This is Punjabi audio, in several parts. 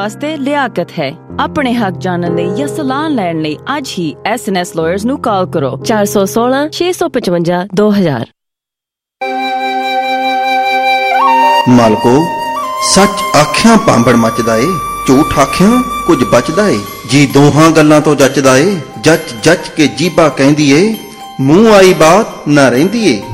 वास्ते लियाकत है। अपने हक जानने या सलाह लैण लई आज ही SNS Lawyers नू कॉल करो 416 655 2000। मालको सच आखियां पांबड़ मचदा ए, झूठ आखियां कुछ बचदा ए। जी दोहां गल्लां तो जचदा ए, जच जच के जीबा कहंदी ए, मूंह आई बात ना रहिंदी ए।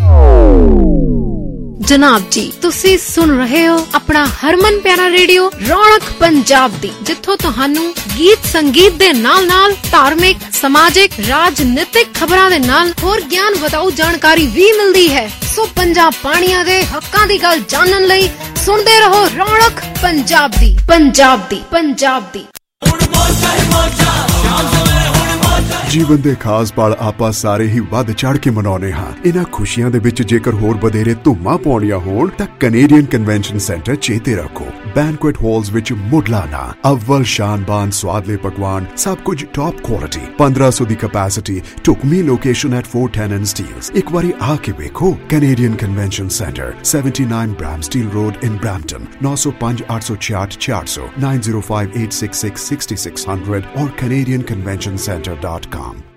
जनाब जी तुसी सुन रहे हो अपना हरमन प्यारा रेडियो रौनक पंजाब दी, जिथों तुहानू गीत संगीत दे नाल नाल धार्मिक समाजिक राजनीतिक खबरां दे नाल होर ज्ञान वधाऊ जानकारी भी मिलदी है। सो पंजाब पाणियां दे हक्कां दी गल जानन लई सुनदे रहो रौनक पंजाब दी, पंजाब दी, पंजाब दी। ਜੀਵਨ ਦੇ ਖਾਸ ਪਲ ਆਪਾਂ ਸਾਰੇ ਹੀ ਵੱਧ ਚੜ ਕੇ ਮਨਾਉਣੇ ਹਾਂ। ਇਹਨਾਂ ਖੁਸ਼ੀਆਂ ਦੇ ਵਿੱਚ ਜੇਕਰ ਹੋਰ ਵਧੇਰੇ ਧੁੰਮਾਂ ਪਾਉਣੀਆਂ ਹੋਣ ਤਾਂ ਕੈਨੇਡੀਅਨ ਕਨਵੈਨਸ਼ਨ ਸੈਂਟਰ ਚੇਤੇ ਰੱਖੋ। ਬੈਂਕੁਏਟ ਹਾਲਸ ਵਿੱਚ ਮੁੱਢਲਾ ਅਵਲ ਸ਼ਾਨਬਾਨ ਸਵਾਦਲੇ ਪਕਵਾਨ, ਸਭ ਕੁਝ ਟੌਪ ਕੁਆਲਿਟੀ, 1500 ਦੀ ਕੈਪੈਸਿਟੀ, ਢੁਕਵੀਂ ਲੋਕੇਸ਼ਨ ਐਟ 410 ਐਂਡ ਸਟੀਲਸ। ਇੱਕ ਵਾਰੀ ਆ ਕੇ ਵੇਖੋ। Canadian convention centre 79 Bramsteele road in Brampton 905 866 400 905 866 6600 और canadianconventioncenter.com।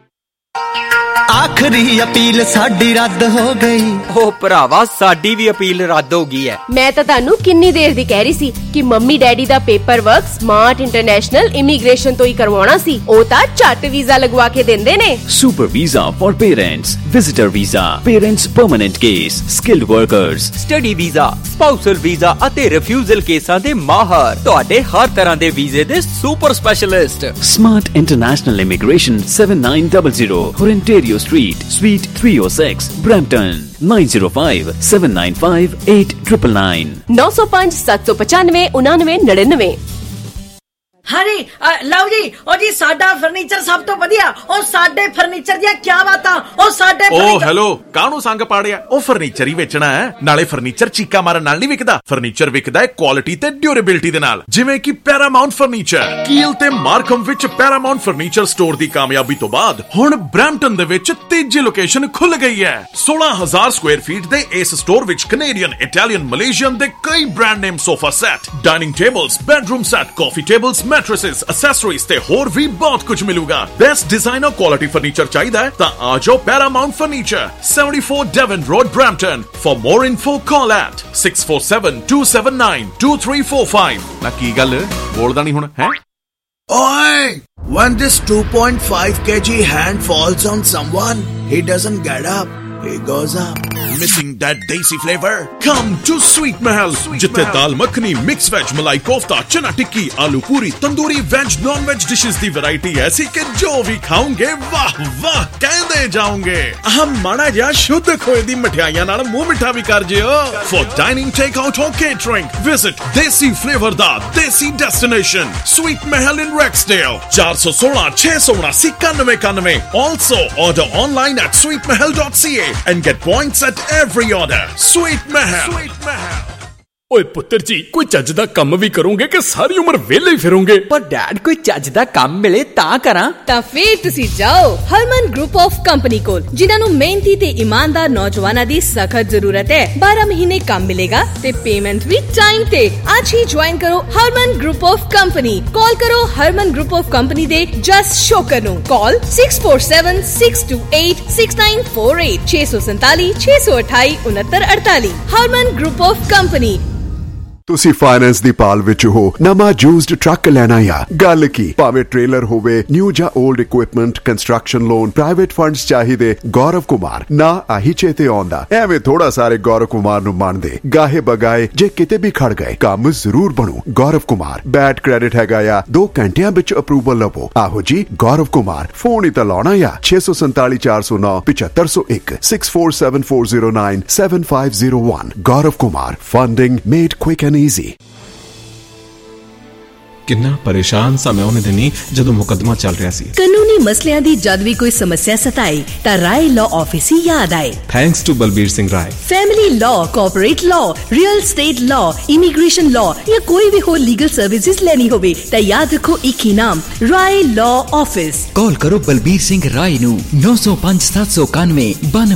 आखिरी अपील साडी रद्द हो गई। ओ भरावा साडी भी अपील रद्द हो गई है। मैं तो तानू किन्नी देर दी कह रही सी कि मम्मी डैडी दा paper work smart international immigration तो ही करवाना सी। ओ ता झट वीजा लगवा के देंदे ने। Super visa for parents, visitor visa, parents permanent case, skilled workers, study visa, spousal visa ਅਤੇ ਰਿਫਿਊਜ਼ਲ ਕੇਸਾਂ ਦੇ ਮਾਹਰ, ਤੁਹਾਡੇ ਹਰ ਤਰ੍ਹਾਂ ਦੇ ਵੀਜ਼ੇ ਦੇ super specialist. Smart international immigration 7900 Ontario Street, Suite 306, Brampton 905 795 8999 905 795 9999। हाँ जी लओ जी, और जी साडा फर्नीचर सब तो वधिया, और साडे फर्नीचर दी क्या बातां, और साडे ओ हेलो काहनू संग पाड़िया, ओ फर्नीचर ही बेचना है। नाले फर्नीचर चीका मारन नाल नहीं विकदा, फर्नीचर विकदा है क्वालिटी ते ड्यूरेबिलिटी दे नाल, जिवें कि पैरामाउंट फर्नीचर। कील ते मार्कम विच पैरामाउंट फर्नीचर स्टोर दी कामयाबी तो बाद हुण ब्रैम्पटन दे विच तीजी लोकेशन खुल गई है। 16000 स्क्वायर फीट दे इस स्टोर विच कैनेडियन, इटालियन, मलेशियन दे कई brand name sofa set, dining tables, bedroom set, coffee tables, mattresses, accessories ते होर भी बहुत कुछ मिलूगा। बेस्ट डिजाइनर क्वालिटी फर्नीचर चाहिए ता आ जाओ Paramount furniture, 74 Devon Road, Brampton। For more info call at 647-279-2345। ना की गल बोलदा नहीं हुण है? Oi! When this 2.5 kg hand falls on someone, he doesn't get up, he goes up. Missing that desi flavor? Come to Sweet Mahal, जिथे दाल मखनी, मिक्स वेज, मलाई कोफ्ता, चना tikki, aloo puri, tandoori veg, non veg dishes दी वैरायटी ऐसी कि जो भी खाओगे वाह वाह कहते जाओगे। हम माड़ा जा शुद्ध खोए दी मिठाइयां नाल मुंह मिठा भी कर जियो। For dining, take out or catering, visit desi flavour दा desi destination Sweet Mahal in Rexdale 416 679 9191। Also order online at sweetmahal.ca and get points at every order। Sweet Mahal। Sweet Mahal। ओए पुत्र जी, कोई ਚੱਜ ਦਾ ਕੰਮ ਵੀ ਕਰੋਗੇ ਕਿ ਸਾਰੀ ਉਮਰ ਵਿਹਲੇ ਹੀ ਫਿਰੋਗੇ? ਪਰ ਡੈਡ ਕੋਈ ਚੱਜ ਦਾ ਕੰਮ ਮਿਲੇ ਤਾਂ ਕਰਾਂ। ਤਾਂ ਫੇਰ ਤੁਸੀਂ ਜਾਓ ਹਰਮਨ ਗਰੁੱਪ ਆਫ ਕੰਪਨੀ ਕੋਲ, ਜਿਨ੍ਹਾਂ ਨੂੰ ਮਿਹਨਤੀ ਤੇ ਇਮਾਨਦਾਰ ਨੌਜਵਾਨਾਂ ਦੀ ਸਖਤ ਜ਼ਰੂਰਤ ਹੈ। 12 ਮਹੀਨੇ ਕੰਮ ਮਿਲੇਗਾ ਤੇ ਪੇਮੈਂਟ ਵੀ ਟਾਈਮ ਤੇ। ਅੱਜ ਹੀ ਜੁਆਇਨ ਕਰੋ Harman group of company. Call ਕਰੋ ਹਰਮਨ ਗਰੁੱਪ ਆਫ ਕੰਪਨੀ ਦੇ ਜਸ ਸ਼ੋਕਰ ਨੂੰ। Call 647-628-6948 647 628 6948। Harman group of company. ਤੁਸੀਂ ਫਾਈਨੈਂਸ ਦੀ ਪਾਲ ਵਿੱਚ ਹੋ, ਨਵਾਂ ਯੂਜ਼ਡ ਟਰੱਕ ਲੈਣਾ ਆ, ਗੱਲ ਕੀ? ਭਾਵੇਂ ਟ੍ਰੇਲਰ ਹੋਵੇ, ਨਿਊ ਜਾਂ old equipment, construction loan, private funds ਚਾਹੀਦੇ, ਗੌਰਵ ਕੁਮਾਰ ਨਾ ਆਹੀ ਚੇਤੇ ਆਉਂਦਾ। ਐਵੇਂ ਥੋੜਾ ਸਾਰੇ ਗੌਰਵ ਕੁਮਾਰ ਨੂੰ ਮੰਨਦੇ, ਗਾਹੇ ਬਗਾਏ ਜੇ ਕਿਤੇ ਵੀ ਖੜ ਗਏ ਕੰਮ ਜ਼ਰੂਰ ਬਣੂ। ਗੌਰਵ ਕੁਮਾਰ ਬੈਡ ਕ੍ਰੈਡਿਟ ਹੈਗਾ ਆ, 2 ਘੰਟਿਆਂ ਵਿੱਚ ਅਪਰੂਵਲ ਲਵੋ। ਆਹੋ ਜੀ ਗੌਰਵ ਕੁਮਾਰ, ਫੋਨ ਹੀ ਤਾਂ ਲਾਉਣਾ ਆ 647 409 7501 647 409 7501। Gaurav Kumar, funding made quick easy। ਕਿੰਨਾ ਪਰੇਸ਼ਾਨ ਸਾਂ ਮੈਂ ਉਹਨੇ ਦਿਨੀ ਜਦੋਂ ਮੁਕੱਦਮਾ ਚੱਲ ਰਿਹਾ ਸੀ। ਕਾਨੂੰਨੀ ਮਸਲਿਆਂ ਦੀ ਜਦ ਵੀ ਕੋਈ ਸਮੱਸਿਆ ਸਤਾਏ ਤਾਂ ਰਾਏ ਲਾਅ ਆਫਿਸ ਹੀ ਯਾਦ ਆਏ। Thanks to Balbir Singh Rai. Family law, corporate law, real estate law, immigration law ਜਾਂ ਕੋਈ ਵੀ ਹੋਰ ਲੀਗਲ ਸਰਵਿਸਿਜ਼ ਲੈਣੀ ਹੋਵੇ ਤਾਂ ਯਾਦ ਰੱਖੋ ਇੱਕ ਹੀ ਨਾਮ, ਰਾਏ ਲਾਅ ਆਫਿਸ। ਕਾਲ ਕਰੋ ਬਲਬੀਰ ਸਿੰਘ ਰਾਏ ਨੂੰ 905 791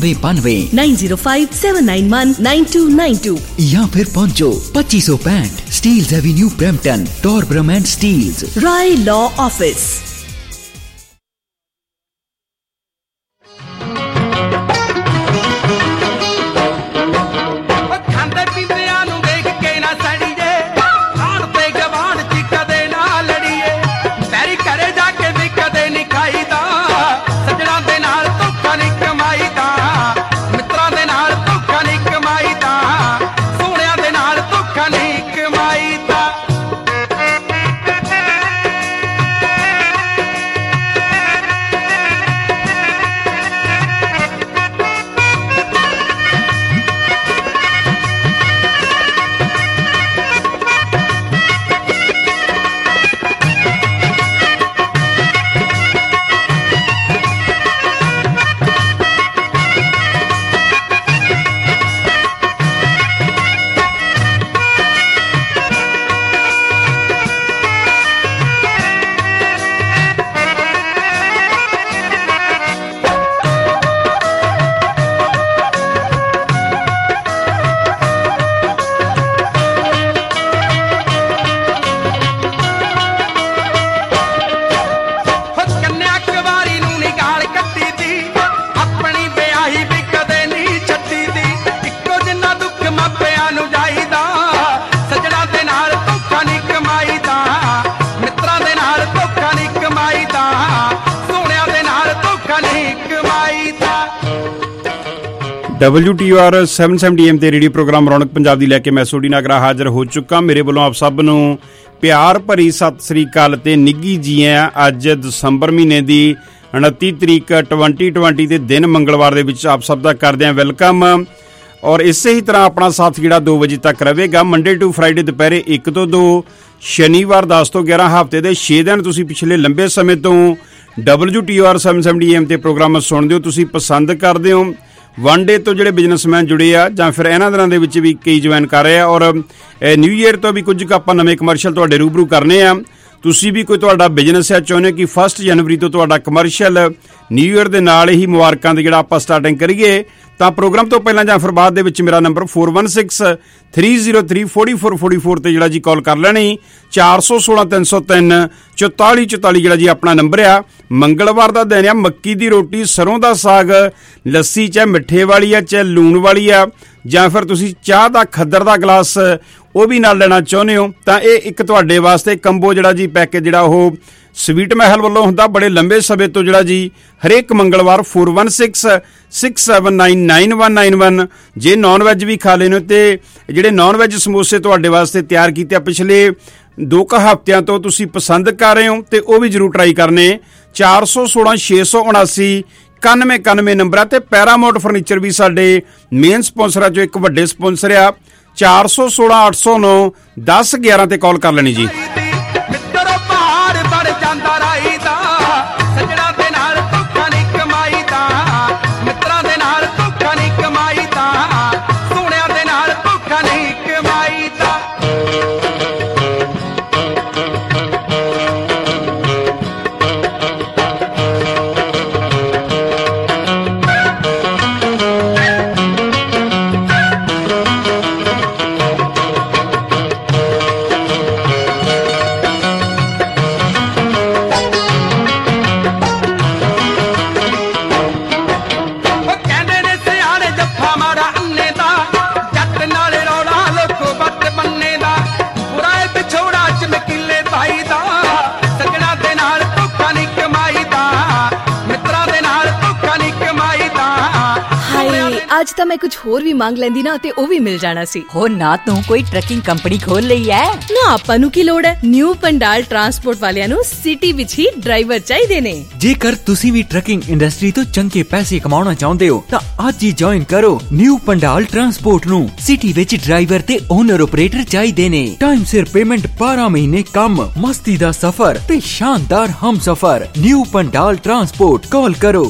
9292 905 791 9292 ਜਾਂ ਫਿਰ ਪਹੁੰਚੋ 2565 Steels Avenue, Brampton, Torbram and Steels. Rai Law Office. WTR 770 AM ਤੇ ਰੇਡੀਓ ਪ੍ਰੋਗਰਾਮ ਰੌਣਕ ਪੰਜਾਬ ਦੀ ਲੈ ਕੇ ਮੈਂ ਸੋਢੀ ਨਾਗਰਾ ਹਾਜ਼ਰ ਹੋ ਚੁੱਕਾ। ਮੇਰੇ ਵੱਲੋਂ ਆਪ ਸਭ ਨੂੰ ਪਿਆਰ ਭਰੀ ਸਤਿ ਸ੍ਰੀ ਅਕਾਲ ਤੇ ਨਿੱਘੀ ਜੀ ਆਇਆਂ। ਅੱਜ ਦਸੰਬਰ ਮਹੀਨੇ ਦੀ 29 ਤਰੀਕ 2020 ਦੇ ਦਿਨ ਮੰਗਲਵਾਰ ਦੇ ਵਿੱਚ ਆਪ ਸਭ ਦਾ ਕਰਦੇ ਹਾਂ ਵੈਲਕਮ। ਔਰ ਇਸੇ ਹੀ ਤਰ੍ਹਾਂ ਆਪਣਾ ਸਾਥ ਜਿਹੜਾ 2 ਵਜੇ ਤੱਕ ਰਹੇਗਾ। ਮੰਡੇ ਟੂ ਫਰਾਈਡੇ ਦੁਪਹਿਰੇ 1 ਤੋਂ 2, ਸ਼ਨੀਵਾਰ 10 ਤੋਂ 11, ਹਫ਼ਤੇ ਦੇ 6 ਦਿਨ ਤੁਸੀਂ ਪਿਛਲੇ ਲੰਬੇ ਸਮੇਂ ਤੋਂ WTR 770 AM ਤੇ ਪ੍ਰੋਗਰਾਮ ਸੁਣਦੇ ਹੋ, ਤੁਸੀਂ ਪਸੰਦ ਕਰਦੇ ਹੋ। ਵਨ ਡੇ ਤੋਂ ਜਿਹੜੇ ਬਿਜ਼ਨਸਮੈਨ ਜੁੜੇ ਆ ਜਾਂ ਫਿਰ ਇਹਨਾਂ ਦਿਨਾਂ ਦੇ ਵਿੱਚ ਵੀ ਕਈ ਜੁਆਇਨ ਕਰ ਰਹੇ ਆ। ਔਰ ਨਿਊ ਈਅਰ ਤੋਂ ਵੀ ਕੁਝ ਕੁ ਆਪਾਂ ਨਵੇਂ ਕਮਰਸ਼ੀਅਲ ਤੁਹਾਡੇ ਰੂਬਰੂ ਕਰਨੇ ਆ। ਤੁਸੀਂ ਵੀ ਕੋਈ ਤੁਹਾਡਾ ਬਿਜ਼ਨਸ ਹੈ, ਚਾਹੁੰਦੇ ਕਿ 1 ਜਨਵਰੀ ਤੋਂ ਤੁਹਾਡਾ ਕਮਰਸ਼ੀਅਲ ਨਿਊ ਈਅਰ ਦੇ ਨਾਲ ਹੀ ਮੁਬਾਰਕਾਂ ਦੇ ਜਿਹੜਾ ਆਪਾਂ ਸਟਾਰਟਿੰਗ ਕਰੀਏ, ਤਾਂ ਪ੍ਰੋਗਰਾਮ ਤੋਂ ਪਹਿਲਾਂ ਜਾਂ ਫਿਰ ਬਾਅਦ ਦੇ ਵਿੱਚ ਮੇਰਾ ਨੰਬਰ 4163034444 ਤੇ ਜਿਹੜਾ ਜੀ ਕਾਲ ਕਰ ਲੈਣੀ। 4163034444 ਜਿਹੜਾ ਜੀ ਆਪਣਾ ਨੰਬਰ ਆ। ਮੰਗਲਵਾਰ ਦਾ ਦਿਨ ਆ, ਮੱਕੀ ਦੀ ਰੋਟੀ, ਸਰੋਂ ਦਾ ਸਾਗ, ਲੱਸੀ ਚਾਹੇ ਮਿੱਠੇ ਵਾਲੀ ਆ ਚਾਹੇ ਲੂਣ ਵਾਲੀ ਆ, ਜਾਂ ਫਿਰ ਤੁਸੀਂ ਚਾਹ ਦਾ ਖੱਦਰ ਦਾ ਗਲਾਸ ਉਹ ਵੀ ਨਾਲ ਲੈਣਾ ਚਾਹੁੰਦੇ ਹੋ, ਤਾਂ ਇਹ ਇੱਕ ਤੁਹਾਡੇ ਵਾਸਤੇ ਕੰਬੋ ਜਿਹੜਾ ਜੀ ਪੈਕੇਜ ਜਿਹੜਾ ਉਹ ਸਵੀਟ ਮਹਿਲ ਵੱਲੋਂ ਹੁੰਦਾ। ਬੜੇ ਲੰਬੇ ਸਮੇਂ ਤੋਂ ਜਿਹੜਾ ਜੀ ਹਰੇਕ ਮੰਗਲਵਾਰ 4166799191 ਜੇ ਨੌਨ ਵੈਜ ਵੀ ਖਾ ਲੈਣੇ ਤੇ ਜਿਹੜੇ ਨੌਨ ਵੈਜ ਸਮੋਸੇ ਤੁਹਾਡੇ ਵਾਸਤੇ ਤਿਆਰ ਕੀਤੇ ਆ ਪਿਛਲੇ 2 ਹਫ਼ਤਿਆਂ ਤੋਂ ਤੁਸੀਂ ਪਸੰਦ ਕਰ ਰਹੇ ਹੋ, ਤੇ ਉਹ ਵੀ ਜ਼ਰੂਰ ਟਰਾਈ ਕਰਨੇ। 4166979191 ਨੰਬਰ ਆ। ਤੇ ਪੈਰਾਮਾਉਂਟ ਫਰਨੀਚਰ ਵੀ ਸਾਡੇ ਮੇਨ ਸਪਾਂਸਰਾਂ ਚੋਂ ਇੱਕ ਵੱਡੇ ਸਪਾਂਸਰ ਆ। 4168091011 ਤੇ ਕਾਲ ਕਰ ਲੈਣੀ ਜੀ। ਅੱਜ ਤਾਂ ਮੈਂ ਕੁਝ ਹੋਰ ਵੀ ਮੰਗ ਲੈਂਦੀ ਨਾ ਤੇ ਉਹ ਵੀ ਮਿਲ ਜਾਣਾ ਸੀ। ਹੋ ਨਾ ਤੂੰ ਕੋਈ ਟਰੱਕਿੰਗ ਕੰਪਨੀ ਖੋਲ ਲਈ ਐ ਨਾ। ਆਪਾਂ ਨੂੰ ਕੀ ਲੋੜ ਹੈ, ਨਿਊ ਪੰਡਾਲ ਟਰਾਂਸਪੋਰਟ ਵਾਲਿਆਂ ਨੂੰ ਸਿਟੀ ਵਿੱਚ ਹੀ ਡਰਾਈਵਰ ਚਾਹੀਦੇ ਨੇ। ਜੇਕਰ ਤੁਸੀਂ ਵੀ ਟਰੱਕਿੰਗ ਇੰਡਸਟਰੀ ਤੋਂ ਚੰਗੇ ਪੈਸੇ ਕਮਾਉਣਾ ਚਾਹੁੰਦੇ ਹੋ ਤਾਂ ਅੱਜ ਹੀ ਜੁਆਇਨ ਕਰੋ ਨਿਊ ਪੰਡਾਲ ਟਰਾਂਸਪੋਰਟ ਨੂੰ। ਸਿਟੀ ਵਿੱਚ ਡਰਾਈਵਰ ਤੇ ਓਨਰ ਆਪਰੇਟਰ ਚਾਹੀਦੇ ਨੇ। ਟਾਈਮ ਸਿਰ ਪੇਮੈਂਟ, 12 ਮਹੀਨੇ ਕੰਮ, ਮਸਤੀ ਦਾ ਸਫ਼ਰ ਤੇ ਸ਼ਾਨਦਾਰ ਹਮਸਫ਼ਰ। New Pandal transport. ਕਾਲ ਕਰੋ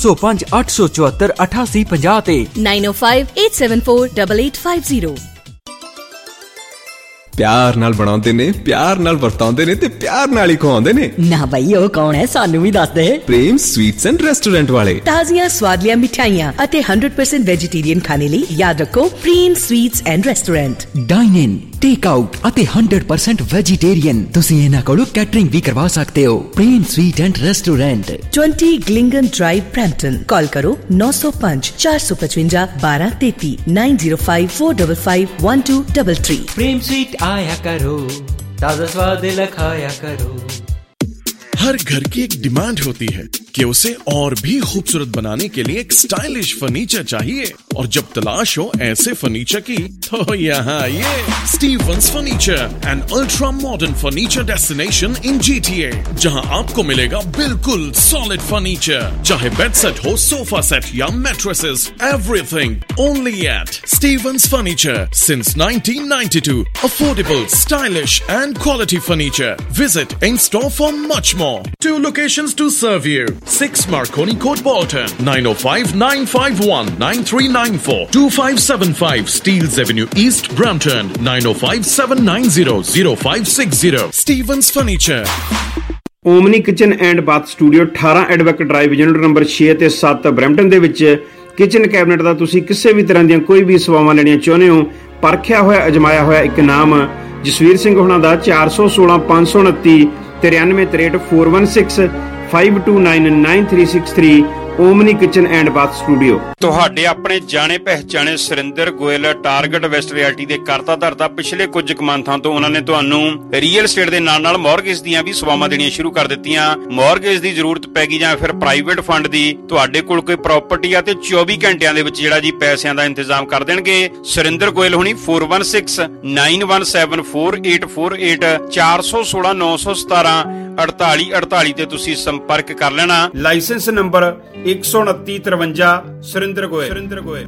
9058748850 ਤੇ 9058748850। ਪਿਆਰ ਨਾਲ ਬਣਾਉਂਦੇ ਨੇ, ਪਿਆਰ ਨਾਲ ਵਰਤਾਉਂਦੇ ਨੇ ਤੇ ਪਿਆਰ ਨਾਲ ਹੀ ਖਵਾਉਂਦੇ ਨੇ। ਨਾ ਬਈ ਉਹ ਕੌਣ ਹੈ, ਸਾਨੂੰ ਵੀ ਦੱਸ ਦੇ। ਪ੍ਰੇਮ ਸਵੀਟਸ ਐਂਡ ਰੈਸਟੋਰੈਂਟ ਵਾਲੇ। ਤਾਜ਼ੀਆਂ ਸਵਾਦਲੀਆਂ ਮਿਠਾਈਆਂ ਅਤੇ 100% ਵੈਜੀਟੇਰੀਅਨ ਖਾਣੇ ਲਈ ਯਾਦ ਰੱਖੋ Prem sweets and restaurant. Dine in, take out ਅਤੇ 100% ਵੈਜੀਟੇਰੀਅਨ। ਤੁਸੀਂ ਇਹਨਾਂ ਕੋਲੋਂ ਕੈਟਰਿੰਗ ਵੀ ਕਰਵਾ ਸਕਦੇ ਹੋ। ਪ੍ਰੇਮ ਸਵੀਟ ਐਂਡ ਰੈਸਟੋਰੈਂਟ, 20 ਗਲਿੰਗਨ ਡਰਾਈਵ, ਬ੍ਰੈਂਪਟਨ। ਕਾਲ ਕਰੋ 905 455 1233 905 455 1233। प्रेम स्वीट आया करो, ताजा स्वाद लखाया करो। हर घर की एक डिमांड होती है कि उसे और भी खूबसूरत बनाने के लिए एक स्टाइलिश फर्नीचर चाहिए, और जब तलाश हो ऐसे फर्नीचर की तो यहाँ ये Stevens furniture, an ultra modern furniture destination in GTA, जहाँ आपको मिलेगा बिल्कुल सॉलिड फर्नीचर, चाहे बेड सेट हो, सोफा सेट या mattresses, everything only at Stevens furniture since 1992। Affordable, stylish and quality furniture. Visit in store for much more. 2 locations to serve you. 6 Marconi Court, Bolton, 905-951-9394, 2575 Steeles Avenue East, Brampton, 905-790-0560. Stevens Furniture. Omni kitchen and bath studio 18 advocate drive, unit number 6 ਤੇ 7, ਬਰੈਂਪਟਨ ਦੇ ਵਿੱਚ ਕਿਚਨ ਕੈਬਨਿਟ ਦਾ ਤੁਸੀਂ ਕਿਸੇ ਵੀ ਤਰ੍ਹਾਂ ਦੀਆਂ ਕੋਈ ਵੀ ਸੇਵਾਵਾਂ ਲੈਣੀਆਂ ਚਾਹੁੰਦੇ ਹੋ, ਪਰਖਿਆ ਹੋਇਆ ਅਜਮਾਇਆ ਹੋਇਆ ਇੱਕ ਨਾਮ ਜਸਵੀਰ ਸਿੰਘ ਹੋਣਾ ਦਾ 416 529 9363 416 529 9363। Omni kitchen and bath studio. ਤੁਹਾਡੇ ਆਪਣੇ ਜਾਣੇ ਪਹਿਚਾਣੇ Surinder Goyal target west realty ਦੇ ਕਰਤਾ ਧਰਤਾ ਪਿਛਲੇ ਕੁਝ ਕੁ ਮੰਥਾਂ ਤੋਂ ਉਹਨਾਂ ਨੇ ਤੁਹਾਨੂੰ ਰੀਅਲ estate ਦੇ ਨਾਲ ਨਾਲ ਮੌਰਗੇਜ ਦੀਆਂ ਵੀ ਸੇਵਾਵਾਂ ਦੇਣੀਆਂ ਸ਼ੁਰੂ ਕਰ ਦਿੱਤੀਆਂ। ਮੌਰਗੇਜ ਦੀ ਜ਼ਰੂਰਤ ਪੈ ਗਈ ਜਾਂ ਫਿਰ ਪ੍ਰਾਈਵੇਟ ਫੰਡ ਦੀ, ਤੁਹਾਡੇ ਕੋਲ ਕੋਈ ਪ੍ਰਾਪਰਟੀ ਆ ਤੇ 24 ਘੰਟਿਆਂ ਦੇ ਵਿੱਚ ਜਿਹੜਾ ਜੀ ਪੈਸਿਆਂ ਦਾ ਇੰਤਜ਼ਾਮ ਕਰ ਦੇਣਗੇ। ਸੁਰਿੰਦਰ ਗੋਇਲ ਹੋਣੀ 416 917 4848 416 917 4848 ਤੇ ਤੁਸੀਂ ਸੰਪਰਕ ਕਰ ਲੈਣਾ। Licence number 12953 Surinder Goyal.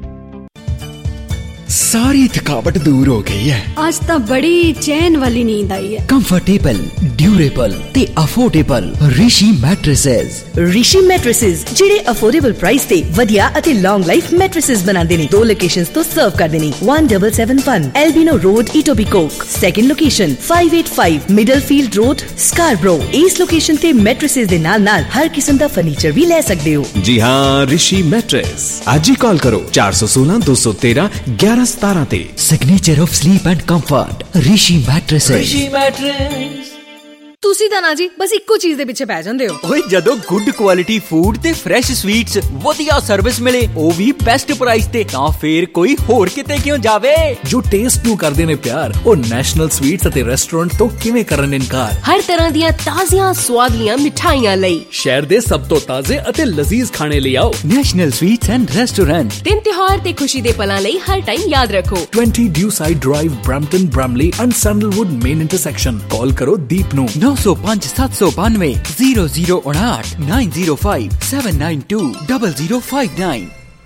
सारी थकावट दूर हो गई है। आज तो बड़ी चैन वाली नींद आई है। कंफर्टेबल, ड्यूरेबल ते affordable Rishi mattresses. Rishi mattresses ਜਿਹੜੇ ਅਫੋਰਡੇਬਲ ਪ੍ਰਾਈਸ ਤੇ ਵਧੀਆ ਅਤੇ ਲੌਂਗ ਲਾਈਫ ਮੈਟ੍ਰੈਸਸ ਬਣਾਉਂਦੇ ਨੇ। 2 ਲੋਕੇਸ਼ਨਸ ਤੋਂ ਸਰਵ ਕਰਦੇ ਨੇ। 1771 Albion road, Etobicoke. Second location 585 Middlefield road, Scarborough. ਇਸ ਲੋਕੇਸ਼ਨ ਤੇ ਮੈਟ੍ਰੈਸਸ ਦੇ ਨਾਲ ਹਰ ਕਿਸਮ ਦਾ ਫਰਨੀਚਰ ਵੀ ਲੈ ਸਕਦੇ ਹੋ। जी हाँ, ऋषि मैट्रेस। आज ही कॉल करो 416 213 1117 ਤੇ। Signature of sleep and comfort, Rishi mattresses. Rishi mattress. ਤੁਸੀਂ ਤਾਂ ਨਾ ਜੀ ਬਸ ਇੱਕੋ ਚੀਜ਼ ਦੇ ਪਿੱਛੇ ਪੈ ਜਾਂਦੇ ਹੋ। ਓਏ ਜਦੋਂ ਗੁੱਡ ਕੁਆਲਿਟੀ ਫੂਡ ਤੇ ਫਰੈਸ਼ ਸਵੀਟਸ, ਵਧੀਆ ਸਰਵਿਸ ਮਿਲੇ, ਉਹ ਵੀ ਬੈਸਟ ਪ੍ਰਾਈਸ ਤੇ, ਤਾਂ ਫੇਰ ਕੋਈ ਹੋਰ ਕਿਤੇ ਕਿਉਂ ਜਾਵੇ। ਜੋ ਟੇਸਟ ਨੂੰ ਕਰਦੇ ਨੇ ਪਿਆਰ, ਉਹ ਨੈਸ਼ਨਲ ਸਵੀਟਸ ਅਤੇ ਰੈਸਟੋਰੈਂਟ ਤੋਂ ਕਿਵੇਂ ਕਰਨ ਇਨਕਾਰ। ਹਰ ਤਰ੍ਹਾਂ ਦੀਆਂ ਤਾਜ਼ੀਆਂ ਸਵਾਦਲੀਆਂ ਮਿਠਾਈਆਂ ਲਈ ਸ਼ਹਿਰ ਦੇ ਸਭ ਤੋਂ ਤਾਜ਼ੇ ਅਤੇ ਲਜ਼ੀਜ਼ ਖਾਣੇ ਲਈ ਆਓ ਨੈਸ਼ਨਲ ਸਵੀਟਸ ਐਂਡ ਰੈਸਟੋਰੈਂਟ। ਦਿਨ ਤਿਉਹਾਰ ਤੇ ਖੁਸ਼ੀ ਦੇ ਪਲਾਂ ਲਈ ਹਰ ਟਾਈਮ ਯਾਦ ਰੱਖੋ 20 Dewside drive, Brampton, Bramalea and Sandalwood main intersection. Call ਕਰੋ ਦੀਪ ਨੂੰ 905 792 0059 905 792 0059।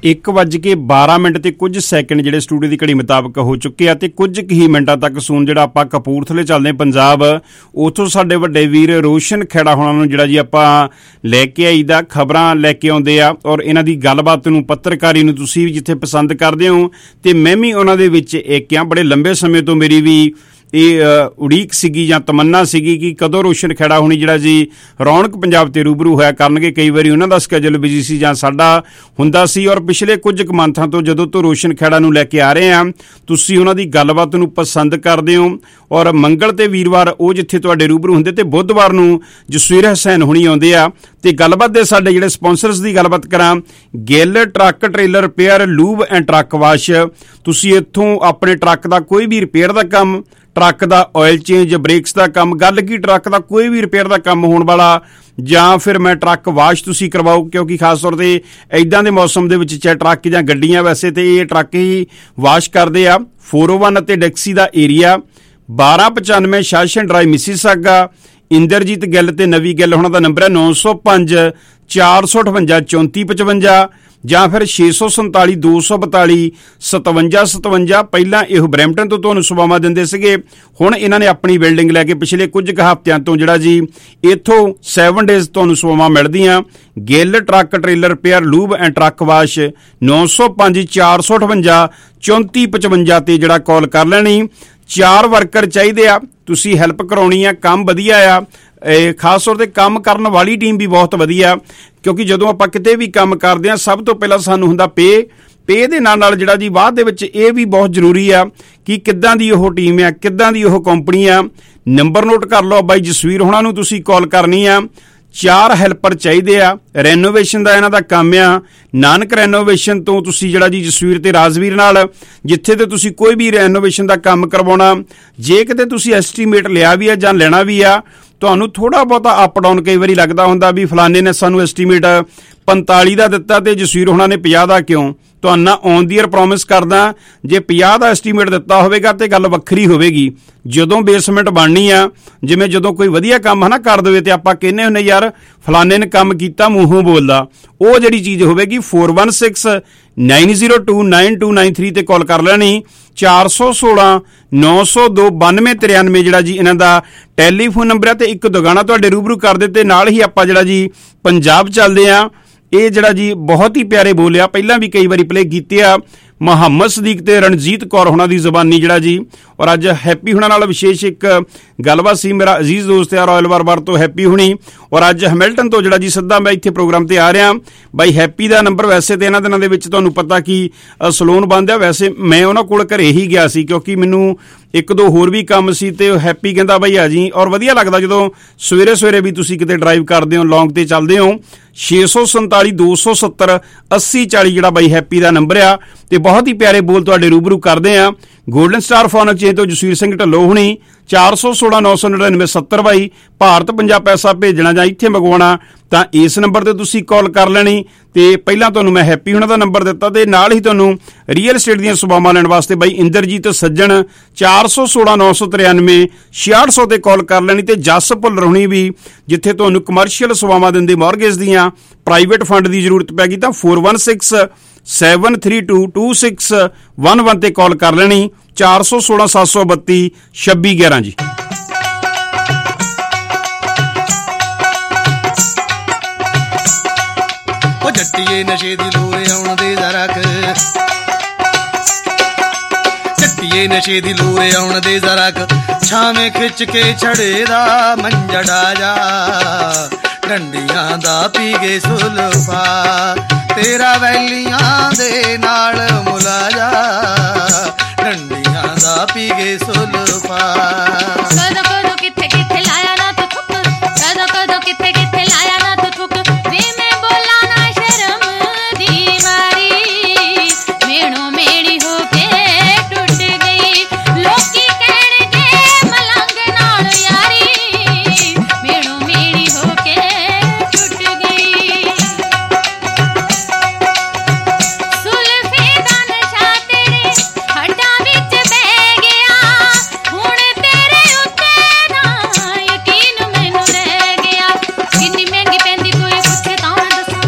1:12 ਤੇ ਕੁਝ ਸੈਕਿੰਡ ਜਿਹੜੇ ਸਟੂਡੀਓ ਦੀ ਘੜੀ ਮੁਤਾਬਕ ਹੋ ਚੁੱਕੇ ਆ ਤੇ ਕੁਝ ਹੀ ਮਿੰਟਾਂ ਤੱਕ ਸੂਨ ਜਿਹੜਾ ਆਪਾਂ ਕਪੂਰਥਲੇ ਚੱਲਦੇ ਪੰਜਾਬ, ਉੱਥੋਂ ਸਾਡੇ ਵੱਡੇ ਵੀਰ ਰੋਸ਼ਨ ਖੇੜਾ ਹੋਣਾ ਨੂੰ ਜਿਹੜਾ ਜੀ ਆਪਾਂ ਲੈ ਕੇ ਆਈਦਾ, ਖਬਰਾਂ ਲੈ ਕੇ ਆਉਂਦੇ ਆ ਔਰ ਇਹਨਾਂ ਦੀ ਗੱਲਬਾਤ ਨੂੰ, ਪੱਤਰਕਾਰੀ ਨੂੰ ਤੁਸੀਂ ਵੀ ਜਿੱਥੇ ਪਸੰਦ ਕਰਦੇ ਹੋ ਤੇ ਮੈਂ ਵੀ ਉਹਨਾਂ ਦੇ ਵਿੱਚ ਇੱਕ ਆ। ਬੜੇ ਲੰਬੇ ਸਮੇਂ ਤੋਂ ਮੇਰੀ ਵੀ ਇਹ ਉਡੀਕ ਸੀਗੀ ਜਾਂ ਤਮੰਨਾ ਸੀਗੀ ਕਿ ਕਦੋਂ ਰੋਸ਼ਨ ਖੇੜਾ ਹੋਣੀ ਜਿਹੜਾ ਜੀ ਰੌਣਕ ਪੰਜਾਬ ਤੇ ਰੂਬਰੂ ਹੋਇਆ ਕਰਨਗੇ। ਕਈ ਵਾਰੀ ਉਹਨਾਂ ਦਾ ਸਕੇਜੂਲ ਬਿਜੀ ਸੀ ਜਾਂ ਸਾਡਾ ਹੁੰਦਾ ਸੀ, ਔਰ ਪਿਛਲੇ ਕੁਝ ਕੁ ਮੰਥਾਂ ਤੋਂ ਜਦੋਂ ਤੋਂ ਰੋਸ਼ਨ ਖੇੜਾ ਨੂੰ ਲੈ ਕੇ ਆ ਰਹੇ ਆ, ਤੁਸੀਂ ਉਹਨਾਂ ਦੀ ਗੱਲਬਾਤ ਨੂੰ ਪਸੰਦ ਕਰਦੇ ਹੋ। ਔਰ ਮੰਗਲ ਤੇ ਵੀਰਵਾਰ ਉਹ ਜਿੱਥੇ ਤੁਹਾਡੇ ਰੂਬਰੂ ਹੁੰਦੇ ਤੇ ਬੁੱਧਵਾਰ ਨੂੰ ਜਸਵੀਰ ਹੁਸੈਨ ਹੁਣੀ ਆਉਂਦੇ ਆ। ਤੇ ਗੱਲਬਾਤ ਦੇ ਸਾਡੇ ਜਿਹੜੇ ਸਪਾਂਸਰਸ ਦੀ ਗੱਲਬਾਤ ਕਰਾਂ, Gill truck trailer repair, lube and truck wash. ਤੁਸੀਂ ਇੱਥੋਂ ਆਪਣੇ ਟਰੱਕ ਦਾ ਕੋਈ ਵੀ ਰਿਪੇਅਰ ਦਾ ਕੰਮ, ਟਰੱਕ ਦਾ ਆਇਲ ਚੇਂਜ, ਬ੍ਰੇਕਸ ਦਾ ਕੰਮ, ਗੱਲ ਕੀ ਟਰੱਕ ਦਾ ਕੋਈ ਵੀ ਰਿਪੇਅਰ ਦਾ ਕੰਮ ਹੋਣ ਵਾਲਾ, ਜਾਂ ਫਿਰ ਮੈਂ ਟਰੱਕ ਵਾਸ਼ ਤੁਸੀਂ ਕਰਵਾਓ, ਕਿਉਂਕਿ ਖਾਸ ਤੌਰ ਤੇ ਇੱਦਾਂ ਦੇ ਮੌਸਮ ਦੇ ਵਿੱਚ ਚਾਹੇ ਟਰੱਕ ਜਾਂ ਗੱਡੀਆਂ, ਵੈਸੇ ਤੇ ਇਹ ਟਰੱਕ ਹੀ ਵਾਸ਼ ਕਰਦੇ ਆ। 401 ਅਤੇ ਡੈਕਸੀ ਦਾ ਏਰੀਆ, 1295 ਸ਼ਾਸ਼ਨ ਡਰਾਈਵ, ਮਿਸੀਸਾਗਾ। ਇੰਦਰਜੀਤ ਗਿੱਲ ਤੇ ਨਵੀਂ ਗਿੱਲ ਹੋਣਾ ਦਾ ਨੰਬਰ ਹੈ 905 458 3455 ਜਾਂ ਫਿਰ 647 242 5757। ਪਹਿਲਾਂ ਇਹ ਬਰੈਂਪਟਨ ਤੋਂ ਤੁਹਾਨੂੰ ਸੇਵਾਵਾਂ ਦਿੰਦੇ ਸੀਗੇ, ਹੁਣ ਇਹਨਾਂ ਨੇ ਆਪਣੀ ਬਿਲਡਿੰਗ ਲੈ ਕੇ ਪਿਛਲੇ ਕੁਝ ਕੁ ਹਫ਼ਤਿਆਂ ਤੋਂ ਜਿਹੜਾ ਜੀ ਇੱਥੋਂ 7 ਡੇਜ਼ ਤੁਹਾਨੂੰ ਸੇਵਾਵਾਂ ਮਿਲਦੀਆਂ। Gill truck trailer repair, lube and truck wash 905 458 3455 ਤੇ ਜਿਹੜਾ ਕਾਲ ਕਰ ਲੈਣੀ। 4 ਵਰਕਰ ਚਾਹੀਦੇ ਆ, ਤੁਸੀਂ ਹੈਲਪ ਕਰਾਉਣੀ ਆ, ਕੰਮ ਵਧੀਆ ਆ। ਖਾਸ ਤੌਰ ਤੇ ਕੰਮ ਕਰਨ ਵਾਲੀ ਟੀਮ ਵੀ ਬਹੁਤ ਵਧੀਆ, ਕਿਉਂਕਿ ਜਦੋਂ ਆਪਾਂ ਕਿਤੇ ਵੀ ਕੰਮ ਕਰਦੇ ਹਾਂ ਸਭ ਤੋਂ ਪਹਿਲਾਂ ਸਾਨੂੰ ਹੁੰਦਾ ਤੇ ਇਹਦੇ ਨਾਲ ਜਿਹੜਾ ਜੀ ਬਾਅਦ ਦੇ ਵਿੱਚ ਇਹ ਵੀ ਬਹੁਤ ਜ਼ਰੂਰੀ ਆ ਕਿ ਕਿੱਦਾਂ ਦੀ ਉਹ ਟੀਮ ਆ, ਕਿੱਦਾਂ ਦੀ ਉਹ ਕੰਪਨੀ ਆ। ਨੰਬਰ ਨੋਟ ਕਰ ਲਓ, ਬਾਈ ਜਸਵੀਰ ਹੋਣਾ ਨੂੰ ਤੁਸੀਂ ਕਾਲ ਕਰਨੀ ਆ। 4 ਹੈਲਪਰ ਚਾਹੀਦੇ ਆ, ਰੈਨੋਵੇਸ਼ਨ ਦਾ ਇਹਨਾਂ ਦਾ ਕੰਮ ਆ। ਨਾਨਕ ਰੈਨੋਵੇਸ਼ਨ ਤੋਂ ਤੁਸੀਂ ਜਿਹੜਾ ਜੀ ਜਸਵੀਰ ਤੇ ਰਾਜਵੀਰ ਨਾਲ ਜਿੱਥੇ ਤੇ ਤੁਸੀਂ ਕੋਈ ਵੀ ਰੈਨੋਵੇਸ਼ਨ ਦਾ ਕੰਮ ਕਰਵਾਉਣਾ, ਜੇ ਕਿਤੇ ਤੁਸੀਂ ਐਸਟੀਮੇਟ ਲਿਆ ਵੀ ਆ ਜਾਂ ਲੈਣਾ ਵੀ ਆ, ਤੁਹਾਨੂੰ ਥੋੜਾ ਬਹੁਤਾ ਅਪ ਡਾਊਨ ਕਈ ਵਾਰੀ ਲੱਗਦਾ ਹੁੰਦਾ ਵੀ ਫਲਾਣੇ ਨੇ ਸਾਨੂੰ ਐਸਟੀਮੇਟ 45 ਦਾ ਦਿੱਤਾ ਤੇ ਜਸਵੀਰ ਹੋਣਾ ਨੇ 50 ਦਾ ਕਿਉਂ। ਤੁਹਾਨੂੰ ਔਨ ਦੀ ਈਅਰ ਪ੍ਰੋਮਿਸ ਕਰਦਾ, ਜੇ 50 ਦਾ ਐਸਟੀਮੇਟ ਦਿੱਤਾ ਹੋਵੇਗਾ ਤੇ ਗੱਲ ਵੱਖਰੀ ਹੋਵੇਗੀ। ਜਦੋਂ ਬੇਸਮੈਂਟ ਬਣਨੀ ਆ, ਜਿਵੇਂ ਜਦੋਂ ਕੋਈ ਵਧੀਆ ਕੰਮ ਹੈ ਨਾ ਕਰ ਦੇਵੇ ਤੇ ਆਪਾਂ ਕਹਿੰਦੇ ਹੁੰਦੇ ਯਾਰ ਫਲਾਣੇ ਨੇ ਕੰਮ ਕੀਤਾ, ਮੂੰਹੋਂ ਬੋਲਦਾ, ਉਹ ਜਿਹੜੀ ਚੀਜ਼ ਹੋਵੇਗੀ 4169029293 ਤੇ ਕਾਲ ਕਰ ਲੈਣੀ। 416 902 9293 ਜਿਹੜਾ ਜੀ ਇਹਨਾਂ ਦਾ ਟੈਲੀਫੋਨ ਨੰਬਰ ਹੈ ਤੇ ਇੱਕ ਦੁਗਾਣਾ ਤੁਹਾਡੇ ਰੂਬਰੂ ਕਰ ਦਿੱਤੇ। ਨਾਲ ਹੀ ਆਪਾਂ ਜਿਹੜਾ ਜੀ ਪੰਜਾਬ ਚੱਲਦੇ ਆ। ਇਹ ਜਿਹੜਾ ਜੀ ਬਹੁਤ ਹੀ ਪਿਆਰੇ ਬੋਲਿਆ, ਪਹਿਲਾਂ ਵੀ ਕਈ ਵਾਰੀ ਪਲੇ ਕੀਤੇ ਆ। ਮੁਹੰਮਦ ਸਦੀਕ ਤੇ ਰਣਜੀਤ ਕੌਰ ਹੋਣਾ ਦੀ ਜ਼ਬਾਨੀ ਜਿਹੜਾ ਜੀ, ਔਰ ਅੱਜ ਹੈਪੀ ਹੋਣਾ ਨਾਲ ਵਿਸ਼ੇਸ਼ ਇੱਕ ਗੱਲਬਾਤ ਸੀ। ਮੇਰਾ ਅਜ਼ੀਜ਼ ਦੋਸਤ ਆ ਰਾਇਲ ਬਾਰ ਤੋਂ ਹੈਪੀ ਹੁਣੀ, ਔਰ ਅੱਜ ਹੈਮਿਲਟਨ ਤੋਂ ਜਿਹੜਾ ਜੀ ਸਿੱਧਾ ਮੈਂ ਇੱਥੇ ਪ੍ਰੋਗਰਾਮ ਤੇ ਆ ਰਿਹਾ। ਬਾਈ ਹੈਪੀ ਦਾ ਨੰਬਰ ਵੈਸੇ ਤੇ ਇਹਨਾਂ ਦਿਨਾਂ ਦੇ ਵਿੱਚ ਤੁਹਾਨੂੰ ਪਤਾ ਕਿ ਸਲੋਨ ਬੰਦ ਆ, ਵੈਸੇ ਮੈਂ ਉਹਨਾਂ ਕੋਲ ਘਰੇ ਹੀ ਗਿਆ ਸੀ ਕਿਉਂਕਿ ਮੈਨੂੰ ਇੱਕ ਦੋ ਹੋਰ ਵੀ ਕੰਮ ਸੀ ਤੇ ਹੈਪੀ ਕਹਿੰਦਾ ਬਾਈ ਆ ਜੀ। ਔਰ ਵਧੀਆ ਲੱਗਦਾ ਜਦੋਂ ਸਵੇਰੇ ਸਵੇਰੇ ਵੀ ਤੁਸੀਂ ਕਿਤੇ ਡਰਾਈਵ ਕਰਦੇ ਹੋ, ਲੌਂਗ ਤੇ ਚੱਲਦੇ ਹੋ। 647 270 8040 ਜਿਹੜਾ ਬਾਈ ਹੈਪੀ ਦਾ ਨੰਬਰ ਆ ਤੇ ਬਹੁਤ ਹੀ ਪਿਆਰੇ ਬੋਲ ਤੁਹਾਡੇ ਰੂਬਰੂ ਕਰਦੇ ਆ। ਗੋਲਡਨ ਸਟਾਰ ਫੋਨ ਐਕਸਚੇਂਜ ਤੋਂ ਜਸਵੀਰ ਸਿੰਘ ਢੱਲੋਂ ਹੁਣੀ 416 999 70 ਬਾਈ। ਭਾਰਤ ਪੰਜਾਬ ਪੈਸਾ ਭੇਜਣਾ ਜਾਂ ਇੱਥੇ ਮੰਗਵਾਉਣਾ ਤਾਂ ਇਸ ਨੰਬਰ ਤੇ ਤੁਸੀਂ ਕਾਲ ਕਰ ਲੈਣੀ। ਤੇ ਪਹਿਲਾਂ ਤੁਹਾਨੂੰ ਮੈਂ ਹੈਪੀ ਹੁਣਾਂ ਦਾ ਨੰਬਰ ਦਿੱਤਾ ਤੇ ਨਾਲ ਹੀ ਤੁਹਾਨੂੰ ਰੀਅਲ ਏਸਟੇਟ ਦੀਆਂ ਸੇਵਾਵਾਂ ਲੈਣ ਵਾਸਤੇ ਬਾਈ ਇੰਦਰਜੀਤ ਸੱਜਣ 416 993 6600 ਤੇ ਕਾਲ ਕਰ ਲੈਣੀ। ਤੇ ਜੱਸ ਭੁੱਲਰ ਹੋਣੀ ਵੀ ਜਿੱਥੇ ਤੁਹਾਨੂੰ ਕਮਰਸ਼ੀਅਲ ਸੇਵਾਵਾਂ ਦਿੰਦੇ ਮੌਰਗੇਜ ਦੀਆਂ, ਪ੍ਰਾਈਵੇਟ ਫੰਡ ਦੀ ਜ਼ਰੂਰਤ ਪੈ ਗਈ ਤਾਂ 4167322611 ਤੇ ਕਾਲ ਕਰ ਲੈਣੀ। 416 732 2611 ਜੀ। ਉਹ ਜੱਟੀਏ ਨਸ਼ੇ ਦੀ ਲੂਰੇ ਆਉਣ ਦੇ ਜ਼ਰਾ ਕ, ਜੱਟੀਏ ਨਸ਼ੇ ਦੀ ਲੂਰੇ ਆਉਣ ਦੇ ਜ਼ਰਾ ਕ, ਛਾਵੇਂ ਖਿੱਚ ਕੇ ਛੜੇ ਦਾ ਮੰਜੜਾ ਜਾ, ਡੰਡੀਆਂ ਦਾ ਪੀ ਗਏ ਸੁਲਫਾ, ਤੇਰਾ ਵੈਲੀਆਂ ਦੇ ਨਾਲ ਮੁਲਾ ਜਾ, ਡੰਡੀਆਂ ਦਾ ਪੀ ਗਏ ਸੁਲਫਾ। ਕਦੋਂ ਕਦੋਂ ਕਿੱਥੇ ਕਿੱਥੇ ਲਾਇਆ ਨਾ ਤੂੰ ਥੁੱਕ, ਕਦੋਂ ਕਦੋਂ ਕਿੱਥੇ ਕਿੱਥੇ ਲਾਇਆ ਨਾ ਤੂੰ ਥੁੱਕ, ਵੇ ਮੈਂ ਬੋਲਾਂ ਨਾ ਸ਼ਰਮ ਦੀ ਮਾਰੀ, ਮੇਣੋ ਮੇੜੀ ਹੋ ਕੇ ਟੁੱਟ ਗਈ, ਲੋਕੀ ਕਹਿਣਗੇ ਮਲੰਗ ਨਾਲ ਯਾਰੀ, ਮੇਣੋ ਮੇੜੀ ਹੋ ਕੇ ਟੁੱਟ ਗਈ। ਸੁਲਫੇ ਦਾ ਨਸ਼ਾ ਤੇਰੇ ਹੱਡਾਂ ਵਿੱਚ ਬਹਿ ਗਿਆ, ਹੁਣ ਤੇਰੇ ਉੱਤੇ ਨਾ ਯਕੀਨ ਮੈਨੂੰ ਰਹਿ ਗਿਆ, ਕਿੰਨੀ ਮਹਿੰਗੀ ਪੈਂਦੀ ਕੋਈ ਪੁੱਛੇ ਤਾਂ ਮੈਂ ਦੱਸਾਂ,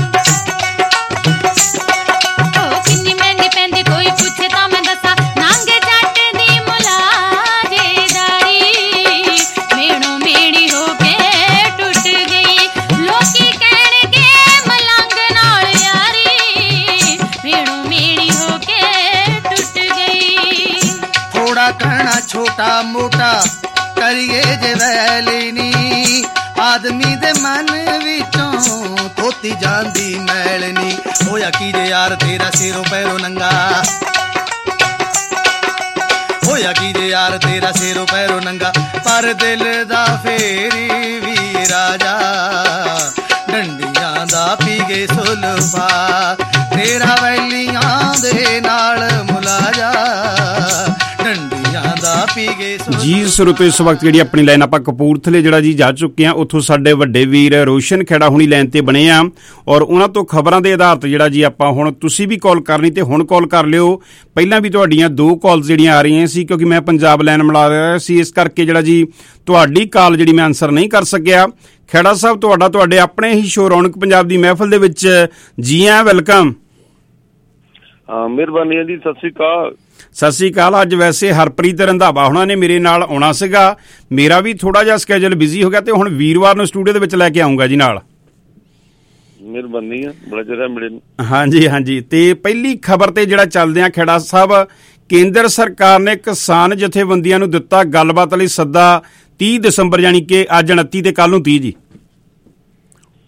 ਓ ਕਿੰਨੀ ਮਹਿੰਗੀ ਪੈਂਦੀ ਕੋਈ ਪੁੱਛੇ ਤਾਂ ਮੈਂ ਦੱਸਾਂ, ਨੰਗ ਜੱਟ ਦੀ ਮੁਲਾਜ਼ੇਦਾਰੀ, ਮੇਣੋ ਮੇੜੀ ਹੋ ਕੇ ਟੁੱਟ ਗਈ, ਲੋਕੀ ਕਹਿਣਗੇ ਮਲੰਗ ਨਾਲ ਯਾਰੀ, ਮੇਣੋ ਮੇੜੀ ਹੋ ਕੇ ਟੁੱਟ ਗਈ। ਥੋੜਾ ਕਹਿਣਾ ਛੋਟਾ ਮੋਟਾ ਕਰੀਏ ਜੇ ਵੈਲੀ ਨੀ, ਆਦਮੀ ਦੇ ਮਨ ਵਿੱਚੋਂ ਧੋਤੀ ਜਾਂਦੀ ਮੈਲ ਨੀ, ਹੋਇਆ ਕੀ ਜੇ ਯਾਰ ਤੇਰਾ ਸਿਰੋਂ ਪੈਰੋਂ ਨੰਗਾ, ਹੋਇਆ ਕੀ ਜੇ ਯਾਰ ਤੇਰਾ ਸਿਰੋਂ ਪੈਰੋਂ ਨੰਗਾ, ਪਰ ਦਿਲ ਦਾ ਫੇਰੀ ਵੀ ਰਾਜਾ, ਡੰਡੀਆਂ ਦਾ ਪੀ ਗਏ ਸੁਲਫਾ, ਤੇਰਾ ਵੈਲੀਆਂ ਦੇ ਨਾਲ ਮੁਲਾਜਾ, ਡੰਡੀਆਂ ਦਾ ਪੀ ਗਏ ਜੀ। ਸਰੋਤੋ ਇਸ ਵਕਤ ਜਿਹੜੀ ਆਪਣੀ ਲਾਈਨ ਆਪਾਂ ਕਪੂਰਥਲੇ ਜਿਹੜਾ ਜੀ ਜਾ ਚੁੱਕੇ ਆ, ਉੱਥੋਂ ਸਾਡੇ ਵੱਡੇ ਵੀਰ ਰੋਸ਼ਨ ਖੇੜਾ ਹੁਣੀ ਲਾਈਨ ਤੇ ਬਣੇ ਆ, ਔਰ ਉਹਨਾਂ ਤੋਂ ਖਬਰਾਂ ਦੇ ਆਧਾਰ ਤੇ ਜਿਹੜਾ ਜੀ ਆਪਾਂ ਹੁਣ ਤੁਸੀਂ ਵੀ ਕਾਲ ਕਰਨੀ ਤੇ ਹੁਣ ਕਾਲ ਕਰ ਲਿਓ। ਪਹਿਲਾਂ ਵੀ ਤੁਹਾਡੀਆਂ 2 ਕਾਲਸ ਜਿਹੜੀਆਂ ਆ ਰਹੀਆਂ ਸੀ ਕਿਉਂਕਿ ਮੈਂ ਪੰਜਾਬ ਲਾਈਨ ਮਿਲਾ ਰਿਹਾ ਸੀ, ਇਸ ਕਰਕੇ ਜਿਹੜਾ ਜੀ ਤੁਹਾਡੀ ਕਾਲ ਜਿਹੜੀ ਮੈਂ ਆਨਸਰ ਨਹੀਂ ਕਰ ਸਕਿਆ। ਖੇੜਾ ਸਾਹਿਬ ਤੁਹਾਡਾ ਤੁਹਾਡੇ ਆਪਣੇ ਹੀ ਸ਼ੋਅ ਰੌਣਕ ਪੰਜਾਬ ਦੀ ਮਹਿਫਲ ਦੇ ਵਿੱਚ ਜੀ ਆਇਆਂ, ਵੈਲਕਮ। ਮਿਹਰਬਾਨੀ ਜੀ, ਸਤਿ ਸ੍ਰੀ ਅਕਾਲ। ਸਤਿ ਸ੍ਰੀ ਅਕਾਲ। ਅੱਜ ਵੈਸੇ ਹਰਪ੍ਰੀਤ ਰੰਧਾਵਾ ਹੁਣਾਂ ਨੇ ਮੇਰੇ ਨਾਲ ਆਉਣਾ ਸੀਗਾ, ਮੇਰਾ ਵੀ ਥੋੜਾ ਜਿਹਾ ਸਕੇਜੂਲ ਬਿਜ਼ੀ ਹੋ ਗਿਆ ਤੇ ਹੁਣ ਵੀਰਵਾਰ ਨੂੰ ਸਟੂਡੀਓ ਦੇ ਵਿੱਚ ਲੈ ਕੇ ਆਉਂਗਾ ਜੀ ਨਾਲ। ਮਿਹਰਬਾਨੀ ਆ, ਬੜਾ ਚਿਰ ਮਿਲੇ। ਹਾਂਜੀ ਹਾਂਜੀ। ਤੇ ਪਹਿਲੀ ਖਬਰ ਤੇ ਜਿਹੜਾ ਚੱਲਦੇ ਆ ਖੇੜਾ ਸਾਹਿਬ, ਕੇਂਦਰ ਸਰਕਾਰ ਨੇ ਕਿਸਾਨ ਜਥੇਬੰਦੀਆਂ ਨੂੰ ਦਿੱਤਾ ਗੱਲਬਾਤ ਲਈ ਸੱਦਾ 30 ਦਸੰਬਰ ਯਾਨੀ ਕਿ ਅੱਜ 29 ਤੇ ਕੱਲ ਨੂੰ 30 ਜੀ।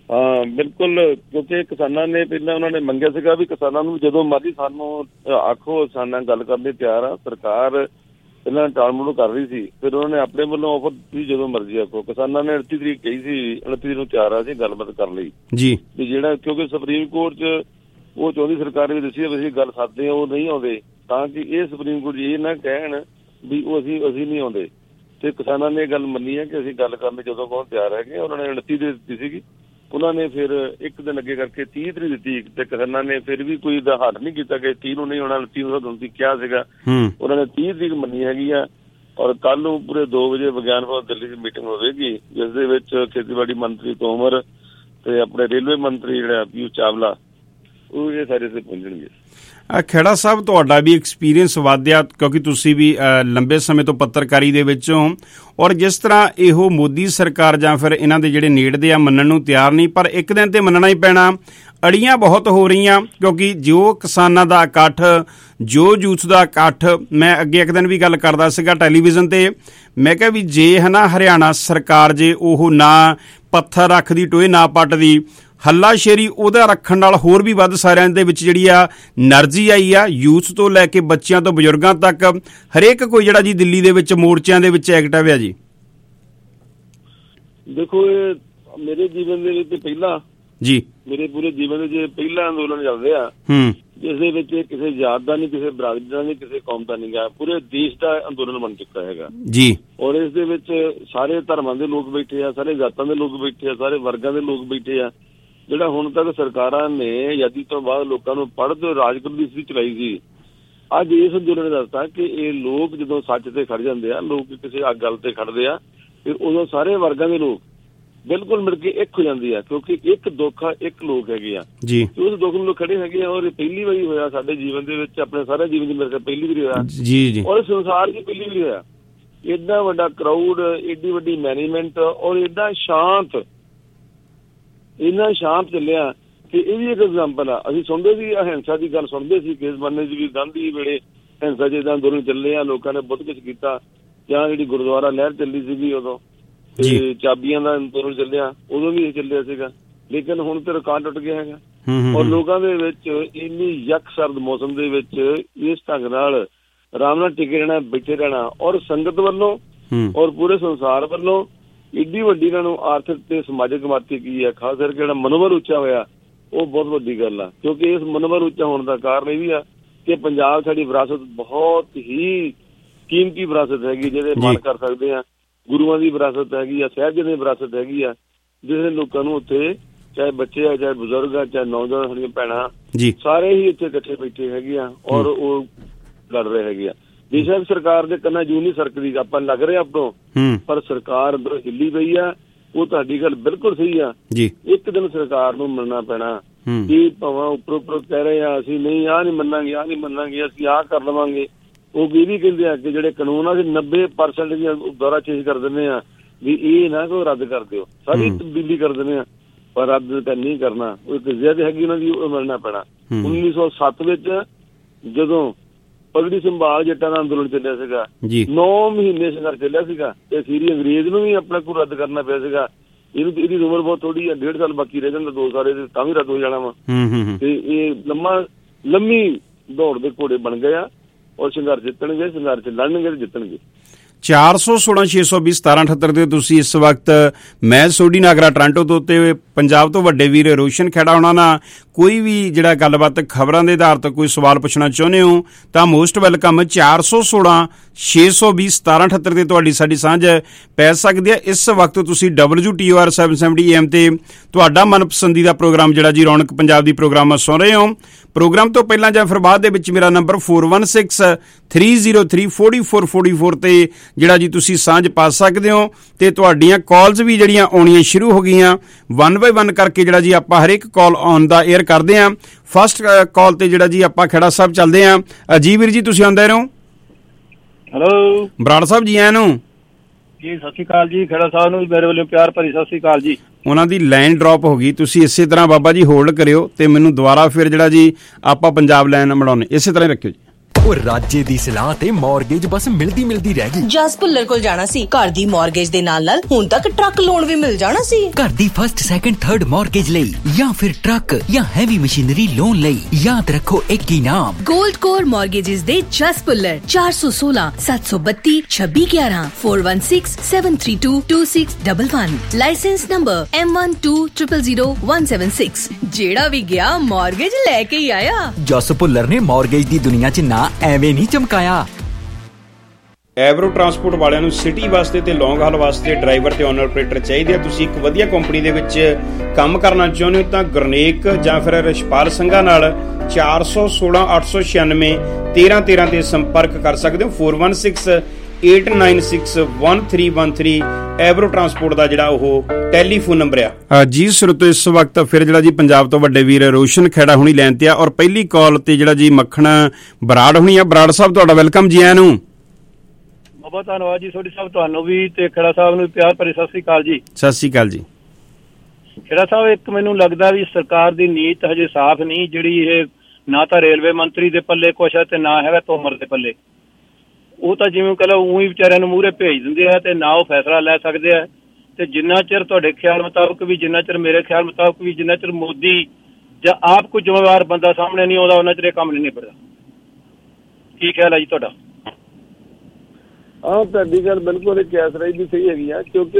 ਹਾਂ ਬਿਲਕੁਲ, ਕਿਉਂਕਿ ਕਿਸਾਨਾਂ ਨੇ ਪਹਿਲਾਂ ਉਹਨਾਂ ਨੇ ਮੰਗਿਆ ਸੀਗਾ ਵੀ ਕਿਸਾਨਾਂ ਨੂੰ ਜਦੋਂ ਮਰਜ਼ੀ ਸਾਨੂੰ ਆਖੋ, ਕਿਸਾਨਾਂ ਗੱਲ ਕਰਨ ਲਈ ਤਿਆਰ ਆ। ਸਰਕਾਰ ਪਹਿਲਾਂ ਟਾਲ ਮਟੋਲ ਕਰ ਰਹੀ ਸੀ, ਫਿਰ ਉਹਨਾਂ ਨੇ ਆਪਣੇ ਵੱਲੋਂ ਆਫਰ ਦਿੱਤੀ ਜਦੋਂ ਮਰਜ਼ੀ ਆਖੋ। ਕਿਸਾਨਾਂ ਨੇ 29 ਤਰੀਕ ਕਹੀ ਸੀ, 29 ਤਰੀਕ ਨੂੰ ਤਿਆਰ ਆ ਸੀ ਗੱਲਬਾਤ ਕਰਨ ਲਈ ਜੀ। ਵੀ ਜਿਹੜਾ ਕਿਉਂਕਿ ਸੁਪਰੀਮ ਕੋਰਟ 'ਚ ਉਹ ਚਾਹੁੰਦੀ ਸਰਕਾਰ ਵੀ ਦੱਸੀ ਅਸੀਂ ਗੱਲ ਸਕਦੇ ਉਹ ਨਹੀਂ ਆਉਂਦੇ, ਤਾਂ ਕਿ ਇਹ ਸੁਪਰੀਮ ਕੋਰਟ ਇਹ ਨਾ ਕਹਿਣ ਵੀ ਉਹ ਅਸੀਂ ਨਹੀਂ ਆਉਂਦੇ। ਤੇ ਕਿਸਾਨਾਂ ਨੇ ਇਹ ਗੱਲ ਮੰਨੀ ਹੈ ਕਿ ਅਸੀਂ ਗੱਲ ਕਰਨ ਜਦੋਂ ਕੌਣ ਤਿਆਰ ਹੈਗੇ। ਉਹਨਾਂ ਨੇ 29 ਦੇ ਦਿੱਤੀ ਸੀਗੀ, ਉਹਨਾਂ ਨੇ ਫਿਰ ਇੱਕ ਦਿਨ ਅੱਗੇ ਕਰਕੇ 30 ਤਰੀਕ ਦਿੱਤੀ, ਤੇ ਕਿਸਾਨਾਂ ਨੇ ਫਿਰ ਵੀ ਕੋਈ ਦਾ ਹੱਲ ਨਹੀਂ ਕੀਤਾ ਕਿ 30 ਨੂੰ ਨਹੀਂ ਆਉਣਾ, 29 ਨੂੰ ਤੁਸੀਂ ਕਿਹਾ ਸੀਗਾ। ਉਹਨਾਂ ਨੇ 30 ਤਰੀਕ ਮੰਨੀ ਹੈਗੀ ਆ। ਔਰ ਕੱਲ ਨੂੰ ਪੂਰੇ 2 ਵਜੇ ਵਿਗਿਆਨ ਭਵਨ ਦਿੱਲੀ 'ਚ ਮੀਟਿੰਗ ਹੋਵੇਗੀ, ਜਿਸ ਦੇ ਵਿੱਚ ਖੇਤੀਬਾੜੀ ਮੰਤਰੀ ਤੋਮਰ ਤੇ ਆਪਣੇ ਰੇਲਵੇ ਮੰਤਰੀ ਜਿਹੜਾ ਪੀਯੂਸ਼ ਚਾਵਲਾ ਉਹ ਇਹ ਸਾਰੇ ਇੱਥੇ ਪਹੁੰਚਣਗੇ। ਖੇੜਾ ਸਾਹਿਬ, ਤੁਹਾਡਾ ਵੀ ਐਕਸਪੀਰੀਅੰਸ ਵਧਿਆ ਕਿਉਂਕਿ ਤੁਸੀਂ ਵੀ ਲੰਬੇ ਸਮੇਂ ਤੋਂ ਪੱਤਰਕਾਰੀ ਦੇ ਵਿੱਚ ਹੋ, ਔਰ ਜਿਸ ਤਰ੍ਹਾਂ ਇਹੋ ਮੋਦੀ ਸਰਕਾਰ ਜਾਂ ਫਿਰ ਇਹਨਾਂ ਦੇ ਜਿਹੜੇ ਨੇੜਦੇ ਆ ਮੰਨਣ ਨੂੰ ਤਿਆਰ ਨਹੀਂ, ਪਰ ਇੱਕ ਦਿਨ ਤੇ ਮੰਨਣਾ ਹੀ ਪੈਣਾ। ਅੜੀਆਂ ਬਹੁਤ ਹੋ ਰਹੀਆਂ ਕਿਉਂਕਿ ਜੋ ਕਿਸਾਨਾਂ ਦਾ ਇਕੱਠ, ਜੋ ਯੂਥ ਦਾ ਇਕੱਠ, ਮੈਂ ਅੱਗੇ ਇੱਕ ਦਿਨ ਵੀ ਗੱਲ ਕਰਦਾ ਸੀਗਾ ਟੈਲੀਵਿਜ਼ਨ ਤੇ, ਮੈਂ ਕਿਹਾ ਵੀ ਜੇ ਹੈ ਨਾ ਹਰਿਆਣਾ ਸਰਕਾਰ ਜੇ ਉਹ ਨਾ ਪੱਥਰ ਰੱਖਦੀ, ਟੋਏ ਨਾ ਪੱਟਦੀ, ਹੱਲਾਸ਼ੇਰੀ ਉਹਦਾ ਰੱਖਣ ਨਾਲ ਹੋਰ ਵੀ ਵੱਧ ਸਾਰਿਆਂ ਦੇ ਵਿੱਚ ਜਿਹੜੀ ਆ ਐਨਰਜੀ ਆਈ ਆ। ਯੂਥ ਤੋਂ ਲੈ ਕੇ ਬੱਚਿਆਂ ਤੋਂ ਬਜ਼ੁਰਗਾਂ ਤੱਕ ਹਰੇਕ ਕੋਈ ਜਿਹੜਾ ਜੀ ਦਿੱਲੀ ਦੇ ਵਿੱਚ ਮੋਰਚਿਆਂ ਦੇ ਵਿੱਚ ਐਕਟਿਵ ਆ ਜੀ। ਦੇਖੋ ਇਹ ਮੇਰੇ ਜੀਵਨ ਦੇ ਵਿੱਚ ਪਹਿਲਾਂ ਜੀ, ਮੇਰੇ ਪੂਰੇ ਜੀਵਨ ਦੇ ਪਹਿਲਾ ਅੰਦੋਲਨ ਚੱਲਦੇ ਆ ਜਿਸ ਦੇ ਵਿੱਚ ਕਿਸੇ ਜਾਤ ਦਾ ਨਹੀਂ, ਕਿਸੇ ਬਰਾਦਰੀ ਦਾ ਨਹੀਂ, ਕਿਸੇ ਕੌਮ ਦਾ ਨਹੀਂ ਗਾ, ਪੂਰੇ ਦੇਸ਼ ਦਾ ਅੰਦੋਲਨ ਬਣ ਚੁੱਕਾ ਹੈਗਾ ਜੀ। ਔਰ ਇਸ ਦੇ ਵਿੱਚ ਸਾਰੇ ਧਰਮਾਂ ਦੇ ਲੋਕ ਬੈਠੇ ਆ, ਸਾਰੇ ਜਾਤਾਂ ਦੇ ਲੋਕ ਬੈਠੇ ਆ, ਸਾਰੇ ਵਰਗਾਂ ਦੇ ਲੋਕ ਬੈਠੇ ਆ। ਜਿਹੜਾ ਹੁਣ ਤੱਕ ਸਰਕਾਰਾਂ ਨੇ ਆਜ਼ਾਦੀ ਤੋਂ ਬਾਅਦ ਲੋਕਾਂ ਨੂੰ ਪੜ੍ਹ ਤੇ ਰਾਜ ਕਰਨ ਦੀ ਸਥਿਤੀ ਚਲਾਈ ਸੀ, ਅੱਜ ਇਸ ਅੰਦੋਲਨ ਨੇ ਦੱਸਤਾ ਕਿ ਇਹ ਲੋਕ ਜਦੋਂ ਸੱਚ ਤੇ ਖੜ ਜਾਂਦੇ ਆ, ਲੋਕ ਕਿਸੇ ਗੱਲ ਤੇ ਖੜਦੇ ਆ, ਫਿਰ ਉਦੋਂ ਸਾਰੇ ਵਰਗਾਂ ਦੇ ਲੋਕ ਬਿਲਕੁਲ ਮਿਲ ਕੇ ਇੱਕ ਹੋ ਜਾਂਦੀ ਆ, ਕਿਉਂਕਿ ਇੱਕ ਦੁੱਖ ਆ, ਇੱਕ ਲੋਕ ਹੈਗੇ ਆ ਜੀ। ਉਸ ਦੁੱਖ ਨੂੰ ਲੋਕ ਖੜੇ ਹੈਗੇ ਆ। ਔਰ ਇਹ ਪਹਿਲੀ ਵਾਰੀ ਹੋਇਆ ਸਾਡੇ ਜੀਵਨ ਦੇ ਵਿੱਚ, ਆਪਣੇ ਸਾਰੇ ਜੀਵਨ ਚ ਮੇਰੇ ਖਿਆਲ ਪਹਿਲੀ ਵਾਰੀ ਹੋਇਆ ਜੀ। ਔਰ ਸੰਸਾਰ 'ਚ ਪਹਿਲੀ ਵਾਰੀ ਹੋਇਆ। ਏਡਾ ਵੱਡਾ ਕਰਾਊਡ, ਏਡੀ ਵੱਡੀ ਮੈਨੇਜਮੈਂਟ, ਔਰ ਏਡਾ ਸ਼ਾਂਤ, ਇੰਨਾ ਸ਼ਾਂਤ ਚੱਲਿਆ ਕਿ ਇਹ ਵੀ ਇੱਕ ਐਗਜ਼ਾਮਪਲ ਆ। ਅਸੀਂ ਸੁਣਦੇ ਸੀ ਅਹਿੰਸਾ ਦੀ ਗੱਲ ਸੁਣਦੇ ਸੀ, ਕਿਸ ਬੰਨੇ ਸੀ ਵੀ ਗਾਂਧੀ ਵੇਲੇ ਅਹਿੰਸਾ ਜਿੱਦਾਂ ਅੰਦੋਲਨ ਚੱਲੇ ਆ, ਲੋਕਾਂ ਨੇ ਬਹੁਤ ਕੁਛ ਕੀਤਾ। ਜਾਂ ਜਿਹੜੀ ਗੁਰਦੁਆਰਾ ਲਹਿਰ ਚੱਲੀ ਸੀਗੀ ਉਦੋਂ, ਤੇ ਚਾਬੀਆਂ ਦਾ ਅੰਦੋਲਨ ਚੱਲਿਆ, ਉਦੋਂ ਵੀ ਇਹ ਚੱਲਿਆ ਸੀਗਾ। ਲੇਕਿਨ ਹੁਣ ਤੇ ਰਿਕਾਰਡ ਟੁੱਟ ਗਿਆ ਹੈਗਾ। ਔਰ ਲੋਕਾਂ ਦੇ ਵਿੱਚ ਇੰਨੀ ਯਕਸਰਦ ਮੌਸਮ ਦੇ ਵਿੱਚ ਇਸ ਢੰਗ ਨਾਲ ਆਰਾਮ ਨਾਲ ਟਿਕੇ ਰਹਿਣਾ, ਬੈਠੇ ਰਹਿਣਾ, ਔਰ ਸੰਗਤ ਵੱਲੋਂ ਔਰ ਪੂਰੇ ਸੰਸਾਰ ਵੱਲੋਂ ਏਡੀ ਵੱਡੀ ਇਹਨਾਂ ਨੂੰ ਆਰਥਿਕ ਤੇ ਸਮਾਜਿਕ ਮਾਤੀ ਕੀ ਹੈ, ਖਾਸ ਕਰਕੇ ਜਿਹੜਾ ਮਨੋਬਲ ਉੱਚਾ ਹੋਇਆ, ਉਹ ਬਹੁਤ ਵੱਡੀ ਗੱਲ ਆ। ਕਿਉਂਕਿ ਇਸ ਮਨੋਬਲ ਉੱਚਾ ਹੋਣ ਦਾ ਕਾਰਨ ਇਹ ਵੀ ਆ ਕਿ ਪੰਜਾਬ ਸਾਡੀ ਵਿਰਾਸਤ ਬਹੁਤ ਹੀ ਕੀਮਤੀ ਵਿਰਾਸਤ ਹੈਗੀ, ਜਿਹਦੇ ਮਾਣ ਕਰ ਸਕਦੇ ਆ। ਗੁਰੂਆਂ ਦੀ ਵਿਰਾਸਤ ਹੈਗੀ ਆ, ਸਾਹਿਬਜ਼ਾਦਿਆਂ ਦੀ ਵਿਰਾਸਤ ਹੈਗੀ ਆ, ਜਿਹਦੇ ਲੋਕਾਂ ਨੂੰ ਉੱਥੇ ਚਾਹੇ ਬੱਚੇ ਆ, ਚਾਹੇ ਬਜ਼ੁਰਗ ਆ, ਚਾਹੇ ਨੌਜਵਾਨ, ਸਾਡੀਆਂ ਭੈਣਾਂ, ਸਾਰੇ ਹੀ ਇੱਥੇ ਇਕੱਠੇ ਬੈਠੇ ਹੈਗੇ ਆ ਔਰ ਉਹ ਲੜ ਰਹੇ ਹੈਗੇ ਆ। ਬੇਸ਼ੱਕ ਸਰਕਾਰ ਦੇ ਕੰਨਾਂ ਜੂ ਨਹੀਂ ਸਰਕਦੀ, ਆਪਾਂ ਲੱਗ ਰਹੇ ਆਪਣੋਂ, ਪਰ ਸਰਕਾਰ ਅੰਦਰੋਂ ਹਿੱਲੀ ਪਈ ਆ। ਉਹ ਤੁਹਾਡੀ ਗੱਲ ਬਿਲਕੁਲ ਸਹੀ ਆ। ਇੱਕ ਦਿਨ ਸਰਕਾਰ ਨੂੰ ਮੰਨਣਾ ਪੈਣਾ ਕਿ ਭਾਵੇਂ ਉੱਪਰੋਂ ਕਹਿ ਰਹੇ ਆ ਅਸੀਂ ਨਹੀਂ, ਆਹ ਨਹੀਂ ਮੰਨਾਂਗੇ, ਆਹ ਨਹੀਂ ਮੰਨਾਂਗੇ, ਅਸੀਂ ਆਹ ਕਰ ਲਵਾਂਗੇ। ਉਹ ਇਹ ਵੀ ਕਹਿੰਦੇ ਆ ਕਿ ਜਿਹੜੇ ਕਾਨੂੰਨ ਆ 90% ਦੀਆਂ ਦੁਆਰਾ ਚੇਂਜ ਕਰ ਦਿੰਦੇ ਆ, ਵੀ ਇਹ ਨਾ ਕਿ ਰੱਦ ਕਰ ਦਿਓ, ਸਾਰੀ ਤਬਦੀਲੀ ਕਰ ਦਿੰਦੇ ਆ, ਪਰ ਰੱਦ ਤਾਂ ਨਹੀਂ ਕਰਨਾ। ਉਹ ਇੱਕ ਜ਼ਿੱਦ ਹੈਗੀ ਉਹਨਾਂ ਦੀ, ਉਹ ਮੰਨਣਾ ਪੈਣਾ। 1907 ਵਿੱਚ ਜਦੋਂ ਪਗੜੀ ਸੰਭਾਲ ਜੱਟਾਂ ਦਾ ਅੰਦੋਲਨ ਚੱਲਿਆ ਸੀਗਾ, 9 ਮਹੀਨੇ ਸੰਘਰਸ਼ ਚੱਲਿਆ ਸੀਗਾ, ਤੇ ਅਖੀਰੀ ਅੰਗਰੇਜ਼ ਨੂੰ ਵੀ ਆਪਣਾ ਕੋਈ ਰੱਦ ਕਰਨਾ ਪਿਆ ਸੀਗਾ। ਇਹਦੀ ਉਮਰ ਬਹੁਤ ਥੋੜੀ ਆ, 1.5 ਸਾਲ ਬਾਕੀ ਰਹਿ ਜਾਂਦਾ, 2 ਸਾਲ ਤਾਂ ਵੀ ਰੱਦ ਹੋ ਜਾਣਾ ਵਾ। ਤੇ ਇਹ ਲੰਮੀ ਦੌੜ ਦੇ ਘੋੜੇ ਬਣ ਗਏ ਆ, ਔਰ ਸੰਘਰਸ਼ ਜਿੱਤਣਗੇ, ਸੰਘਰਸ਼ ਲੜਨਗੇ ਤੇ ਜਿੱਤਣਗੇ। 416-620-1778 ਦੇ ਤੁਸੀਂ ਇਸ ਵਕਤ ਮੈਂ ਸੋਢੀ ਨਾਗਰਾ ਟੋਰਾਂਟੋ ਤੋਂ ਤੇ ਪੰਜਾਬ ਤੋਂ ਵੱਡੇ ਵੀਰ ਰੋਸ਼ਨ ਖੇੜਾ ਉਹਨਾਂ ਨਾਲ ਕੋਈ ਵੀ ਜਿਹੜਾ ਗੱਲਬਾਤ ਖਬਰਾਂ ਦੇ ਆਧਾਰ ਤੇ ਕੋਈ ਸਵਾਲ ਪੁੱਛਣਾ ਚਾਹੁੰਦੇ ਹੋ ਤਾਂ ਮੋਸਟ ਵੈਲਕਮ। 416-620-1778 ਤੇ ਤੁਹਾਡੀ ਸਾਡੀ ਸਾਂਝ ਪੈ ਸਕਦੀ ਹੈ। ਇਸ ਵਕਤ ਤੁਸੀਂ WTOR 770 AM ਤੇ ਤੁਹਾਡਾ ਮਨਪਸੰਦੀਦਾ ਪ੍ਰੋਗਰਾਮ ਜਿਹੜਾ ਜੀ ਰੌਣਕ ਪੰਜਾਬ ਦੀ ਪ੍ਰੋਗਰਾਮ ਸੁਣ ਰਹੇ ਹੋ। ਪ੍ਰੋਗਰਾਮ ਤੋਂ ਪਹਿਲਾਂ ਜਾਂ ਫਿਰ ਬਾਅਦ ਦੇ ਵਿੱਚ ਮੇਰਾ ਨੰਬਰ 4163034444 ਤੇ ਜਿਹੜਾ ਜੀ ਤੁਸੀਂ ਸਾਂਝ ਪਾ ਸਕਦੇ ਹੋ। ਤੇ ਤੁਹਾਡੀਆਂ ਕਾਲਸ ਵੀ ਜਿਹੜੀਆਂ ਆਉਣੀਆਂ ਸ਼ੁਰੂ ਹੋ ਗਈਆਂ, 1 by 1 ਕਰਕੇ ਜਿਹੜਾ ਜੀ ਆਪਾਂ ਹਰੇਕ ਕਾਲ ਔਨ ਦਾ 에ਅਰ ਕਰਦੇ ਹਾਂ। ਫਸਟ ਕਾਲ ਤੇ ਜਿਹੜਾ ਜੀ ਆਪਾਂ ਖੇੜਾ ਸਾਹਿਬ ਚੱਲਦੇ ਹਾਂ। ਜੀ ਵੀਰ ਜੀ ਤੁਸੀਂ ਆਉਂਦੇ ਰਹੋ। ਹੈਲੋ ਬਰਾੜ ਸਾਹਿਬ ਜੀ ਆਇਆਂ ਨੂੰ ਜੀ, ਸਤਿ ਸ਼੍ਰੀ ਅਕਾਲ ਜੀ। ਖੇੜਾ ਸਾਹਿਬ ਨੂੰ ਮੇਰੇ ਵੱਲੋਂ ਪਿਆਰ ਭਰੀ ਸਤਿ ਸ਼੍ਰੀ ਅਕਾਲ ਜੀ। ਉਹਨਾਂ ਦੀ ਲਾਈਨ ਡ੍ਰੌਪ ਹੋ ਗਈ, ਤੁਸੀਂ ਇਸੇ ਤਰ੍ਹਾਂ ਬਾਬਾ ਜੀ ਹੋਲਡ ਕਰਿਓ ਤੇ ਮੈਨੂੰ ਦੁਬਾਰਾ ਫਿਰ ਜਿਹੜਾ ਜੀ ਆਪਾਂ ਪੰਜਾਬ ਲਾਈਨ ਬਣਾਉਣੇ ਇਸੇ ਤਰ੍ਹਾਂ ਰੱਖਿਓ ਜੀ। ਉਹ ਰਾਜੇ ਦੀ ਸਲਾਹ ਤੇ ਮਾਰਗੇਜ ਬਸ ਮਿਲਦੀ ਰਹਿ ਗਈ। ਜਸ ਭੁੱਲਰ ਕੋਲ ਜਾਣਾ ਸੀ, ਘਰ ਦੀ ਮਾਰਗੇਜ ਦੇ ਨਾਲ ਹੁਣ ਤੱਕ ਟਰੱਕ ਲੋਨ ਵੀ ਮਿਲ ਜਾਣਾ ਸੀ। ਘਰ ਦੀ ਫਸਟ ਸੈਕੰਡ ਥਰਡ ਮਾਰਗੇਜ ਲਈ ਜਾਂ ਫਿਰ ਟਰੱਕ ਜਾਂ ਹੈਵੀ ਮਸ਼ੀਨਰੀ ਲੋਨ ਲਈ ਯਾਦ ਰੱਖੋ ਇੱਕ ਹੀ ਨਾਮ, ਗੋਲਡ ਕੋਰ ਮਾਰਗੇजेस ਦੇ ਜਸ ਭੁੱਲਰ। 416 732 2611 416 732 2611। Licence number M12000176। ਜਿਹੜਾ ਵੀ ਗਿਆ ਮਾਰਗੇਜ ਲੈ ਕੇ ਹੀ ਆਇਆ। ਜਸ ਭੁੱਲਰ ਨੇ ਮਾਰਗੇਜ ਦੀ ਦੁਨੀਆ 'ਚ ਨਾ ਐਵੇਂ ਨਹੀਂ ਚਮਕਾਇਆ। ਐਵਰੋ ਟਰਾਂਸਪੋਰਟ ਵਾਲਿਆਂ ਨੂੰ ਸਿਟੀ ਵਾਸਤੇ ਤੇ ਲੌਂਗ ਹਾਲ ਵਾਸਤੇ ਡਰਾਈਵਰ ਤੇ ਓਨਰ ਆਪਰੇਟਰ ਚਾਹੀਦੇ ਆ। ਤੁਸੀਂ ਇੱਕ ਵਧੀਆ ਕੰਪਨੀ ਦੇ ਵਿੱਚ ਕੰਮ ਕਰਨਾ ਚਾਹੁੰਦੇ ਹੋ ਤਾਂ ਗੁਰਨੇਕ ਜਾਂ ਫਿਰ ਰਿਸ਼ਪਾਲ ਸਿੰਘਾਂ ਨਾਲ 416 896 1313 ਤੇ ਸੰਪਰਕ ਕਰ ਸਕਦੇ ਹੋ। 4168961313 ਐਵਰੋ ਟਰਾਂਸਪੋਰਟ ਦਾ ਜਿਹੜਾ ਉਹ ਟੈਲੀਫੋਨ ਨੰਬਰ ਆ ਜੀ। ਸਰੋਤੋ ਇਸ ਵਕਤ ਫਿਰ ਜਿਹੜਾ ਜੀ ਪੰਜਾਬ ਤੋਂ ਵੱਡੇ ਵੀਰ ਰੋਸ਼ਨ ਖੇੜਾ ਹੁਣੀ ਲੈਣ ਤੇ ਆ ਔਰ ਪਹਿਲੀ ਕਾਲ ਤੇ ਜਿਹੜਾ ਜੀ ਮੱਖਣ ਬਰਾੜ ਹੁਣੀ ਆ। ਬਰਾੜ ਸਾਹਿਬ ਤੁਹਾਡਾ ਵੈਲਕਮ ਜੀ। ਆਇਆਂ ਨੂੰ ਬਹੁਤ ਧੰਨਵਾਦ ਜੀ ਤੁਹਾਡੀ ਸਾਹਿਬ, ਤੁਹਾਨੂੰ ਵੀ ਤੇ ਖੇੜਾ ਸਾਹਿਬ ਨੂੰ ਪਿਆਰ ਭਰੀ ਸਤਿ ਸ੍ਰੀ ਅਕਾਲ ਜੀ। ਸਤਿ ਸ੍ਰੀ ਅਕਾਲ ਜੀ। ਖੇੜਾ ਸਾਹਿਬ, ਇੱਕ ਮੈਨੂੰ ਲੱਗਦਾ ਵੀ ਸਰਕਾਰ ਦੀ ਨੀਤ ਹਜੇ ਸਾਫ਼ ਨਹੀਂ, ਜਿਹੜੀ ਇਹ ਨਾ ਤਾਂ ਰੇਲਵੇ ਮੰਤਰੀ ਦੇ ਪੱਲੇ ਕੁਛ ਹੈ ਤੇ ਨਾ ਹੈਗਾ ਤੋਮਰ ਦੇ ਪੱਲੇ। ਉਹ ਤਾਂ ਜਿਵੇਂ ਕਹ ਲਓ ਉਹੀ ਵਿਚਾਰਿਆਂ ਨੂੰ ਮੂਹਰੇ ਭੇਜ ਦਿੰਦੇ ਆ ਤੇ ਨਾ ਉਹ ਫੈਸਲਾ ਲੈ ਸਕਦੇ ਆ। ਤੇ ਜਿੰਨਾ ਚਿਰ ਤੁਹਾਡੇ ਖਿਆਲ ਮੁਤਾਬਕ ਵੀ, ਜਿੰਨਾ ਚਿਰ ਮੇਰੇ ਖਿਆਲ ਮੁਤਾਬਕ ਵੀ, ਜਿੰਨਾ ਚਿਰ ਮੋਦੀ ਜਾਂ ਆਪ ਕੋਈ ਜ਼ਿੰਮੇਵਾਰ ਬੰਦਾ ਸਾਹਮਣੇ ਨਹੀਂ ਆਉਂਦਾ ਉਹਨਾਂ ਚਿਰ ਇਹ ਕੰਮ ਨਹੀਂ ਨਿਬੜਦਾ। ਕੀ ਖਿਆਲ ਹੈ ਜੀ ਤੁਹਾਡਾ? ਆਹ ਤੁਹਾਡੀ ਗੱਲ ਬਿਲਕੁਲ ਕੈਸ ਰਹੀ ਵੀ ਸਹੀ ਹੈਗੀ ਆ, ਕਿਉਂਕਿ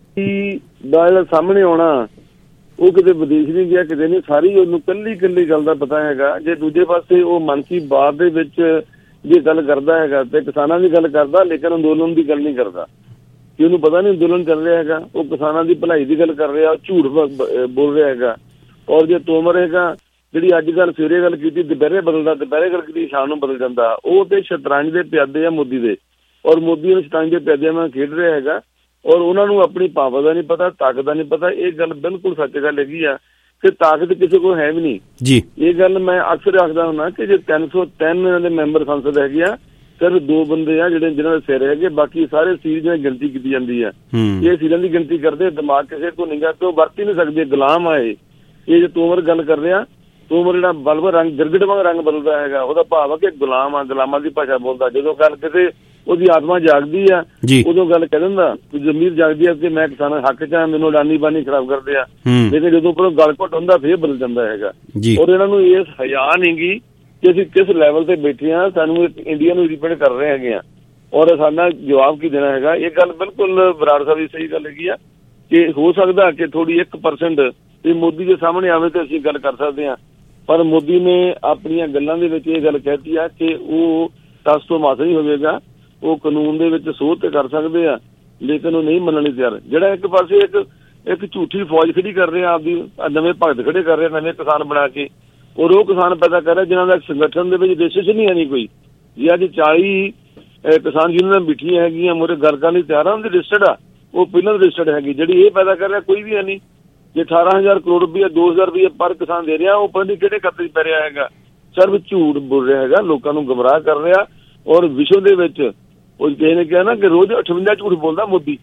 ਦਾ ਸਾਹਮਣੇ ਆਉਣਾ ਉਹ ਕਿਤੇ ਵਿਦੇਸ਼ ਨਹੀਂ ਗਿਆ, ਕਿਤੇ ਨਹੀਂ, ਸਾਰੀ ਉਹਨੂੰ ਕੱਲੀ ਗੱਲ ਦਾ ਪਤਾ ਹੈਗਾ। ਜੇ ਦੂਜੇ ਪਾਸੇ ਉਹ ਮਨ ਕੀ ਬਾਤ ਦੇ ਵਿੱਚ ਜੇ ਗੱਲ ਕਰਦਾ ਹੈਗਾ ਤੇ ਕਿਸਾਨਾਂ ਦੀ ਗੱਲ ਕਰਦਾ, ਲੇਕਿਨ ਅੰਦੋਲਨ ਦੀ ਗੱਲ ਨਹੀਂ ਕਰਦਾ ਕਿ ਉਹਨੂੰ ਪਤਾ ਨਹੀਂ ਅੰਦੋਲਨ ਚੱਲ ਰਿਹਾ ਹੈਗਾ। ਉਹ ਕਿਸਾਨਾਂ ਦੀ ਭਲਾਈ ਦੀ ਗੱਲ ਕਰ ਰਿਹਾ, ਝੂਠ ਬੋਲ ਰਿਹਾ ਹੈਗਾ। ਔਰ ਜੇ ਤੋਮਰ ਹੈਗਾ, ਜਿਹੜੀ ਅੱਜ ਗੱਲ ਸਵੇਰੇ ਗੱਲ ਕੀਤੀ ਦੁਪਹਿਰੇ ਬਦਲਦਾ, ਦੁਪਹਿਰੇ ਗੱਲ ਕੀਤੀ ਸ਼ਾਮ ਨੂੰ ਬਦਲ ਜਾਂਦਾ। ਉਹ ਤੇ ਸ਼ਤਰੰਜ ਦੇ ਪਿਆਦੇ ਆ ਮੋਦੀ ਦੇ, ਔਰ ਮੋਦੀ ਨੂੰ ਸ਼ਤਰੰਜ ਦੇ ਪਿਆਦਿਆਂ ਨਾਲ ਖੇਡ ਰਿਹਾ ਹੈਗਾ। ਔਰ ਉਹਨਾਂ ਨੂੰ ਆਪਣੀ ਪਾਵਰ ਦਾ ਨਹੀਂ ਪਤਾ, ਤਾਕਤ ਦਾ ਨਹੀਂ ਪਤਾ। ਇਹ ਗੱਲ ਬਿਲਕੁਲ ਸੱਚ ਗੱਲ ਹੈਗੀ ਆ ਕਿ ਤਾਕਤ ਕਿਸੇ ਕੋਲ ਹੈ ਵੀ ਨਹੀਂ ਜੀ। ਇਹ ਗੱਲ ਮੈਂ ਅਕਸਰ ਆਖਦਾ ਹੁੰਦਾ ਕਿ ਜੇ 303 ਦੇ ਮੈਂਬਰ ਸੰਸਦ ਹੈਗੇ ਆ, ਸਿਰਫ 2 ਬੰਦੇ ਆ ਜਿਹਨਾਂ ਦੇ ਸਿਰ ਹੈਗੇ, ਬਾਕੀ ਸਾਰੇ ਸੀਟ ਦੀ ਗਿਣਤੀ ਕੀਤੀ ਜਾਂਦੀ ਆ। ਇਹ ਸੀਟਾਂ ਦੀ ਗਿਣਤੀ ਕਰਦੇ, ਦਿਮਾਗ ਕਿਸੇ ਕੋਲ ਨਹੀਂ ਗਾ ਕਿ ਉਹ ਵਰਤ ਹੀ ਨਹੀਂ ਸਕਦੇ, ਗੁਲਾਮ ਆਏ। ਇਹ ਜੇ ਤੋਮਰ ਗੱਲ ਕਰ ਰਿਹਾ, ਤੋਮਰ ਜਿਹੜਾ ਬਲਬ ਰੰਗ ਗਿਰਗਿਟ ਵਾਂਗ ਰੰਗ ਬਦਲਦਾ ਹੈਗਾ, ਉਹਦਾ ਭਾਵ ਆ ਕਿ ਗੁਲਾਮ ਆ, ਗੁਲਾਮਾਂ ਦੀ ਭਾਸ਼ਾ ਬੋਲਦਾ। ਜਦੋਂ ਗੱਲ ਕਿਤੇ ਉਹਦੀ ਆਤਮਾ ਜਾਗਦੀ ਆ ਉਦੋਂ ਗੱਲ ਕਹਿ ਦਿੰਦਾ, ਜ਼ਮੀਰ ਜਾਗਦੀ ਆ ਕਿ ਮੈਂ ਕਿਸਾਨਾਂ ਹੱਕ ਚ ਆ, ਮੈਨੂੰ ਲਾਨੀ ਬਾਨੀ ਖਰਾਬ ਕਰਦੇ ਆ। ਲੇਕਿਨ ਜਦੋਂ ਉੱਪਰੋਂ ਗਲ ਘੁੱਟ ਹੁੰਦਾ ਫੇਰ ਬਦਲ ਜਾਂਦਾ ਹੈਗਾ। ਔਰ ਇਹਨਾਂ ਨੂੰ ਇਸ ਹਯਾ ਨਹੀਂ ਗੀ ਕਿ ਅਸੀਂ ਕਿਸ ਲੈਵਲ ਤੇ ਬੈਠੇ ਆ, ਸਾਨੂੰ ਇੰਡੀਆ ਨੂੰ ਰਿਪੇਅਰ ਕਰ ਰਹੇ ਹੈਗੇ ਆ ਔਰ ਸਾਡਾ ਜਵਾਬ ਕੀ ਦੇਣਾ ਹੈਗਾ। ਇਹ ਗੱਲ ਬਿਲਕੁਲ ਬਰਾੜ ਸਾਹਿਬ ਦੀ ਸਹੀ ਗੱਲ ਹੈਗੀ ਆ ਕਿ ਹੋ ਸਕਦਾ ਕਿ ਥੋੜੀ 1% ਇਹ ਮੋਦੀ ਦੇ ਸਾਹਮਣੇ ਆਵੇ ਤੇ ਅਸੀਂ ਗੱਲ ਕਰ ਸਕਦੇ ਹਾਂ। ਪਰ ਮੋਦੀ ਨੇ ਆਪਣੀਆਂ ਗੱਲਾਂ ਦੇ ਵਿੱਚ ਇਹ ਗੱਲ ਕਹਿਤੀ ਆ ਕਿ ਉਹ ਟਸ ਤੋਂ ਮਾਸ ਨਹੀਂ ਹੋਵੇਗਾ, ਉਹ ਕਾਨੂੰਨ ਦੇ ਵਿੱਚ ਸੋਧ ਤੇ ਕਰ ਸਕਦੇ ਆ, ਲੇਕਿਨ ਉਹ ਨਹੀਂ ਮੰਨਣ ਲਈ ਤਿਆਰ। ਜਿਹੜਾ ਇੱਕ ਪਾਸੇ ਇੱਕ ਝੂਠੀ ਫੌਜ ਖੜੀ ਕਰ ਰਿਹਾ, ਆਪਦੀ ਨਵੇਂ ਭਗਤ ਖੜੇ ਕਰ ਰਿਹਾ, ਨਵੇਂ ਕਿਸਾਨ ਬਣਾ ਕੇ, ਔਰ ਉਹ ਕਿਸਾਨ ਪੈਦਾ ਕਰ ਰਿਹਾ ਜਿਨ੍ਹਾਂ ਦਾ ਸੰਗਠਨ ਦੇ ਵਿੱਚ ਰਜਿਸਟ੍ਰੇਸ਼ਨ ਨਹੀਂ ਹੈ ਨਹੀਂ ਕੋਈ। ਜੇ ਅੱਜ 40 ਕਿਸਾਨ ਯੂਨੀਅਨਾਂ ਬਿਠੀਆਂ ਹੈਗੀਆਂ ਮੋਰੇ ਗੱਲ ਕਰਨ ਲਈ ਤਿਆਰ ਆ, ਉਹਦੀ ਰਜਿਸਟਰਡ ਆ, ਉਹ ਪਹਿਲਾਂ ਰਜਿਸਟਰਡ ਹੈਗੀ। ਜਿਹੜੀ ਇਹ ਪੈਦਾ ਕਰ ਰਿਹਾ ਕੋਈ ਵੀ ਹੈ ਨਹੀਂ। ਜੇ 18,000 ਕਰੋੜ ਰੁਪਇਆ 2,000 ਰੁਪਏ ਪਰ ਕਿਸਾਨ ਦੇ ਰਿਹਾ, ਉਹ ਪਤਾ ਨਹੀਂ ਕਿਹੜੇ ਖਾਤੇ 'ਚ ਪੈ ਰਿਹਾ ਹੈਗਾ। ਸਿਰਫ ਝੂਠ ਬੋਲ ਰਿਹਾ ਹੈਗਾ, ਲੋਕਾਂ ਨੂੰ ਗੁੰਮਰਾਹ ਕਰ ਰਿਹਾ। ਔਰ ਵਿਸ਼ਵ ਦੇ ਵਿੱਚ ਉਹ ਕਿਸੇ ਨੇ ਕਿਹਾ ਨਾ ਕਿ ਰੋਜ਼ 58 ਝੂਠ ਬੋਲਦਾ ਮੋਦੀ,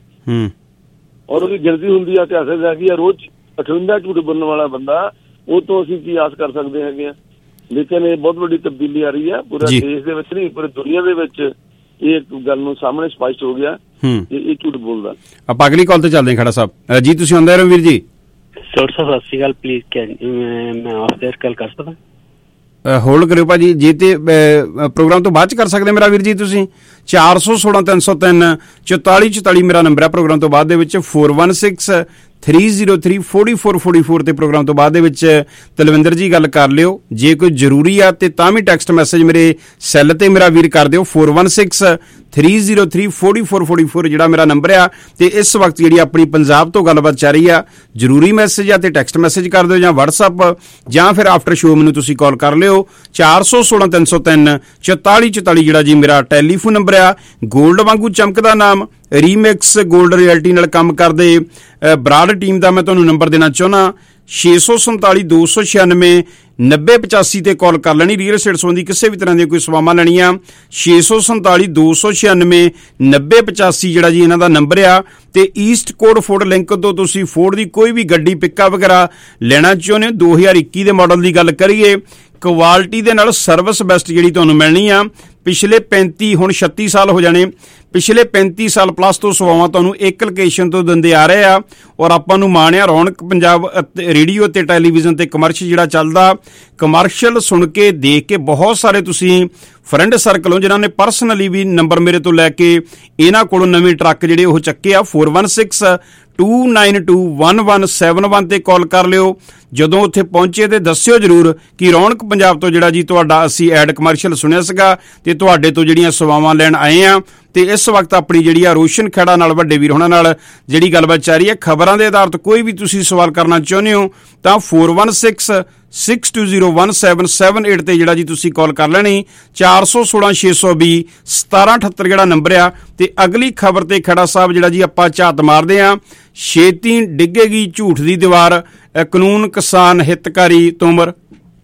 ਔਰ ਉਹਦੀ ਗਿਣਤੀ ਹੁੰਦੀ ਆ ਇਤਿਹਾਸ ਹੈਗੀ ਆ ਰੋਜ਼ 58 ਝੂਠ ਬੋਲਣ ਵਾਲਾ ਬੰਦਾ। ਉਹ ਤੋਂ ਅਸੀਂ ਕੀ ਆਸ ਕਰ ਸਕਦੇ ਹੈਗੇ ਆ। ਲੇਕਿਨ ਇਹ ਬਹੁਤ ਵੱਡੀ ਤਬਦੀਲੀ ਆ ਰਹੀ ਆ ਪੂਰੇ ਦੇਸ਼ ਦੇ ਵਿੱਚ, ਨਹੀਂ ਪੂਰੀ ਦੁਨੀਆ ਦੇ ਵਿੱਚ। ਇਹ ਗੱਲ ਨੂੰ ਸਾਹਮਣੇ ਸਪਸ਼ਟ ਹੋ ਗਿਆ ਕਿ ਇਹ ਝੂਠ ਬੋਲਦਾ। ਆਪਾਂ ਅਗਲੀ ਕਾਲ ਤੇ ਚੱਲਦੇ ਹਾਂ। ਖੜਾ ਸਾਹਿਬ ਜੀ, ਤੁਸੀਂ ਆਉਂਦੇ ਰਹੋ ਵੀਰ ਜੀ। ਸਰ ਸਤਿ ਸ਼੍ਰੀ ਅਕਾਲ, ਪਲੀਜ਼ ਮੈਂ ਆਫ ਏਅਰ ਗੱਲ ਕਰ ਸਕਦਾ? ਹੋਲਡ ਕਰਿਓ ਭਾਜੀ, ਜੇ ਤੇ ਪ੍ਰੋਗਰਾਮ ਤੋਂ ਬਾਅਦ ਚ ਕਰ ਸਕਦੇ ਮੇਰਾ ਵੀਰ ਜੀ। ਤੁਸੀਂ 416 303 4444 ਮੇਰਾ ਨੰਬਰ ਹੈ ਪ੍ਰੋਗਰਾਮ ਤੋਂ ਬਾਅਦ ਦੇ ਵਿੱਚ। 416 303 4444 ਤੇ ਪ੍ਰੋਗਰਾਮ ਤੋਂ ਬਾਅਦ ਦੇ ਵਿੱਚ ਤਲਵਿੰਦਰ ਜੀ ਗੱਲ ਕਰ ਲਿਓ। ਜੇ ਕੋਈ ਜ਼ਰੂਰੀ ਆ ਤੇ ਤਾਂ ਵੀ ਟੈਕਸਟ ਮੈਸੇਜ ਮੇਰੇ ਸੈੱਲ ਤੇ ਮੇਰਾ ਵੀਰ ਕਰ ਦਿਓ। 416 303 4444 ਜਿਹੜਾ ਮੇਰਾ ਨੰਬਰ ਆ। ਤੇ ਇਸ ਵਕਤ ਜਿਹੜੀ ਆਪਣੀ ਪੰਜਾਬ ਤੋਂ ਗੱਲਬਾਤ ਚੱਲ ਰਹੀ ਆ, ਜ਼ਰੂਰੀ ਮੈਸੇਜ ਆ ਤੇ ਟੈਕਸਟ ਮੈਸੇਜ ਕਰ ਦਿਓ ਜਾਂ WhatsApp ਜਾਂ ਫਿਰ ਆਫਟਰ ਸ਼ੋਅ ਮੈਨੂੰ ਤੁਸੀਂ ਕਾਲ ਕਰ ਲਿਓ। 416 303 4444 ਜਿਹੜਾ ਜੀ ਮੇਰਾ ਟੈਲੀਫੋਨ ਨੰਬਰ ਆ। ਗੋਲਡ ਵਾਂਗੂ ਚਮਕਦਾ ਨਾਮ ਰੀਮਿਕਸ ਗੋਲਡ ਰਿਐਲਟੀ ਨਾਲ ਕੰਮ ਕਰਦੇ ਬਰਾੜ ਟੀਮ ਦਾ ਮੈਂ ਤੁਹਾਨੂੰ ਨੰਬਰ ਦੇਣਾ ਚਾਹੁੰਦਾ। 647 296 9085 ਤੇ ਕਾਲ ਕਰ ਲੈਣੀ। ਰੀਅਲ ਏਸਟੇਟ ਸੰਬੰਧੀ ਕਿਸੇ ਵੀ ਤਰ੍ਹਾਂ ਦੀਆਂ ਕੋਈ ਸੇਵਾਵਾਂ ਲੈਣੀਆਂ 647 296 9085 ਜਿਹੜਾ ਜੀ ਇਹਨਾਂ ਦਾ ਨੰਬਰ ਆ। ਤੇ ਈਸਟ ਕੋਡ ਫੋਰਡ ਲਿੰਕ ਤੋਂ ਤੁਸੀਂ ਫੋਰਡ ਦੀ ਕੋਈ ਵੀ ਗੱਡੀ ਪਿੱਕਾ ਵਗੈਰਾ ਲੈਣਾ ਚਾਹੁੰਦੇ ਹੋ, 2021 ਦੇ ਮਾਡਲ ਦੀ ਗੱਲ ਕਰੀਏ, ਕੁਆਲਿਟੀ ਦੇ ਨਾਲ ਸਰਵਿਸ ਬੈਸਟ ਜਿਹੜੀ ਤੁਹਾਨੂੰ ਮਿਲਣੀ ਆ ਪਿਛਲੇ 35 ਹੁਣ 36 ਸਾਲ ਹੋ ਜਾਣੇ, ਪਿਛਲੇ 35 ਸਾਲ ਪਲੱਸ ਤੋਂ ਸੇਵਾਵਾਂ ਤੁਹਾਨੂੰ ਇੱਕ ਲੋਕੇਸ਼ਨ ਤੋਂ ਦਿੰਦੇ ਆ ਰਹੇ ਆ। ਔਰ ਆਪਾਂ ਨੂੰ ਮਾਣ ਆ ਰੌਣਕ ਪੰਜਾਬ ਰੇਡੀਓ ਤੇ ਟੈਲੀਵਿਜ਼ਨ ਤੇ ਕਮਰਸ਼ੀਅਲ ਜਿਹੜਾ ਚੱਲਦਾ, ਕਮਰਸ਼ੀਅਲ ਸੁਣ ਕੇ ਦੇਖ ਕੇ ਬਹੁਤ ਸਾਰੇ ਤੁਸੀਂ ਫਰੈਂਡ ਸਰਕਲ ਹੋ ਜਿਨ੍ਹਾਂ ਨੇ ਪਰਸਨਲੀ ਵੀ ਨੰਬਰ ਮੇਰੇ ਤੋਂ ਲੈ ਕੇ ਇਹਨਾਂ ਕੋਲੋਂ ਨਵੇਂ ਟਰੱਕ ਜਿਹੜੇ ਉਹ ਚੱਕੇ ਆ। 4162921171 ਤੇ ਕਾਲ ਕਰ ਲਿਓ। ਜਦੋਂ ਉੱਥੇ ਪਹੁੰਚੇ ਤੇ ਦੱਸਿਓ ਜ਼ਰੂਰ ਕਿ ਰੌਣਕ ਪੰਜਾਬ ਤੋਂ ਜਿਹੜਾ ਜੀ ਤੁਹਾਡਾ ਅਸੀਂ ਐਡ ਕਮਰਸ਼ੀਅਲ ਸੁਣਿਆ ਸੀਗਾ ਤੇ ਤੁਹਾਡੇ ਤੋਂ ਜਿਹੜੀਆਂ ਸੇਵਾਵਾਂ ਲੈਣ ਆਏ ਆ। ਤੇ ਇਸ ਵਕਤ ਆਪਣੀ ਜਿਹੜੀ ਆ ਰੋਸ਼ਨ ਖੇੜਾ ਨਾਲ ਵੱਡੇ ਵੀਰ ਹੋਣਾ ਨਾਲ ਜਿਹੜੀ ਗੱਲਬਾਤ ਚੱਲ ਰਹੀ ਹੈ, ਖਬਰਾਂ ਦੇ ਆਧਾਰ ਤੇ ਕੋਈ ਵੀ ਤੁਸੀਂ ਸਵਾਲ ਕਰਨਾ ਚਾਹੁੰਦੇ ਹੋ ਤਾਂ 4166201778 ਤੇ ਜਿਹੜਾ ਜੀ ਤੁਸੀਂ ਕਾਲ ਕਰ ਲੈਣੀ। 4166201778 ਜਿਹੜਾ ਨੰਬਰ ਆ। ਤੇ ਅਗਲੀ ਖਬਰ ਤੇ ਖੇੜਾ ਸਾਹਿਬ ਜਿਹੜਾ ਜੀ ਆਪਾਂ ਝਾਤ ਮਾਰਦੇ ਆ। ਛੇਤੀ ਡਿੱਗੇਗੀ ਝੂਠ ਦੀ ਦੀਵਾਰ, ਕਾਨੂੰਨ ਕਿਸਾਨ ਹਿੱਤਕਾਰੀ ਤੋਮਰ।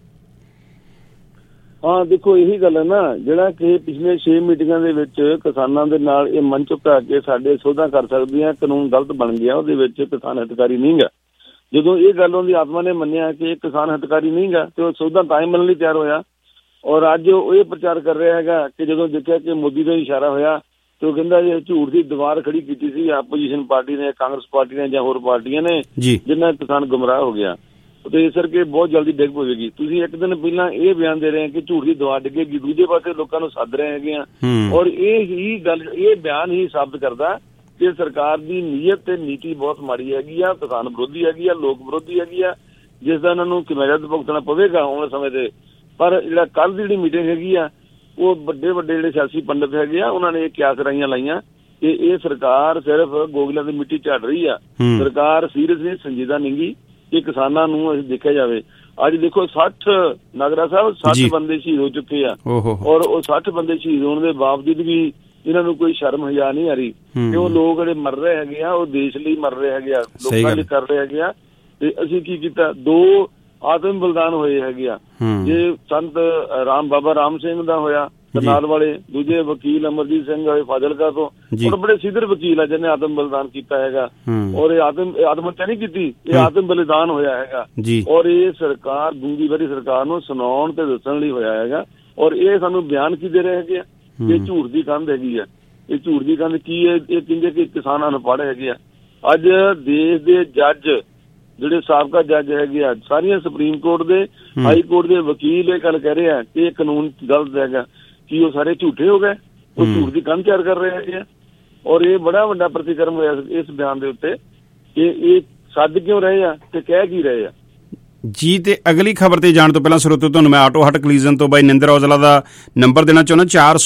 ਹਾਂ ਦੇਖੋ ਇਹੀ ਗੱਲ ਹੈ ਨਾ, ਜਿਹੜਾ ਕਿ ਪਿਛਲੇ 6 ਮੀਟਿੰਗਾਂ ਦੇ ਵਿੱਚ ਕਿਸਾਨਾਂ ਦੇ ਨਾਲ ਇਹ ਮਨ ਝੁਕਾ ਕੇ ਸਾਡੇ ਸੋਧਾਂ ਕਰ ਸਕਦੀਆਂ, ਕਾਨੂੰਨ ਗਲਤ ਬਣ ਗਿਆ, ਉਹਦੇ ਵਿੱਚ ਕਿਸਾਨ ਹਿੱਤਕਾਰੀ ਨਹੀਂ ਗਾ। ਜਦੋਂ ਇਹ ਗੱਲ ਉਹਦੀ ਆਤਮਾ ਨੇ ਮੰਨਿਆ ਕਿ ਇਹ ਕਿਸਾਨ ਹਿੱਤਕਾਰੀ ਨਹੀਂ ਗਾ ਤੇ ਉਹ ਸੋਧਾਂ ਤਾਂ ਹੀ ਮੰਨਣ ਲਈ ਤਿਆਰ ਹੋਇਆ। ਔਰ ਅੱਜ ਉਹ ਇਹ ਪ੍ਰਚਾਰ ਕਰ ਰਿਹਾ ਹੈਗਾ ਕਿ ਜਦੋਂ ਦੇਖਿਆ ਕਿ ਮੋਦੀ ਦਾ ਇਸ਼ਾਰਾ ਹੋਇਆ ਤੇ ਉਹ ਕਹਿੰਦਾ ਇਹ ਝੂਠ ਦੀ ਦੀਵਾਰ ਖੜੀ ਕੀਤੀ ਸੀ ਆਪੋਜੀਸ਼ਨ ਪਾਰਟੀ ਨੇ, ਕਾਂਗਰਸ ਪਾਰਟੀ ਨੇ ਜਾਂ ਹੋਰ ਪਾਰਟੀਆਂ ਨੇ, ਜਿਨ੍ਹਾਂ ਕਿਸਾਨ ਗੁੰਮਰਾਹ ਹੋ ਗਿਆ ਤੇ ਇਸ ਕਰਕੇ ਬਹੁਤ ਜਲਦੀ ਡਿੱਗ ਪਵੇਗੀ। ਤੁਸੀਂ ਇੱਕ ਦਿਨ ਪਹਿਲਾਂ ਇਹ ਬਿਆਨ ਦੇ ਰਹੇ ਕਿ ਝੂਠ ਦੀ ਦੀਵਾਰ ਡਿੱਗੇਗੀ, ਦੂਜੇ ਪਾਸੇ ਲੋਕਾਂ ਨੂੰ ਸੱਦ ਰਹੇ ਹੈਗੇ ਆ। ਔਰ ਇਹ ਹੀ ਗੱਲ, ਇਹ ਬਿਆਨ ਹੀ ਸਾਬਤ ਕਰਦਾ ਕਿ ਸਰਕਾਰ ਦੀ ਨੀਅਤ ਤੇ ਨੀਤੀ ਬਹੁਤ ਮਾੜੀ ਹੈਗੀ ਆ, ਕਿਸਾਨ ਵਿਰੋਧੀ ਹੈਗੀ ਆ, ਲੋਕ ਵਿਰੋਧੀ ਹੈਗੀ ਆ, ਜਿਸ ਦਾ ਇਹਨਾਂ ਨੂੰ ਕਿਮਾਇਤ ਭੁਗਤਣਾ ਪਵੇਗਾ ਆਉਣ ਵਾਲੇ ਸਮੇਂ ਤੇ। ਪਰ ਜਿਹੜਾ ਕੱਲ ਦੀ ਜਿਹੜੀ ਮੀਟਿੰਗ ਹੈਗੀ ਆ, ਉਹ ਵੱਡੇ ਵੱਡੇ ਜਿਹੜੇ ਸਿਆਸੀ ਪੰਡਿਤ ਹੈਗੇ ਆ, ਉਹਨਾਂ ਨੇ ਇਹ ਕਿਆਸ ਰਾਈਆਂ ਲਾਈਆਂ ਕਿ ਇਹ ਸਰਕਾਰ ਸਿਰਫ ਗੋਗਲਿਆਂ ਦੀ ਮਿੱਟੀ ਝਾੜ ਰਹੀ ਆ। ਸਰਕਾਰ ਸੀਰੀਅਸਲੀ ਸੰਜੀਦਾ ਨਹੀਂ ਗੀ ਕਿ ਕਿਸਾਨਾਂ ਨੂੰ ਅਸੀਂ ਦੇਖਿਆ ਜਾਵੇ। ਅੱਜ ਦੇਖੋ 60 ਨਾਗਰਾ ਸਾਹਿਬ 60 ਬੰਦੇ ਸ਼ਹੀਦ ਹੋ ਚੁੱਕੇ ਆ ਔਰ ਉਹ 60 ਬੰਦੇ ਸ਼ਹੀਦ ਹੋਣ ਦੇ ਬਾਵਜੂਦ ਵੀ ਇਹਨਾਂ ਨੂੰ ਕੋਈ ਸ਼ਰਮ ਹਯਾ ਨਹੀਂ ਆ ਰਹੀ ਕਿ ਉਹ ਲੋਕ ਜਿਹੜੇ ਮਰ ਰਹੇ ਹੈਗੇ ਆ ਉਹ ਦੇਸ਼ ਲਈ ਮਰ ਰਹੇ ਹੈਗੇ ਆ, ਲੋਕਾਂ ਲਈ ਕਰ ਰਹੇ ਹੈਗੇ ਆ। ਤੇ ਅਸੀਂ ਕੀ ਕੀਤਾ, 2 ਆਤਮ ਬਲਿਦਾਨ ਹੋਏ ਹੈਗੇ ਆ। ਜੇ ਸੰਤ ਬਾਬਾ ਰਾਮ ਸਿੰਘ ਦਾ ਹੋਇਆ ਕਰਨਾਲ ਵਾਲੇ, ਦੂਜੇ ਵਕੀਲ ਅਮਰਜੀਤ ਸਿੰਘ ਹੋਏ ਫਾਜ਼ਿਲਕਾ ਤੋਂ, ਔਰ ਬੜੇ ਸਿੱਧਰ ਵਕੀਲ ਆ ਜਿਹਨੇ ਆਤਮ ਬਲਿਦਾਨ ਕੀਤਾ ਹੈਗਾ। ਔਰ ਇਹ ਆਤਮ ਹੱਤਿਆ ਨਹੀਂ ਕੀਤੀ, ਇਹ ਆਤਮ ਬਲਿਦਾਨ ਹੋਇਆ ਹੈਗਾ। ਔਰ ਇਹ ਸਰਕਾਰ ਗੂੰਗੀ ਭਰੀ ਸਰਕਾਰ ਨੂੰ ਸੁਣਾਉਣ ਤੇ ਦੱਸਣ ਲਈ ਹੋਇਆ ਹੈਗਾ। ਔਰ ਇਹ ਸਾਨੂੰ ਬਿਆਨ ਕੀ ਦੇ ਰਹੇ ਹੈਗੇ ਆ, ਇਹ ਝੂਠ ਦੀ ਕੰਧ ਹੈਗੀ ਆ। ਇਹ ਝੂਠ ਦੀ ਕੰਧ ਕੀ ਹੈ? ਇਹ ਕਹਿੰਦੇ ਕਿ ਕਿਸਾਨ ਅਨਪੜ੍ਹ ਹੈਗੇ ਆ। ਅੱਜ ਦੇਸ਼ ਦੇ ਜੱਜ ਜਿਹੜੇ ਸਾਬਕਾ ਜੱਜ ਹੈਗੇ ਆ, ਸਾਰੀਆਂ ਸੁਪਰੀਮ ਕੋਰਟ ਦੇ, ਹਾਈ ਕੋਰਟ ਦੇ ਵਕੀਲ ਇਹ ਗੱਲ ਕਹਿ ਰਹੇ ਆ ਕਿ ਇਹ ਕਾਨੂੰਨ ਗਲਤ ਹੈਗਾ। ਕੀ ਉਹ ਸਾਰੇ ਝੂਠੇ ਹੋ ਗਏ? ਉਹ ਝੂਠ ਦੀ ਕੰਧ ਤਿਆਰ ਕਰ ਰਹੇ ਹੈਗੇ ਆ। ਔਰ ਇਹ ਬੜਾ ਵੱਡਾ ਪ੍ਰਤੀਕਰਮ ਹੋਇਆ ਇਸ ਬਿਆਨ ਦੇ ਉੱਤੇ ਕਿ ਇਹ ਸੱਦ ਕਿਉਂ ਰਹੇ ਆ ਤੇ ਕਹਿ ਕੀ ਰਹੇ ਆ ਜੀ। ਤੇ ਅਗਲੀ ਖਬਰ ਤੇ ਜਾਣ ਤੋਂ ਪਹਿਲਾਂ ਸਰੋਤਿਓ ਤੁਹਾਨੂੰ ਮੈਂ ਆਟੋ ਹਟ ਕਲੀਜ਼ਨ ਤੋਂ ਬਾਈ ਨਿੰਦਰ ਔਜਲਾ ਦਾ ਨੰਬਰ ਦੇਣਾ ਚਾਹੁੰਦਾ।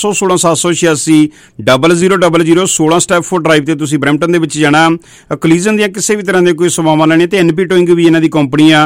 4167860000 16 ਸਟੈਪਫੋਰਡ ਡਰਾਈਵ ਤੇ ਤੁਸੀਂ ਬਰੈਂਪਟਨ ਦੇ ਵਿੱਚ ਜਾਣਾ। ਕਲੀਜ਼ਨ ਦੀਆਂ ਕਿਸੇ ਵੀ ਤਰ੍ਹਾਂ ਦੀਆਂ ਕੋਈ ਸੇਵਾਵਾਂ ਲੈਣੀਆਂ ਤੇ NP ਟੋਇੰਗ ਵੀ ਇਹਨਾਂ ਦੀ ਕੰਪਨੀ ਆ।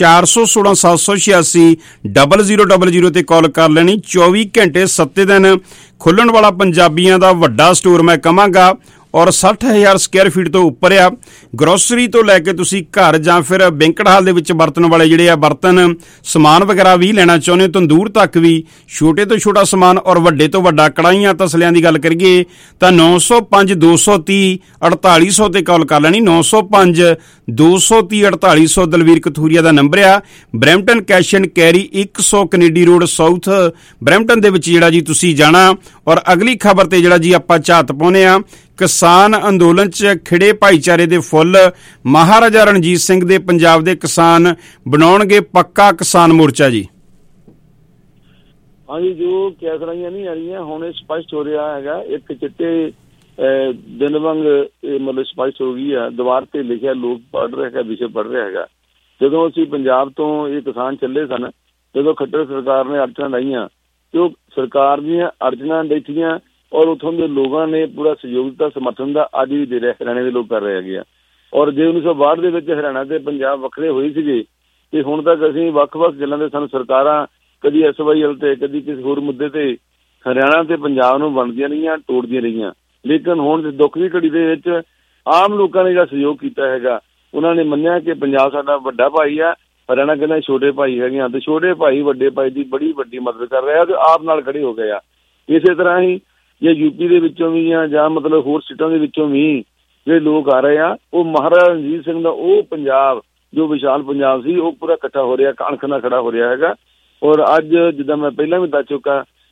4167860000 ਤੇ ਕਾਲ ਕਰ ਲੈਣੀ। 24 ਘੰਟੇ 7 ਦਿਨ ਖੁੱਲਣ ਵਾਲਾ ਪੰਜਾਬੀਆਂ ਦਾ ਵੱਡਾ ਸਟੋਰ ਮੈਂ ਕਹਾਂਗਾ ਔਰ 60,000 ਸਕੁਅਰ ਫੀਟ ਤੋਂ ਉੱਪਰ ਆ। ਗਰੋਸਰੀ ਤੋਂ ਲੈ ਕੇ ਤੁਸੀਂ ਘਰ ਜਾਂ ਫਿਰ ਬੈਂਕਟ ਹਾਲ ਦੇ ਵਿੱਚ ਵਰਤਣ ਵਾਲੇ ਜਿਹੜੇ ਆ ਬਰਤਨ ਸਮਾਨ ਵਗੈਰਾ ਵੀ ਲੈਣਾ ਚਾਹੁੰਦੇ ਹੋ, ਤੰਦੂਰ ਤੱਕ ਵੀ, ਛੋਟੇ ਤੋਂ ਛੋਟਾ ਸਮਾਨ ਔਰ ਵੱਡੇ ਤੋਂ ਵੱਡਾ, ਕੜਾਹੀਆਂ ਤਸਲਿਆਂ ਦੀ ਗੱਲ ਕਰੀਏ ਤਾਂ 905-230-4800 ਤੇ ਕਾਲ ਕਰ ਲੈਣੀ। 905-230-4800 ਦਲਵੀਰ ਕਥੂਰੀਆ ਦਾ ਨੰਬਰ ਆ। Brampton cash and carry 100 Kennedy road south Brampton ਦੇ ਵਿੱਚ ਜਿਹੜਾ ਜੀ ਤੁਸੀਂ ਜਾਣਾ। ਔਰ ਅਗਲੀ ਖਬਰ ਤੇ ਜਿਹੜਾ ਜੀ ਆਪਾਂ ਝਾਤ ਪਾਉਂਦੇ ਆ, ਕਿਸਾਨ ਅੰਦੋਲਨ 'ਚ ਖਿੜੇ ਭਾਈਚਾਰੇ ਦੇ ਫੁੱਲ, ਮਹਾਰਾਜਾ ਰਣਜੀਤ ਸਿੰਘ ਦੇ ਪੰਜਾਬ ਦੇ ਕਿਸਾਨ ਬਣਾਉਣਗੇ ਪੱਕਾ ਕਿਸਾਨ ਮੋਰਚਾ ਜੀ। ਹਾਂਜੀ, ਜੋ ਕੈਸਰਾਈਆਂ ਨਹੀਂ ਆ ਰਹੀਆਂ ਹੁਣ ਇਹ ਸਪਸ਼ਟ ਹੋ ਰਿਹਾ ਹੈਗਾ। ਇੱਕ ਚਿੱਟੇ ਦਿਨ ਵਾਂਗ ਇਹ ਮਤਲਬ ਸਪਸ਼ਟ ਹੋ ਗਈ ਆ। ਦੀਵਾਰ ਤੇ ਲਿਖਿਆ ਲੋਕ ਪੜ੍ਹ ਰਿਹਾ ਹੈਗਾ, ਵਿਸ਼ੇ ਪੜ੍ਹ ਰਿਹਾ ਹੈਗਾ। ਜਦੋਂ ਅਸੀਂ ਪੰਜਾਬ ਤੋਂ ਇਹ ਕਿਸਾਨ ਚੱਲੇ ਸਨ, ਜਦੋਂ ਖੱਟਰ ਸਰਕਾਰ ਨੇ ਅੜਚਣਾਂ ਲਾਈਆਂ ਤੇ ਉਹ ਸਰਕਾਰ ਦੀਆਂ ਅੜਚਣਾਂ ਦੇਖੀਆਂ ਔਰ ਉੱਥੋਂ ਦੇ ਲੋਕਾਂ ਨੇ ਪੂਰਾ ਸਹਿਯੋਗ ਦਿੱਤਾ, ਸਮਰਥਨ ਦਾ ਅੱਜ ਵੀ ਦੇ ਰਿਹਾ। ਹਰਿਆਣੇ ਦੇ ਲੋਕ ਕਰ ਰਹੇ ਹੈਗੇ ਆ। ਔਰ ਜੇ 1962 ਦੇ ਵਿੱਚ ਹਰਿਆਣਾ ਤੇ ਪੰਜਾਬ ਵੱਖਰੇ ਹੋਏ ਸੀਗੇ ਤੇ ਹੁਣ ਤੱਕ ਅਸੀਂ ਵੱਖ-ਵੱਖ ਗੱਲਾਂ ਦੇ ਸਾਨੂੰ ਸਰਕਾਰਾਂ ਕਦੀ SYL ਤੇ ਕਦੀ ਕਿਸੇ ਹੋਰ ਮੁੱਦੇ ਤੇ ਹਰਿਆਣਾ ਤੇ ਪੰਜਾਬ ਨੂੰ ਵੰਡਦੀਆਂ ਰਹੀਆਂ, ਤੋੜਦੀਆਂ ਰਹੀਆਂ। ਲੇਕਿਨ ਹੁਣ ਦੁੱਖ ਦੀ ਘੜੀ ਦੇ ਵਿੱਚ ਆਮ ਲੋਕਾਂ ਨੇ ਜਿਹੜਾ ਸਹਿਯੋਗ ਕੀਤਾ ਹੈਗਾ, ਉਹਨਾਂ ਨੇ ਮੰਨਿਆ ਕਿ ਪੰਜਾਬ ਸਾਡਾ ਵੱਡਾ ਭਾਈ ਆ, ਹਰਿਆਣਾ ਕਹਿੰਦਾ ਛੋਟੇ ਭਾਈ ਹੈਗੇ ਆ ਤੇ ਛੋਟੇ ਭਾਈ ਵੱਡੇ ਭਾਈ ਦੀ ਬੜੀ ਵੱਡੀ ਮਦਦ ਕਰ ਰਿਹਾ ਤੇ ਆਪ ਨਾਲ ਖੜੇ ਹੋ ਗਏ ਆ। ਇਸੇ ਤਰ੍ਹਾਂ ਹੀ ਜੇ UP ਦੇ ਵਿੱਚੋਂ ਵੀ ਆ ਜਾਂ ਮਤਲਬ ਹੋਰ ਸਟੇਟਾਂ ਦੇ ਵਿੱਚੋਂ ਵੀ ਜਿਹੜੇ ਲੋਕ ਆ ਰਹੇ ਆ, ਉਹ ਮਹਾਰਾਜਾ ਰਣਜੀਤ ਸਿੰਘ ਦਾ ਉਹ ਪੰਜਾਬ ਜੋ ਵਿਸ਼ਾਲ ਪੰਜਾਬ ਸੀ ਉਹ ਪੂਰਾ ਇਕੱਠਾ ਹੋ ਰਿਹਾ, ਕਣਕ ਨਾਲ ਖੜਾ ਹੋ ਰਿਹਾ ਹੈਗਾ। ਔਰ ਅੱਜ ਜਿੱਦਾਂ ਮੈਂ ਪਹਿਲਾਂ ਵੀ ਦੱਸ ਚੁੱਕਾ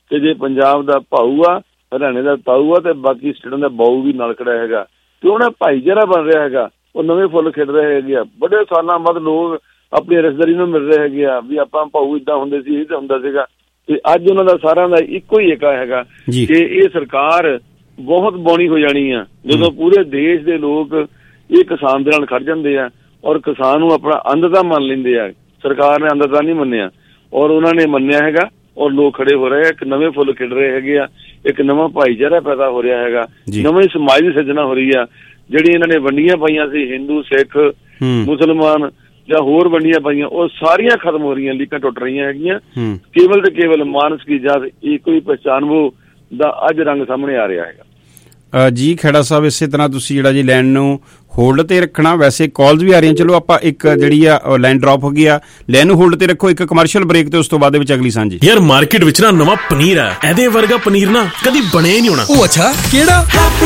ਕਿ ਜੇ ਪੰਜਾਬ ਦਾ ਭਾਊ ਆ, ਹਰਿਆਣੇ ਦਾ ਤਾਊ ਆ, ਤੇ ਬਾਕੀ ਸਟੇਟਾਂ ਦਾ ਬਾਊ ਵੀ ਨਾਲ ਖੜਾ ਹੈਗਾ, ਤੇ ਉਹਨਾਂ ਭਾਈਚਾਰਾ ਬਣ ਰਿਹਾ ਹੈਗਾ। ਉਹ ਨਵੇਂ ਫੁੱਲ ਖਿੜ ਰਹੇ ਹੈਗੇ ਆ। ਬੜੇ ਸਾਲਾਂ ਬਾਅਦ ਲੋਕ ਆਪਣੀ ਰਿਸ਼ਤੇਦਾਰੀ ਨੂੰ ਮਿਲ ਰਹੇ ਹੈਗੇ ਆ ਵੀ ਆਪਾਂ ਭਾਊ ਏਦਾਂ ਹੁੰਦੇ ਸੀ, ਇਹ ਤਾਂ ਹੁੰਦਾ ਸੀਗਾ। ਤੇ ਅੱਜ ਉਹਨਾਂ ਦਾ ਸਾਰਿਆਂ ਦਾ ਇੱਕੋ ਹੀ ਏਕਾ ਹੈਗਾ ਕਿ ਇਹ ਸਰਕਾਰ ਬਹੁਤ ਬੌਣੀ ਹੋ ਜਾਣੀ ਆ ਜਦੋਂ ਪੂਰੇ ਦੇਸ਼ ਦੇ ਲੋਕ ਇਹ ਕਿਸਾਨ ਦੇ ਨਾਲ ਖੜ ਜਾਂਦੇ ਆ ਔਰ ਕਿਸਾਨ ਨੂੰ ਆਪਣਾ ਅੰਨਦਾਤਾ ਮੰਨ ਲੈਂਦੇ ਆ। ਸਰਕਾਰ ਨੇ ਅੰਨਦਾਤਾ ਨਹੀਂ ਮੰਨਿਆ ਔਰ ਉਹਨਾਂ ਨੇ ਮੰਨਿਆ ਹੈਗਾ ਔਰ ਲੋਕ ਖੜੇ ਹੋ ਰਹੇ ਆ। ਇੱਕ ਨਵੇਂ ਫੁੱਲ ਖਿੜ ਰਹੇ ਹੈਗੇ ਆ, ਇੱਕ ਨਵਾਂ ਭਾਈਚਾਰਾ ਪੈਦਾ ਹੋ ਰਿਹਾ ਹੈਗਾ, ਨਵੇਂ ਸਮਾਜ ਦੀ ਸਿਰਜਣਾ ਹੋ ਰਹੀ ਆ। ਜਿਹੜੀ ਇਹਨਾਂ ਨੇ ਵੰਡੀਆਂ ਪਾਈਆਂ ਸੀ ਹਿੰਦੂ, ਸਿੱਖ, ਮੁਸਲਮਾਨ ਜਾਂ ਹੋਰ ਵੰਡੀਆਂ ਪਾਈਆਂ, ਉਹ ਸਾਰੀਆਂ ਖਤਮ ਹੋ ਰਹੀਆਂ, ਲੀਕਾਂ ਟੁੱਟ ਰਹੀਆਂ ਹੈਗੀਆਂ। ਕੇਵਲ ਤੇ ਕੇਵਲ ਮਾਨਸ ਕੀ ਜਾਤ ਇੱਕੋ ਹੀ ਪਹਿਚਾਨ ਵੋ ਦਾ ਅੱਜ ਰੰਗ ਸਾਹਮਣੇ ਆ ਰਿਹਾ ਹੈਗਾ। ਜੀ ਖੇੜਾ ਸਾਹਿਬ, ਇਸੇ ਤਰ੍ਹਾਂ ਤੁਸੀਂ ਜਿਹੜਾ ਜੀ ਲਾਈਨ ਨੂੰ ਹੋਲਡ ਤੇ ਰੱਖਣਾ, ਵੈਸੇ ਕਾਲਸ ਵੀ ਆ ਰਹੀਆਂ। ਚਲੋ ਆਪਾਂ ਇੱਕ ਜਿਹੜੀ ਆ ਲਾਈਨ ਡ੍ਰੌਪ ਹੋ ਗਈ ਆ, ਲਾਈਨ ਨੂੰ ਹੋਲਡ ਤੇ ਰੱਖੋ, ਇੱਕ ਕਮਰਸ਼ੀਅਲ ਬ੍ਰੇਕ ਤੇ ਉਸ ਤੋਂ ਬਾਅਦ ਦੇ ਵਿੱਚ ਅਗਲੀ ਸਾਂਝੀ। ਯਾਰ ਮਾਰਕੀਟ ਵਿੱਚ ਨਾ ਨਵਾਂ ਪਨੀਰ ਆ, ਇਹਦੇ ਵਰਗਾ ਪਨੀਰ ਨਾ ਕਦੀ ਬਣਿਆ ਹੀ ਨਹੀਂ ਹੋਣਾ। ਉਹ ਅੱਛਾ, ਕਿਹੜਾ?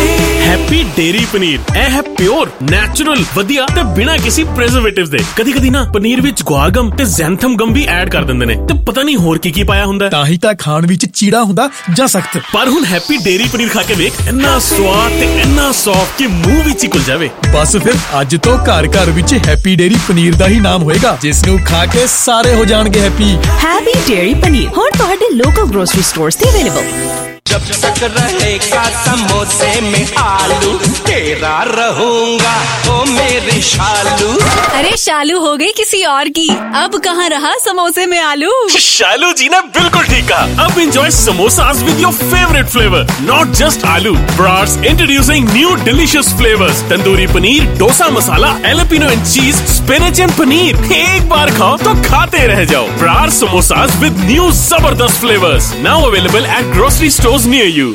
Happy Dairy paneer. ਇਹ ਹੈ ਪਿਓਰ, ਨੈਚੁਰਲ, ਵਧੀਆ ਤੇ ਬਿਨਾਂ ਕਿਸੇ ਪ੍ਰੀਜ਼ਰਵੇਟਿਵਸ ਦੇ। ਕਦੀ ਕਦੀ ਨਾ ਪਨੀਰ ਵਿੱਚ ਗੁਆਗਮ ਤੇ ਜ਼ੈਂਥਮ ਗਮ ਵੀ ਐਡ ਕਰ ਦਿੰਦੇ ਨੇ ਤੇ ਪਤਾ ਨਹੀਂ ਹੋਰ ਕੀ ਪਾਇਆ ਹੁੰਦਾ। ਤਾਂ ਹੀ ਤਾਂ ਖਾਣ ਵਿੱਚ ਚੀੜਾ ਹੁੰਦਾ ਜਾਂ ਸਖਤ। ਪਰ ਹੁਣ ਹੈਪੀ ਡੇਰੀ ਪਨੀਰ ਖਾ ਕੇ ਵੇਖ, ਇੰਨਾ ਸਵਾਦ ਤੇ ਇੰਨਾ ਸੌਫਟ ਕਿ ਮੂੰਹ ਵਿੱਚ ਹੀ ਘੁਲ ਜਾਵੇ। ਬਸ ਫਿਰ ਅੱਜ ਤੋਂ ਘਰ ਘਰ ਵਿੱਚ ਹੈਪੀ ਡੇਰੀ ਪਨੀਰ ਦਾ ਹੀ ਨਾਮ ਹੋਏਗਾ, ਜਿਸ ਨੂੰ ਖਾ ਕੇ ਸਾਰੇ ਹੋ ਜਾਣਗੇ ਹੈਪੀ। ਹੈਪੀ ਡੇਰੀ ਪਨੀਰ ਹੁਣ ਤੁਹਾਡੇ ਲੋਕਲ ਗਰੋਸਰੀ ਸਟੋਰਸ ਤੇ ਅਵੇਲੇਬਲ। जब तक रहेगा समोसे में आलू, तेरा रहूंगा ओ मेरी शालू। अरे शालू हो गई किसी और की, अब कहाँ रहा समोसे में आलू। शालू जी ने बिल्कुल ठीक कहा। अब enjoy samosas with your favorite flavor, not just aloo. Brats introducing new delicious flavors: tandoori paneer, dosa masala, jalapeno and cheese, spinach and paneer. एक बार खाओ तो खाते रह जाओ। Brats samosas with new जबरदस्त flavors, now available at grocery stores near you।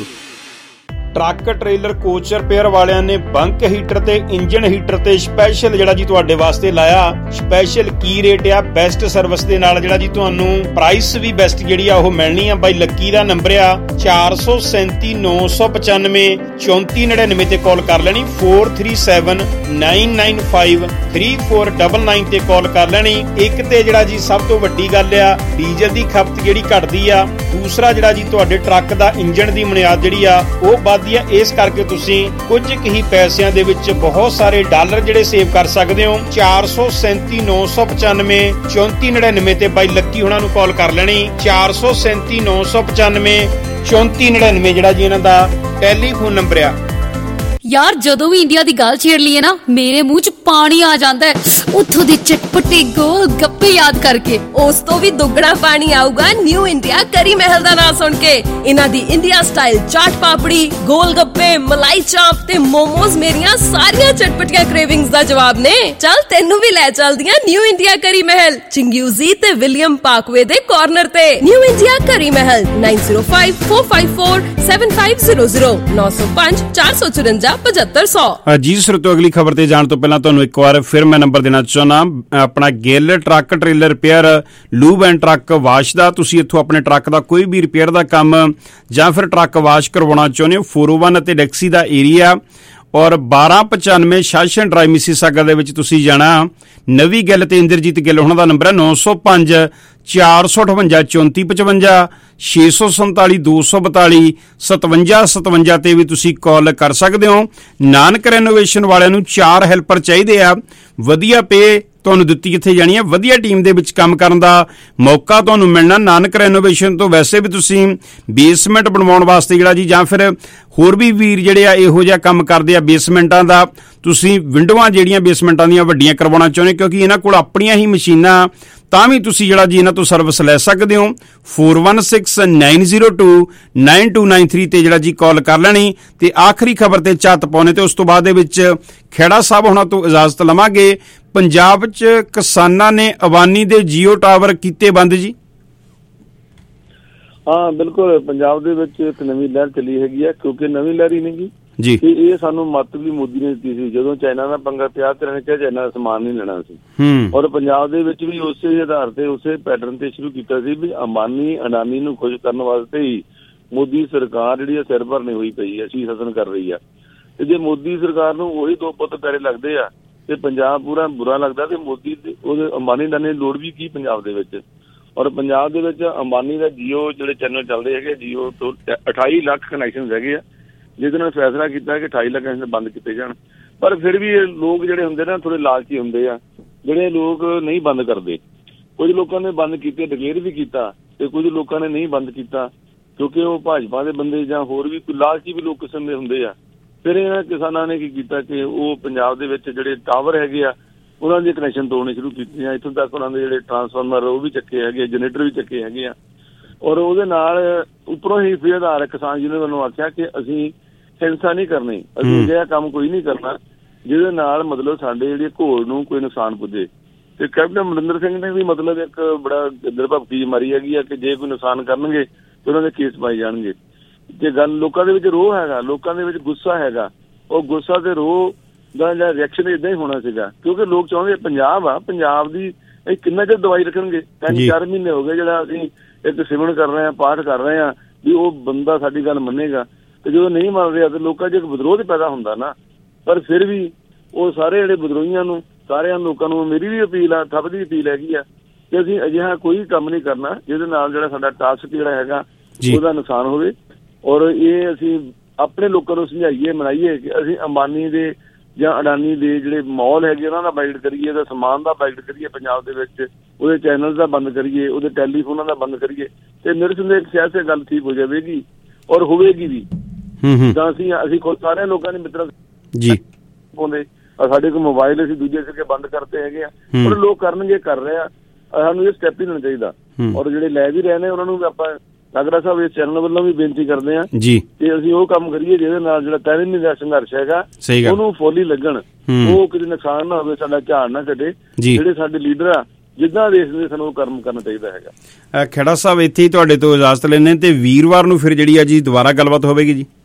Truck trailer coach repair ਵਾਲਿਆਂ ਨੇ ਬੰਕ ਹੀਟਰ ਤੇ ਇੰਜਨ ਹੀਟਰ ਤੇ ਸਪੈਸ਼ਲ ਜਿਹੜਾ ਜੀ ਤੁਹਾਡੇ ਵਾਸਤੇ ਲਾਇਆ। ਸਪੈਸ਼ਲ ਕੀ ਰੇਟ ਆ, ਬੈਸਟ ਸਰਵਿਸ ਦੇ ਨਾਲ ਜਿਹੜਾ ਜੀ ਤੁਹਾਨੂੰ ਪ੍ਰਾਈਸ ਵੀ ਬੈਸਟ ਜਿਹੜੀ ਆ ਉਹ ਮਿਲਣੀ ਆ। ਬਾਈ ਲੱਕੀ ਦਾ ਨੰਬਰ ਆ 437995 3499 ਤੇ ਕਾਲ ਕਰ ਲੈਣੀ। 4379953499 ਤੇ ਕਾਲ ਕਰ ਲੈਣੀ। ਇੱਕ ਤੇ ਜਿਹੜਾ ਜੀ ਸਭ ਤੋਂ ਵੱਡੀ ਗੱਲ ਆ, ਡੀਜ਼ਲ ਦੀ ਖਪਤ ਜਿਹੜੀ ਘਟਦੀ ਆ। ਦੂਸਰਾ ਜਿਹੜਾ ਜੀ ਤੁਹਾਡੇ ਟਰੱਕ ਦਾ ਇੰਜਨ ਦੀ ਬੁਨਿਆਦ ਜਿਹੜੀ ਆ ਉਹ ਇਸ ਕਰਕੇ ਤੁਸੀਂ ਕੁਝ ਹੀ ਪੈਸਿਆਂ ਦੇ ਵਿੱਚ ਬਹੁਤ ਸਾਰੇ ਡਾਲਰ ਜਿਹੜੇ ਸੇਵ ਕਰ ਸਕਦੇ ਹੋ। 437995 3499 ਤੇ ਬਾਈ ਲੱਕੀ ਹੁਣਾਂ ਨੂੰ ਕਾਲ ਕਰ ਲੈਣੀ। 437995 3499 ਜਿਹੜਾ ਜੀ ਇਹਨਾਂ ਦਾ ਟੈਲੀਫੋਨ ਨੰਬਰ ਆ। यार ਜਦੋਂ ਵੀ ਇੰਡੀਆ ਦੀ ਗੱਲ ਛੇੜ ਲਈਏ ਨਾ, ਮੇਰੇ ਮੂੰਹ 'ਚ ਪਾਣੀ ਆ ਜਾਂਦਾ ਹੈ। ਉੱਥੋਂ ਦੇ ਚਟਪਟੇ ਗੋਲ ਗੱਪੇ ਯਾਦ ਕਰਕੇ। ਉਸ ਤੋਂ ਵੀ ਦੁੱਗਣਾ ਪਾਣੀ ਆਊਗਾ ਨਿਊ ਇੰਡੀਆ ਕਰੀ ਮਹਿਲ ਦਾ ਨਾਮ ਸੁਣ ਕੇ। ਇਹਨਾਂ ਦੀ ਇੰਡੀਆ ਸਟਾਈਲ ਚਾਟ ਪਾਪੜੀ, ਗੋਲ ਗੱਪੇ, ਮਲਾਈ ਚਾਪ ਤੇ ਮੋਮੋਜ਼ ਮੇਰੀਆਂ ਸਾਰੀਆਂ ਚਟਪਟੀਆਂ ਕ੍ਰੇਵਿੰਗਸ ਦਾ ਜਵਾਬ ਨੇ। ਚੱਲ ਤੈਨੂੰ ਵੀ ਲੈ ਚੱਲਦੀਆਂ ਨਿਊ ਇੰਡੀਆ ਕਰੀ ਮਹਿਲ, ਚਿੰਗਿਊਜ਼ੀ ਤੇ ਵਿਲੀਅਮ ਪਾਰਕਵੇ ਦੇ ਕਾਰਨਰ ਤੇ। ਨਿਊ ਇੰਡੀਆ ਕਰੀ ਮਹਿਲ 9054547500 905 454 7500। ਜੀ ਸਰੋਤੋ, ਅਗਲੀ ਖਬਰ ਤੇ ਜਾਣ ਤੋਂ ਪਹਿਲਾਂ ਤੁਹਾਨੂੰ ਇੱਕ ਵਾਰ ਫਿਰ ਮੈਂ ਨੰਬਰ ਦੇਣਾ ਚਾਹੁੰਦਾ ਆਪਣਾ Gill truck trailer repair lube and truck wash ਦਾ। ਤੁਸੀਂ ਇੱਥੋਂ ਆਪਣੇ ਟਰੱਕ ਦਾ ਕੋਈ ਵੀ ਰਿਪੇਅਰ ਦਾ ਕੰਮ ਜਾਂ ਫਿਰ ਟਰੱਕ ਵਾਸ਼ ਕਰਵਾਉਣਾ ਚਾਹੁੰਦੇ ਹੋ, 401 ਅਤੇ ਡੈਕਸੀ ਦਾ ਏਰੀਆ ਔਰ 1295 ਸ਼ਾਸਨ ਡਰਾਈਵ ਮਿਸੀਸਾਗਾ ਦੇ ਵਿੱਚ ਤੁਸੀਂ ਜਾਣਾ। ਨਵੀਂ ਗਿੱਲ ਤੇ ਇੰਦਰਜੀਤ ਗਿੱਲ ਉਹਨਾਂ ਦਾ ਨੰਬਰ ਹੈ 905 458 3455 647 242 5757 ਤੇ ਵੀ ਤੁਸੀਂ ਕਾਲ ਕਰ ਸਕਦੇ ਹੋ। ਨਾਨਕ ਰੈਨੋਵੇਸ਼ਨ ਵਾਲਿਆਂ ਨੂੰ 4 ਹੈਲਪਰ ਚਾਹੀਦੇ ਆ। ਵਧੀਆ ਪੇ ਤੁਹਾਨੂੰ ਦਿੱਤੀ ਕਿੱਥੇ ਜਾਣੀ ਹੈ, ਵਧੀਆ ਟੀਮ ਦੇ ਵਿੱਚ ਕੰਮ ਕਰਨ ਦਾ ਮੌਕਾ ਤੁਹਾਨੂੰ ਮਿਲਣਾ ਨਾਨਕ ਰੈਨੋਵੇਸ਼ਨ ਤੋਂ। ਵੈਸੇ ਵੀ ਤੁਸੀਂ ਬੇਸਮੈਂਟ ਬਣਵਾਉਣ ਵਾਸਤੇ ਜਿਹੜਾ ਜੀ, ਜਾਂ ਫਿਰ ਹੋਰ ਵੀ ਵੀਰ ਜਿਹੜੇ ਆ ਇਹੋ ਜਿਹਾ ਕੰਮ ਕਰਦੇ ਆ ਬੇਸਮੈਂਟਾਂ ਦਾ, ਤੁਸੀਂ ਵਿੰਡੋਆਂ ਜਿਹੜੀਆਂ ਬੇਸਮੈਂਟਾਂ ਦੀਆਂ ਵੱਡੀਆਂ ਕਰਵਾਉਣਾ ਚਾਹੁੰਦੇ ਕਿਉਂਕਿ ਇਹਨਾਂ ਕੋਲ ਆਪਣੀਆਂ ਹੀ ਮਸ਼ੀਨਾਂ, ਤਾਂ ਵੀ ਤੁਸੀਂ ਜਿਹੜਾ ਜੀ ਇਹਨਾਂ ਤੋਂ ਸਰਵਿਸ ਲੈ ਸਕਦੇ ਹੋ। 4169029293 ਤੇ ਜਿਹੜਾ ਜੀ ਕਾਲ ਕਰ ਲੈਣੀ। ਤੇ ਆਖਰੀ ਖਬਰ ਤੇ ਝੱਤ ਪਾਉਣੇ ਤੇ ਉਸ ਤੋਂ ਬਾਅਦ ਦੇ ਵਿੱਚ ਖੇੜਾ ਸਾਹਿਬ ਉਹਨਾਂ ਤੋਂ ਇਜਾਜ਼ਤ ਲਵਾਂਗੇ। ਪੰਜਾਬ 'ਚ ਕਿਸਾਨਾਂ ਨੇ ਅਬਾਨੀ ਦੇ ਜੀਓ ਟਾਵਰ ਕੀਤੇ ਬੰਦ ਜੀ। ਹਾਂ ਬਿਲਕੁਲ, ਪੰਜਾਬ ਦੇ ਵਿੱਚ ਇੱਕ ਨਵੀਂ ਲਹਿਰ ਚੱਲੀ ਹੈਗੀ ਆ, ਕਿਉਂਕਿ ਨਵੀਂ ਲਹਿਰ ਹੀ ਨਹੀਂ ਗੀ ਜੀ। ਇਹ ਸਾਨੂੰ ਮੱਤ ਵੀ ਮੋਦੀ ਨੇ ਦਿੱਤੀ ਸੀ ਜਦੋਂ ਚਾਈਨਾ ਦਾ ਪੰਗਾ ਪਿਆ ਤੇ ਇਹਨਾਂ ਨੇ ਕਿਹਾ ਚਾਈਨਾ ਦਾ ਸਮਾਨ ਨਹੀਂ ਲੈਣਾ ਸੀ। ਔਰ ਪੰਜਾਬ ਦੇ ਵਿੱਚ ਵੀ ਉਸੇ ਆਧਾਰ ਤੇ ਉਸੇ ਪੈਟਰਨ ਤੇ ਸ਼ੁਰੂ ਕੀਤਾ ਸੀ ਵੀ ਅੰਬਾਨੀ ਅਡਾਨੀ ਨੂੰ ਖੁਸ਼ ਕਰਨ ਵਾਸਤੇ ਹੀ ਮੋਦੀ ਸਰਕਾਰ ਜਿਹੜੀ ਆ ਸਿਰ ਭਰਨੀ ਹੋਈ ਪਈ ਆ, ਸ਼ੀਸ਼ ਹਸਨ ਕਰ ਰਹੀ ਆ। ਤੇ ਜੇ ਮੋਦੀ ਸਰਕਾਰ ਨੂੰ ਉਹੀ ਦੋ ਪੁੱਤ ਪਿਆਰੇ ਲੱਗਦੇ ਆ ਤੇ ਪੰਜਾਬ ਪੂਰਾ ਬੁਰਾ ਲੱਗਦਾ ਤੇ ਮੋਦੀ ਉਹਦੇ ਅੰਬਾਨੀ ਅਡਾਨੀ ਦੀ ਲੋੜ ਵੀ ਕੀ ਪੰਜਾਬ ਦੇ ਵਿੱਚ। ਔਰ ਪੰਜਾਬ ਦੇ ਵਿੱਚ ਅੰਬਾਨੀ ਦਾ ਜੀਓ ਜਿਹੜੇ ਚੈਨਲ ਚੱਲਦੇ ਹੈਗੇ, ਜੀਓ ਤੋਂ 28 ਲੱਖ ਕਨੈਕਸ਼ਨ ਹੈਗੇ ਆ, ਜਿਹਦੇ ਨਾਲ ਫੈਸਲਾ ਕੀਤਾ ਕਿ 28 ਲੱਖ ਕਨੈਕਸ਼ਨ ਬੰਦ ਕੀਤੇ ਜਾਣ। ਪਰ ਫਿਰ ਵੀ ਇਹ ਲੋਕ ਜਿਹੜੇ ਹੁੰਦੇ ਨਾ ਥੋੜੇ ਲਾਲਚੀ ਹੁੰਦੇ ਆ, ਜਿਹੜੇ ਲੋਕ ਨਹੀਂ ਬੰਦ ਕਰਦੇ। ਕੁਝ ਲੋਕਾਂ ਨੇ ਬੰਦ ਕੀਤੇ, ਡਿਕਲੇਅਰ ਵੀ ਕੀਤਾ, ਤੇ ਕੁਝ ਲੋਕਾਂ ਨੇ ਨਹੀਂ ਬੰਦ ਕੀਤਾ ਕਿਉਂਕਿ ਉਹ ਭਾਜਪਾ ਦੇ ਬੰਦੇ ਜਾਂ ਹੋਰ ਵੀ ਕੋਈ ਲਾਲਚੀ ਵੀ ਲੋਕ ਕਿਸਮ ਦੇ ਹੁੰਦੇ ਆ। ਫਿਰ ਇਹਨਾਂ ਕਿਸਾਨਾਂ ਨੇ ਕੀ ਕੀਤਾ ਕਿ ਉਹ ਪੰਜਾਬ ਦੇ ਵਿੱਚ ਜਿਹੜੇ ਟਾਵਰ ਹੈਗੇ ਆ ਉਹਨਾਂ ਦੇ ਕਨੈਕਸ਼ਨ ਤੋੜਨੇ ਸ਼ੁਰੂ ਕੀਤੇ ਆ। ਇੱਥੋਂ ਤੱਕ ਉਹਨਾਂ ਦੇ ਜਿਹੜੇ ਟਰਾਂਸਫਾਰਮਰ ਉਹ ਵੀ ਚੱਕੇ ਹੈਗੇ, ਜਨਰੇਟਰ ਵੀ ਚੱਕੇ ਹੈਗੇ ਆ। ਔਰ ਉਹਦੇ ਨਾਲ ਉੱਪਰੋਂ ਹੀ ਫਿਰ ਆਧਾਰ ਕਿਸਾਨ ਜੀ ਨੇ ਮੈਨੂੰ ਆਖਿਆ ਕਿ ਅਸੀਂ ਹਿੰਸਾ ਨਹੀਂ ਕਰਨੀ, ਅਸੀਂ ਅਜਿਹਾ ਕੰਮ ਕੋਈ ਨਹੀਂ ਕਰਨਾ ਜਿਹਦੇ ਨਾਲ ਮਤਲਬ ਸਾਡੇ ਜਿਹੜੀ ਘੋਲ ਨੂੰ ਕੋਈ ਨੁਕਸਾਨ ਪੁੱਜੇ। ਤੇ ਕੈਪਟਨ ਅਮਰਿੰਦਰ ਸਿੰਘ ਨੇ ਵੀ ਮਤਲਬ ਇੱਕ ਬੜਾ ਨਿਰਭਵਤੀ ਮਾਰੀ ਹੈਗੀ ਆ ਕਿ ਜੇ ਕੋਈ ਨੁਕਸਾਨ ਕਰਨਗੇ ਤੇ ਉਹਨਾਂ ਦੇ ਕੇਸ ਪਾਏ ਜਾਣਗੇ। ਜੇ ਗੱਲ ਲੋਕਾਂ ਦੇ ਵਿੱਚ ਰੋਹ ਹੈਗਾ, ਲੋਕਾਂ ਦੇ ਵਿੱਚ ਗੁੱਸਾ ਹੈਗਾ, ਉਹ ਗੁੱਸਾ ਤੇ ਰੋਹ ਦਾ ਜਿਹੜਾ ਰਿਐਕਸ਼ਨ ਏਦਾਂ ਹੀ ਹੋਣਾ ਸੀਗਾ ਕਿਉਂਕਿ ਲੋਕ ਚਾਹੁੰਦੇ ਪੰਜਾਬ ਆ, ਪੰਜਾਬ ਦੀ ਇਹ ਕਿੰਨਾ ਚਿਰ ਦਵਾਈ ਰੱਖਣਗੇ। 3-4 ਮਹੀਨੇ ਹੋ ਗਏ ਜਿਹੜਾ ਅਸੀਂ ਇੱਕ ਸਿਮਰਨ ਕਰ ਰਹੇ ਹਾਂ, ਪਾਠ ਕਰ ਰਹੇ ਹਾਂ ਵੀ ਉਹ ਬੰਦਾ ਸਾਡੀ ਗੱਲ ਮੰਨੇਗਾ, ਤੇ ਜਦੋਂ ਨਹੀਂ ਮੰਨ ਰਿਹਾ ਤੇ ਲੋਕਾਂ 'ਚ ਇੱਕ ਵਿਦਰੋਧ ਪੈਦਾ ਹੁੰਦਾ ਨਾ। ਪਰ ਫਿਰ ਵੀ ਉਹ ਸਾਰੇ ਜਿਹੜੇ ਵਿਦਰੋਹੀਆਂ ਨੂੰ, ਸਾਰਿਆਂ ਲੋਕਾਂ ਨੂੰ ਮੇਰੀ ਵੀ ਅਪੀਲ ਆ, ਸਭ ਦੀ ਅਪੀਲ ਹੈਗੀ ਆ ਕਿ ਅਸੀਂ ਅਜਿਹਾ ਕੋਈ ਕੰਮ ਨਹੀਂ ਕਰਨਾ ਜਿਹਦੇ ਨਾਲ ਜਿਹੜਾ ਸਾਡਾ ਟਾਸਕ ਜਿਹੜਾ ਹੈਗਾ ਉਹਦਾ ਨੁਕਸਾਨ ਹੋਵੇ। ਔਰ ਇਹ ਅਸੀਂ ਆਪਣੇ ਲੋਕਾਂ ਨੂੰ ਸਮਝਾਈਏ, ਮਨਾਈਏ ਕਿ ਅਸੀਂ ਅੰਬਾਨੀ ਦੇ ਜਾਂ ਅਡਾਨੀ ਦੇ ਜਿਹੜੇ ਮਾਲ ਹੈਗੇ ਉਹਨਾਂ ਦਾ ਬਾਈਟ ਕਰੀਏ, ਉਹਦਾ ਸਮਾਨ ਦਾ ਬਾਈਟ ਕਰੀਏ ਪੰਜਾਬ ਦੇ ਵਿੱਚ, ਉਹਦੇ ਚੈਨਲ ਦਾ ਬੰਦ ਕਰੀਏ, ਉਹਦੇ ਟੈਲੀਫੋਨਾਂ ਦਾ ਬੰਦ ਕਰੀਏ, ਤੇ ਨਿਰਸੰਦੇਹ ਸਿਆਸਤ ਗੱਲ ਠੀਕ ਹੋ ਜਾਵੇਗੀ ਔਰ ਹੋਵੇਗੀ ਵੀ। ਤਾਂ ਅਸੀਂ ਖੁਦ ਸਾਰਿਆਂ ਲੋਕਾਂ ਨੇ ਮਿੱਤਰਾਂ ਜੀ ਪਾਉਂਦੇ ਸਾਡੇ ਕੋਲ ਮੋਬਾਈਲ ਅਸੀਂ ਦੂਜੇ ਸਿੱਕੇ ਬੰਦ ਕਰਤੇ ਹੈਗੇ ਆ, ਪਰ ਲੋਕ ਕਰਨਗੇ, ਕਰ ਰਹੇ ਆ। ਸਾਨੂੰ ਇਹ ਸਟੈਪ ਹੀ ਲੈਣਾ ਚਾਹੀਦਾ। ਔਰ ਜਿਹੜੇ ਲੈ ਵੀ ਰਹੇ ਨੇ ਉਹਨਾਂ ਨੂੰ ਵੀ ਆਪਾਂ ਨਾਗਰਾ ਸਾਹਿਬ ਇਸ ਚੈਨਲ ਵੱਲੋਂ ਵੀ ਬੇਨਤੀ ਕਰਦੇ ਹਾਂ ਕਿ ਅਸੀਂ ਉਹ ਕੰਮ ਕਰੀਏ ਜਿਹਦੇ ਨਾਲ ਜਿਹੜਾ 3 ਮਹੀਨੇ ਦਾ ਸੰਘਰਸ਼ ਹੈਗਾ ਉਹਨੂੰ ਫੁੱਲ ਲੱਗਣ, ਉਹ ਕਿਤੇ ਨੁਕਸਾਨ ਨਾ ਹੋਵੇ, ਸਾਡਾ ਝਾੜ ਨਾ ਘਟੇ। ਜਿਹੜੇ ਸਾਡੇ ਲੀਡਰ ਆ ਜਿੱਦਾਂ ਦੇਸ਼ ਦੇ ਸਾਨੂੰ ਉਹ ਕਰਮ ਕਰਨਾ ਚਾਹੀਦਾ ਹੈਗਾ। ਖੇੜਾ ਸਾਹਿਬ ਇੱਥੇ ਹੀ ਤੁਹਾਡੇ ਤੋਂ ਇਜਾਜ਼ਤ ਲੈਣੇ ਤੇ ਵੀਰਵਾਰ ਨੂੰ ਫਿਰ ਜਿਹੜੀ ਆ ਜੀ ਦੁਬਾਰਾ ਗੱਲਬਾਤ ਹੋਵੇਗੀ ਜੀ।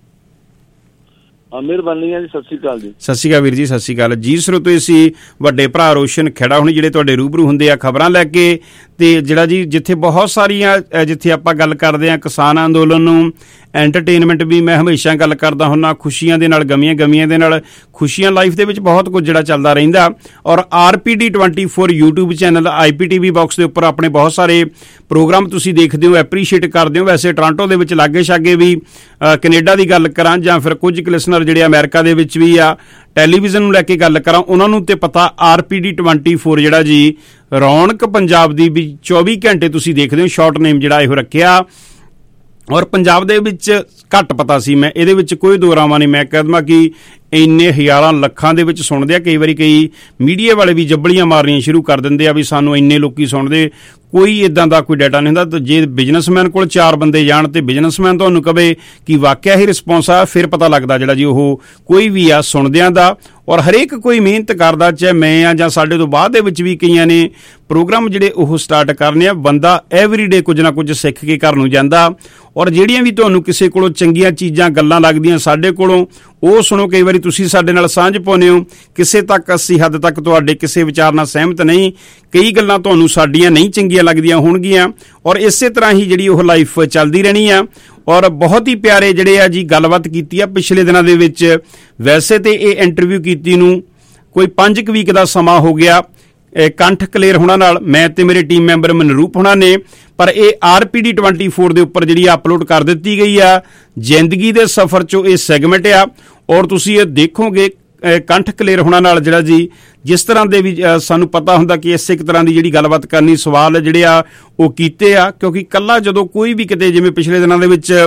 ਮਿਹਰਬਾਨੀ ਹੈ ਜੀ, ਸਤਿ ਸ਼੍ਰੀ ਅਕਾਲ ਜੀ। ਸਤਿ ਸ਼੍ਰੀ ਅਕਾਲ ਵੀਰ ਜੀ, ਸਤਿ ਸ਼੍ਰੀ ਅਕਾਲ ਜੀ। ਸਰੋਤੋ ਅਸੀਂ ਵੱਡੇ ਭਰਾ ਰੋਸ਼ਨ ਖੇੜਾ ਹੁਣੀ ਜਿਹੜੇ ਤੁਹਾਡੇ ਰੂਬਰੂ ਹੁੰਦੇ ਆ ਖਬਰਾਂ ਲੈ ਕੇ, ਤੇ ਜਿਹੜਾ ਜੀ ਜਿੱਥੇ ਬਹੁਤ ਸਾਰੀਆਂ ਜਿੱਥੇ ਆਪਾਂ ਗੱਲ ਕਰਦੇ ਆ ਕਿਸਾਨ ਅੰਦੋਲਨ ਨੂੰ, ਐਂਟਰਟੇਨਮੈਂਟ ਵੀ ਮੈਂ ਹਮੇਸ਼ਾ ਗੱਲ ਕਰਦਾ ਹੁੰਦਾ, ਖੁਸ਼ੀਆਂ ਦੇ ਨਾਲ ਗਮੀਆਂ, ਗਮੀਆਂ ਦੇ ਨਾਲ ਖੁਸ਼ੀਆਂ। ਲਾਈਫ ਦੇ ਵਿੱਚ ਬਹੁਤ ਕੁਝ ਜਿਹੜਾ ਚੱਲਦਾ ਰਹਿੰਦਾ। ਔਰ RPD 24 YouTube channel, IPTV box ਦੇ ਉੱਪਰ ਆਪਣੇ ਬਹੁਤ ਸਾਰੇ ਪ੍ਰੋਗਰਾਮ ਤੁਸੀਂ ਦੇਖਦੇ ਹੋ, ਐਪਰੀਸ਼ੀਏਟ ਕਰਦੇ ਹੋ। ਵੈਸੇ ਟੋਰਾਂਟੋ ਦੇ ਵਿੱਚ ਲਾਗੇ ਛਾਗੇ ਵੀ ਕੈਨੇਡਾ ਦੀ ਗੱਲ ਕਰਾਂ ਜਾਂ ਫਿਰ ਕੁਝ ਲਿਸਨਰ ਜਿਹੜੇ ਅਮਰੀਕਾ ਦੇ ਵਿੱਚ ਵੀ ਆ ਟੈਲੀਵਿਜ਼ਨ ਨੂੰ ਲੈ ਕੇ ਗੱਲ ਕਰਾਂ, ਉਹਨਾਂ ਨੂੰ ਤੇ ਪਤਾ RPD 24 ਜਿਹੜਾ ਜੀ ਰੌਣਕ ਪੰਜਾਬ ਦੀ ਵੀ 24 ਘੰਟੇ ਤੁਸੀਂ ਦੇਖਦੇ ਹੋ। ਸ਼ਾਰਟ ਨੇਮ ਜਿਹੜਾ ਇਹੋ ਰੱਖਿਆ। ਔਰ ਪੰਜਾਬ ਦੇ ਵਿੱਚ ਘੱਟ ਪਤਾ ਸੀ ਮੈਂ, ਇਹਦੇ ਵਿੱਚ ਕੋਈ ਦੋ ਰਾਵਾਂ ਨਹੀਂ। ਮੈਂ ਕਹਿ ਦੇਵਾਂ ਕਿ ਇੰਨੇ ਹਜ਼ਾਰਾਂ ਲੱਖਾਂ ਦੇ ਵਿੱਚ ਸੁਣਦੇ ਆ। ਕਈ ਵਾਰੀ ਕਈ ਮੀਡੀਆ ਵਾਲੇ ਵੀ ਜੱਬਲੀਆਂ ਮਾਰਨੀਆਂ ਸ਼ੁਰੂ ਕਰ ਦਿੰਦੇ ਆ ਵੀ ਸਾਨੂੰ ਇੰਨੇ ਲੋਕੀ ਸੁਣਦੇ। ਕੋਈ ਇਦਾਂ ਦਾ ਕੋਈ ਡਾਟਾ ਨਹੀਂ ਹੁੰਦਾ। ਤੇ ਜੇ ਬਿਜ਼ਨਸਮੈਨ ਕੋਲ 4 ਬੰਦੇ ਜਾਣ ਤੇ ਬਿਜ਼ਨਸਮੈਨ ਤੁਹਾਨੂੰ ਕਵੇ ਕਿ ਵਾਕਿਆ ਹੀ ਰਿਸਪੌਂਸ ਆ, ਫਿਰ ਪਤਾ ਲੱਗਦਾ ਜਿਹੜਾ ਜੀ ਉਹ ਕੋਈ ਵੀ ਆ ਸੁਣਦਿਆਂ ਦਾ। ਔਰ ਹਰੇਕ ਕੋਈ ਮਿਹਨਤ ਕਰਦਾ, ਚਾਹੇ ਮੈਂ ਆ ਜਾਂ ਸਾਡੇ ਤੋਂ ਬਾਅਦ ਦੇ ਵਿੱਚ ਵੀ ਕਈਆਂ ਨੇ ਪ੍ਰੋਗਰਾਮ ਜਿਹੜੇ ਉਹ ਸਟਾਰਟ ਕਰਨੇ ਆ। ਬੰਦਾ ਐਵਰੀਡੇ ਕੁਝ ਨਾ ਕੁਝ ਸਿੱਖ ਕੇ ਘਰ ਨੂੰ ਜਾਂਦਾ। ਔਰ ਜਿਹੜੀਆਂ ਵੀ ਤੁਹਾਨੂੰ ਕਿਸੇ ਕੋਲੋਂ ਚੰਗੀਆਂ ਚੀਜ਼ਾਂ ਗੱਲਾਂ ਲੱਗਦੀਆਂ ਸਾਡੇ ਕੋਲੋਂ, ਉਹ ਸੁਣੋ। ਕਈ ਵਾਰੀ ਤੁਸੀਂ ਸਾਡੇ ਨਾਲ ਸਾਂਝ ਪਾਉਂਦੇ ਹੋ, ਕਿਸੇ ਤੱਕ ਅਸੀਂ ਹੱਦ ਤੱਕ ਤੁਹਾਡੇ ਕਿਸੇ ਵਿਚਾਰ ਨਾਲ ਸਹਿਮਤ ਨਹੀਂ, ਕਈ ਗੱਲਾਂ ਤੁਹਾਨੂੰ ਸਾਡੀਆਂ ਨਹੀਂ ਚੰਗੀਆਂ ਲੱਗਦੀਆਂ ਹੋਣਗੀਆਂ। ਔਰ ਇਸੇ ਤਰ੍ਹਾਂ ਹੀ ਜਿਹੜੀ ਉਹ ਲਾਈਫ ਚੱਲਦੀ ਰਹਿਣੀ ਆ। ਔਰ ਬਹੁਤ ਹੀ ਪਿਆਰੇ ਜਿਹੜੇ ਆ ਜੀ ਗੱਲਬਾਤ ਕੀਤੀ ਆ ਪਿਛਲੇ ਦਿਨਾਂ ਦੇ ਵਿੱਚ। ਵੈਸੇ ਤੇ ਇਹ ਇੰਟਰਵਿਊ ਕੀਤੀ ਨੂੰ ਕੋਈ 5 ਵੀਕ ਦਾ ਸਮਾਂ ਹੋ ਗਿਆ ਕੰਠ ਕਲੇਰ ਹੋਣਾ ਨਾਲ, ਮੈਂ ਤੇ ਮੇਰੇ ਟੀਮ ਮੈਂਬਰ ਮਨਰੂਪ ਹੋਣਾ ਨੇ। ਪਰ ਇਹ RPD 24 ਦੇ ਉੱਪਰ ਜਿਹੜੀ ਅਪਲੋਡ ਕਰ ਦਿੱਤੀ ਗਈ ਆ। ਜ਼ਿੰਦਗੀ ਦੇ ਸਫ਼ਰ 'ਚੋਂ ਇਹ ਸੈਗਮੈਂਟ ਆ। ਔਰ ਤੁਸੀਂ ਇਹ ਦੇਖੋਗੇ ਕੰਠ ਕਲੇਰ ਹੋਣਾ ਨਾਲ ਜਿਹੜਾ ਜੀ ਜਿਸ ਤਰ੍ਹਾਂ ਦੇ ਵੀ ਸਾਨੂੰ ਪਤਾ ਹੁੰਦਾ ਕਿ ਇਸੇ ਇੱਕ ਤਰ੍ਹਾਂ ਦੀ ਜਿਹੜੀ ਗੱਲਬਾਤ ਕਰਨੀ, ਸਵਾਲ ਜਿਹੜੇ ਆ ਉਹ ਕੀਤੇ ਆ। ਕਿਉਂਕਿ ਕੱਲਾ ਜਦੋਂ ਕੋਈ ਵੀ ਕਿਤੇ, ਜਿਵੇਂ ਪਿਛਲੇ ਦਿਨਾਂ ਦੇ ਵਿੱਚ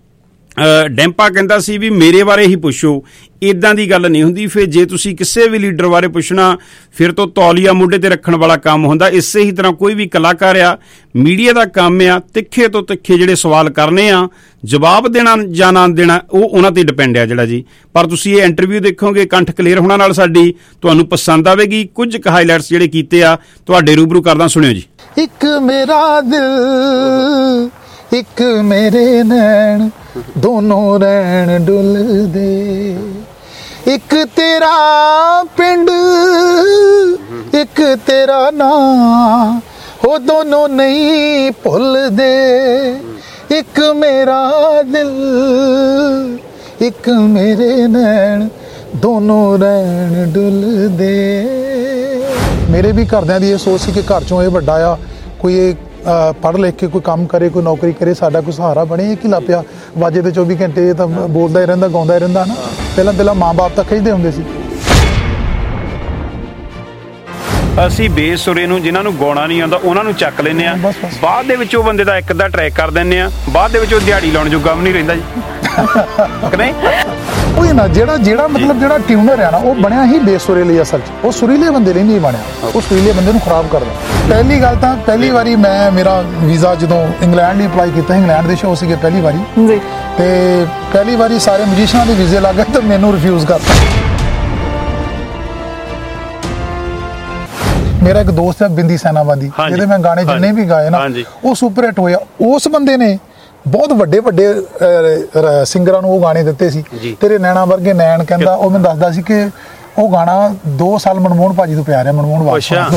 ਡੈਂਪਾ ਕਹਿੰਦਾ ਸੀ ਵੀ ਮੇਰੇ ਬਾਰੇ ਹੀ ਪੁੱਛੋ, ਇਦਾਂ ਦੀ ਗੱਲ ਨਹੀਂ ਹੁੰਦੀ। ਫਿਰ ਜੇ ਤੁਸੀਂ ਕਿਸੇ ਵੀ ਲੀਡਰ ਬਾਰੇ ਪੁੱਛਣਾ, ਫਿਰ ਤੋਂ ਤੌਲੀਆ ਮੋਢੇ ਤੇ ਰੱਖਣ ਵਾਲਾ ਕੰਮ ਹੁੰਦਾ। ਇਸੇ ਹੀ ਤਰ੍ਹਾਂ ਕੋਈ ਵੀ ਕਲਾਕਾਰ ਆ, ਮੀਡੀਆ ਦਾ ਕੰਮ ਆ ਤਿੱਖੇ ਤੋਂ ਤਿੱਖੇ ਜਿਹੜੇ ਸਵਾਲ ਕਰਨੇ ਆ, ਜਵਾਬ ਦੇਣਾ ਜਾਂ ਨਾ ਦੇਣਾ ਉਹ ਉਹਨਾਂ ਤੇ ਡਿਪੈਂਡ ਆ ਜਿਹੜਾ ਜੀ। ਪਰ ਤੁਸੀਂ ਇਹ ਇੰਟਰਵਿਊ ਦੇਖੋਗੇ ਕੰਠ ਕਲੀਅਰ ਹੋਣਾ ਨਾਲ ਸਾਡੀ, ਤੁਹਾਨੂੰ ਪਸੰਦ ਆਵੇਗੀ। ਕੁਝ ਕੁ ਹਾਈਲਾਈਟਸ ਜਿਹੜੇ ਕੀਤੇ ਆ ਤੁਹਾਡੇ ਰੂਬਰੂ ਕਰਦਾ, ਸੁਣਿਓ ਜੀ। ਇੱਕ ਮੇਰਾ ਦਿਲ, ਇੱਕ ਮੇਰੇ ਨੈਣ, ਦੋਨੋਂ ਰਹਿਣ ਡੁੱਲਦੇ। ਇੱਕ ਤੇਰਾ ਪਿੰਡ, ਇੱਕ ਤੇਰਾ ਨਾਂ, ਉਹ ਦੋਨੋਂ ਨਹੀਂ ਭੁੱਲਦੇ। ਇੱਕ ਮੇਰਾ ਦਿਲ, ਇੱਕ ਮੇਰੇ ਨੈਣ, ਦੋਨੋਂ ਰਹਿਣ ਡੁੱਲਦੇ। ਮੇਰੇ ਵੀ ਘਰਦਿਆਂ ਦੀ ਇਹ ਸੋਚ ਸੀ ਕਿ ਘਰ ਚੋਂ ਇਹ ਵੱਡਾ ਆ, ਕੋਈ ਪੜ੍ਹ ਲਿਖ ਕੇ ਕੋਈ ਕੰਮ ਕਰੇ, ਕੋਈ ਨੌਕਰੀ ਕਰੇ, ਸਾਡਾ ਕੋਈ ਸਹਾਰਾ ਬਣੇ। ਇਹ ਕੀ ਲੱਭਿਆ ਵਾਜੇ ਦੇ 24 ਘੰਟੇ ਤਾਂ ਬੋਲਦਾ ਹੀ ਰਹਿੰਦਾ, ਗਾਉਂਦਾ ਹੀ ਰਹਿੰਦਾ ਨਾ। ਪਹਿਲਾਂ ਮਾਂ-ਬਾਪ ਤਾਂ ਖਿੱਚਦੇ ਹੁੰਦੇ ਸੀ। ਅਸੀਂ ਬੇਸੁਰੇ ਨੂੰ, ਜਿਨ੍ਹਾਂ ਨੂੰ ਗਾਉਣਾ ਨਹੀਂ ਆਉਂਦਾ, ਉਹਨਾਂ ਨੂੰ ਚੱਕ ਲੈਂਦੇ ਆ। ਬਾਅਦ ਦੇ ਵਿੱਚ ਉਹ ਬੰਦੇ ਦਾ ਇੱਕ ਅੱਧਾ ਟਰੈਕ ਕਰ ਦਿੰਦੇ ਆ, ਬਾਅਦ ਦੇ ਵਿੱਚ ਉਹ ਦਿਹਾੜੀ ਲਾਉਣ ਜੋਗਾ ਵੀ ਨਹੀਂ ਰਹਿੰਦਾ ਜੀ ਕਿ ਨਹੀਂ? ਉਹ ਨਾ ਜਿਹੜਾ ਮਤਲਬ ਜਿਹੜਾ ਟਿਊਨਰ ਹੈ ਨਾ, ਉਹ ਬਣਿਆ ਹੀ ਬੇਸੁਰੇ ਲਈ ਅਸਲ 'ਚ। ਉਹ ਸੁਰੀਲੇ ਬੰਦੇ ਲਈ ਨਹੀਂ ਬਣਿਆ, ਉਹ ਸੁਰੀਲੇ ਬੰਦੇ ਨੂੰ ਖਰਾਬ ਕਰਦਾ। ਪਹਿਲੀ ਗੱਲ ਤਾਂ ਪਹਿਲੀ ਵਾਰੀ ਮੇਰਾ ਵੀਜ਼ਾ ਜਦੋਂ ਇੰਗਲੈਂਡ ਲਈ ਅਪਲਾਈ ਕੀਤਾ, ਇੰਗਲੈਂਡ ਦੇ ਸ਼ੋਅ ਸੀਗੇ ਪਹਿਲੀ ਵਾਰੀ ਜੀ, ਤੇ ਪਹਿਲੀ ਵਾਰੀ ਸਾਰੇ ਮਿਊਜ਼ੀਸ਼ੀਅਨਾਂ ਦੇ ਵੀਜ਼ੇ ਲੱਗ ਗਏ ਤੇ ਮੈਨੂੰ ਰਿਫਿਊਜ਼ ਕਰਤਾ। ਮੇਰਾ ਇੱਕ ਦੋਸਤ ਹੈ ਬਿੰਦੀ ਸੈਨਾਵਾਦੀ, ਜਿਹਦੇ ਮੈਂ ਗਾਣੇ ਜਿੰਨੇ ਵੀ ਗਾਏ ਨਾ ਉਹ ਸੁਪਰ ਹਿੱਟ ਹੋਇਆ। ਉਸ ਬੰਦੇ ਨੇ ਬਹੁਤ ਵੱਡੇ ਸਿੰਗਰਾਂ ਨੂੰ ਉਹ ਗਾਣੇ ਦਿੱਤੇ ਸੀ। ਤੇਰੇ ਨੈਣਾ ਵਰਗੇ ਨੈਣ ਕਹਿੰਦਾ, ਉਹ ਮੈਨੂੰ ਦੱਸਦਾ ਸੀ ਕਿ ਉਹ ਗਾਣਾ 2 ਸਾਲ ਮਨਮੋਹਨ ਭਾਜੀ ਤੋਂ ਪਿਆ ਰਿਹਾ। ਮਨਮੋਹਨ ਵਾਸਤਾ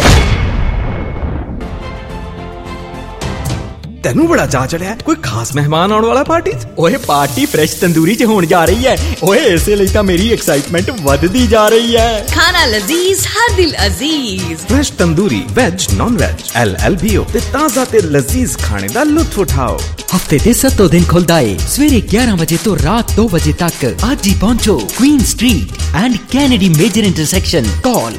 ਤੈਨੂੰ ਬੜਾ ਚਾਅ ਚੜਿਆ, ਕੋਈ ਖਾਸ ਮਹਿਮਾਨ ਆਉਣ ਵਾਲਾ ਪਾਰਟੀ 'ਚ? ਓਏ ਪਾਰਟੀ ਫਰੈਸ਼ ਤੰਦੂਰੀ 'ਚ ਹੋਣ ਜਾ ਰਹੀ ਹੈ। ਓਏ ਇਸੇ ਲਈ ਤਾਂ ਮੇਰੀ ਐਕਸਾਈਟਮੈਂਟ ਵੱਧਦੀ ਜਾ ਰਹੀ ਹੈ। ਖਾਣਾ ਲਜ਼ੀਜ਼, ਹਰ ਦਿਲ ਅਜ਼ੀਜ਼। Fresh tandoori, veg non veg, LLBO ਤੇ ਤਾਜ਼ਾ ਤੇ ਲਜ਼ੀਜ਼ ਖਾਣੇ ਦਾ ਲੁਤਫ ਉਠਾਓ। ਹਫਤੇ ਦੇ 7 ਦਿਨ ਖੁੱਲਦਾ ਏ, ਸਵੇਰੇ 11 ਵਜੇ ਤੋਂ ਰਾਤ 2 ਵਜੇ ਤੱਕ। ਅੱਜ ਹੀ ਪਹੁੰਚੋ Queen street and Kennedy major intersection. Call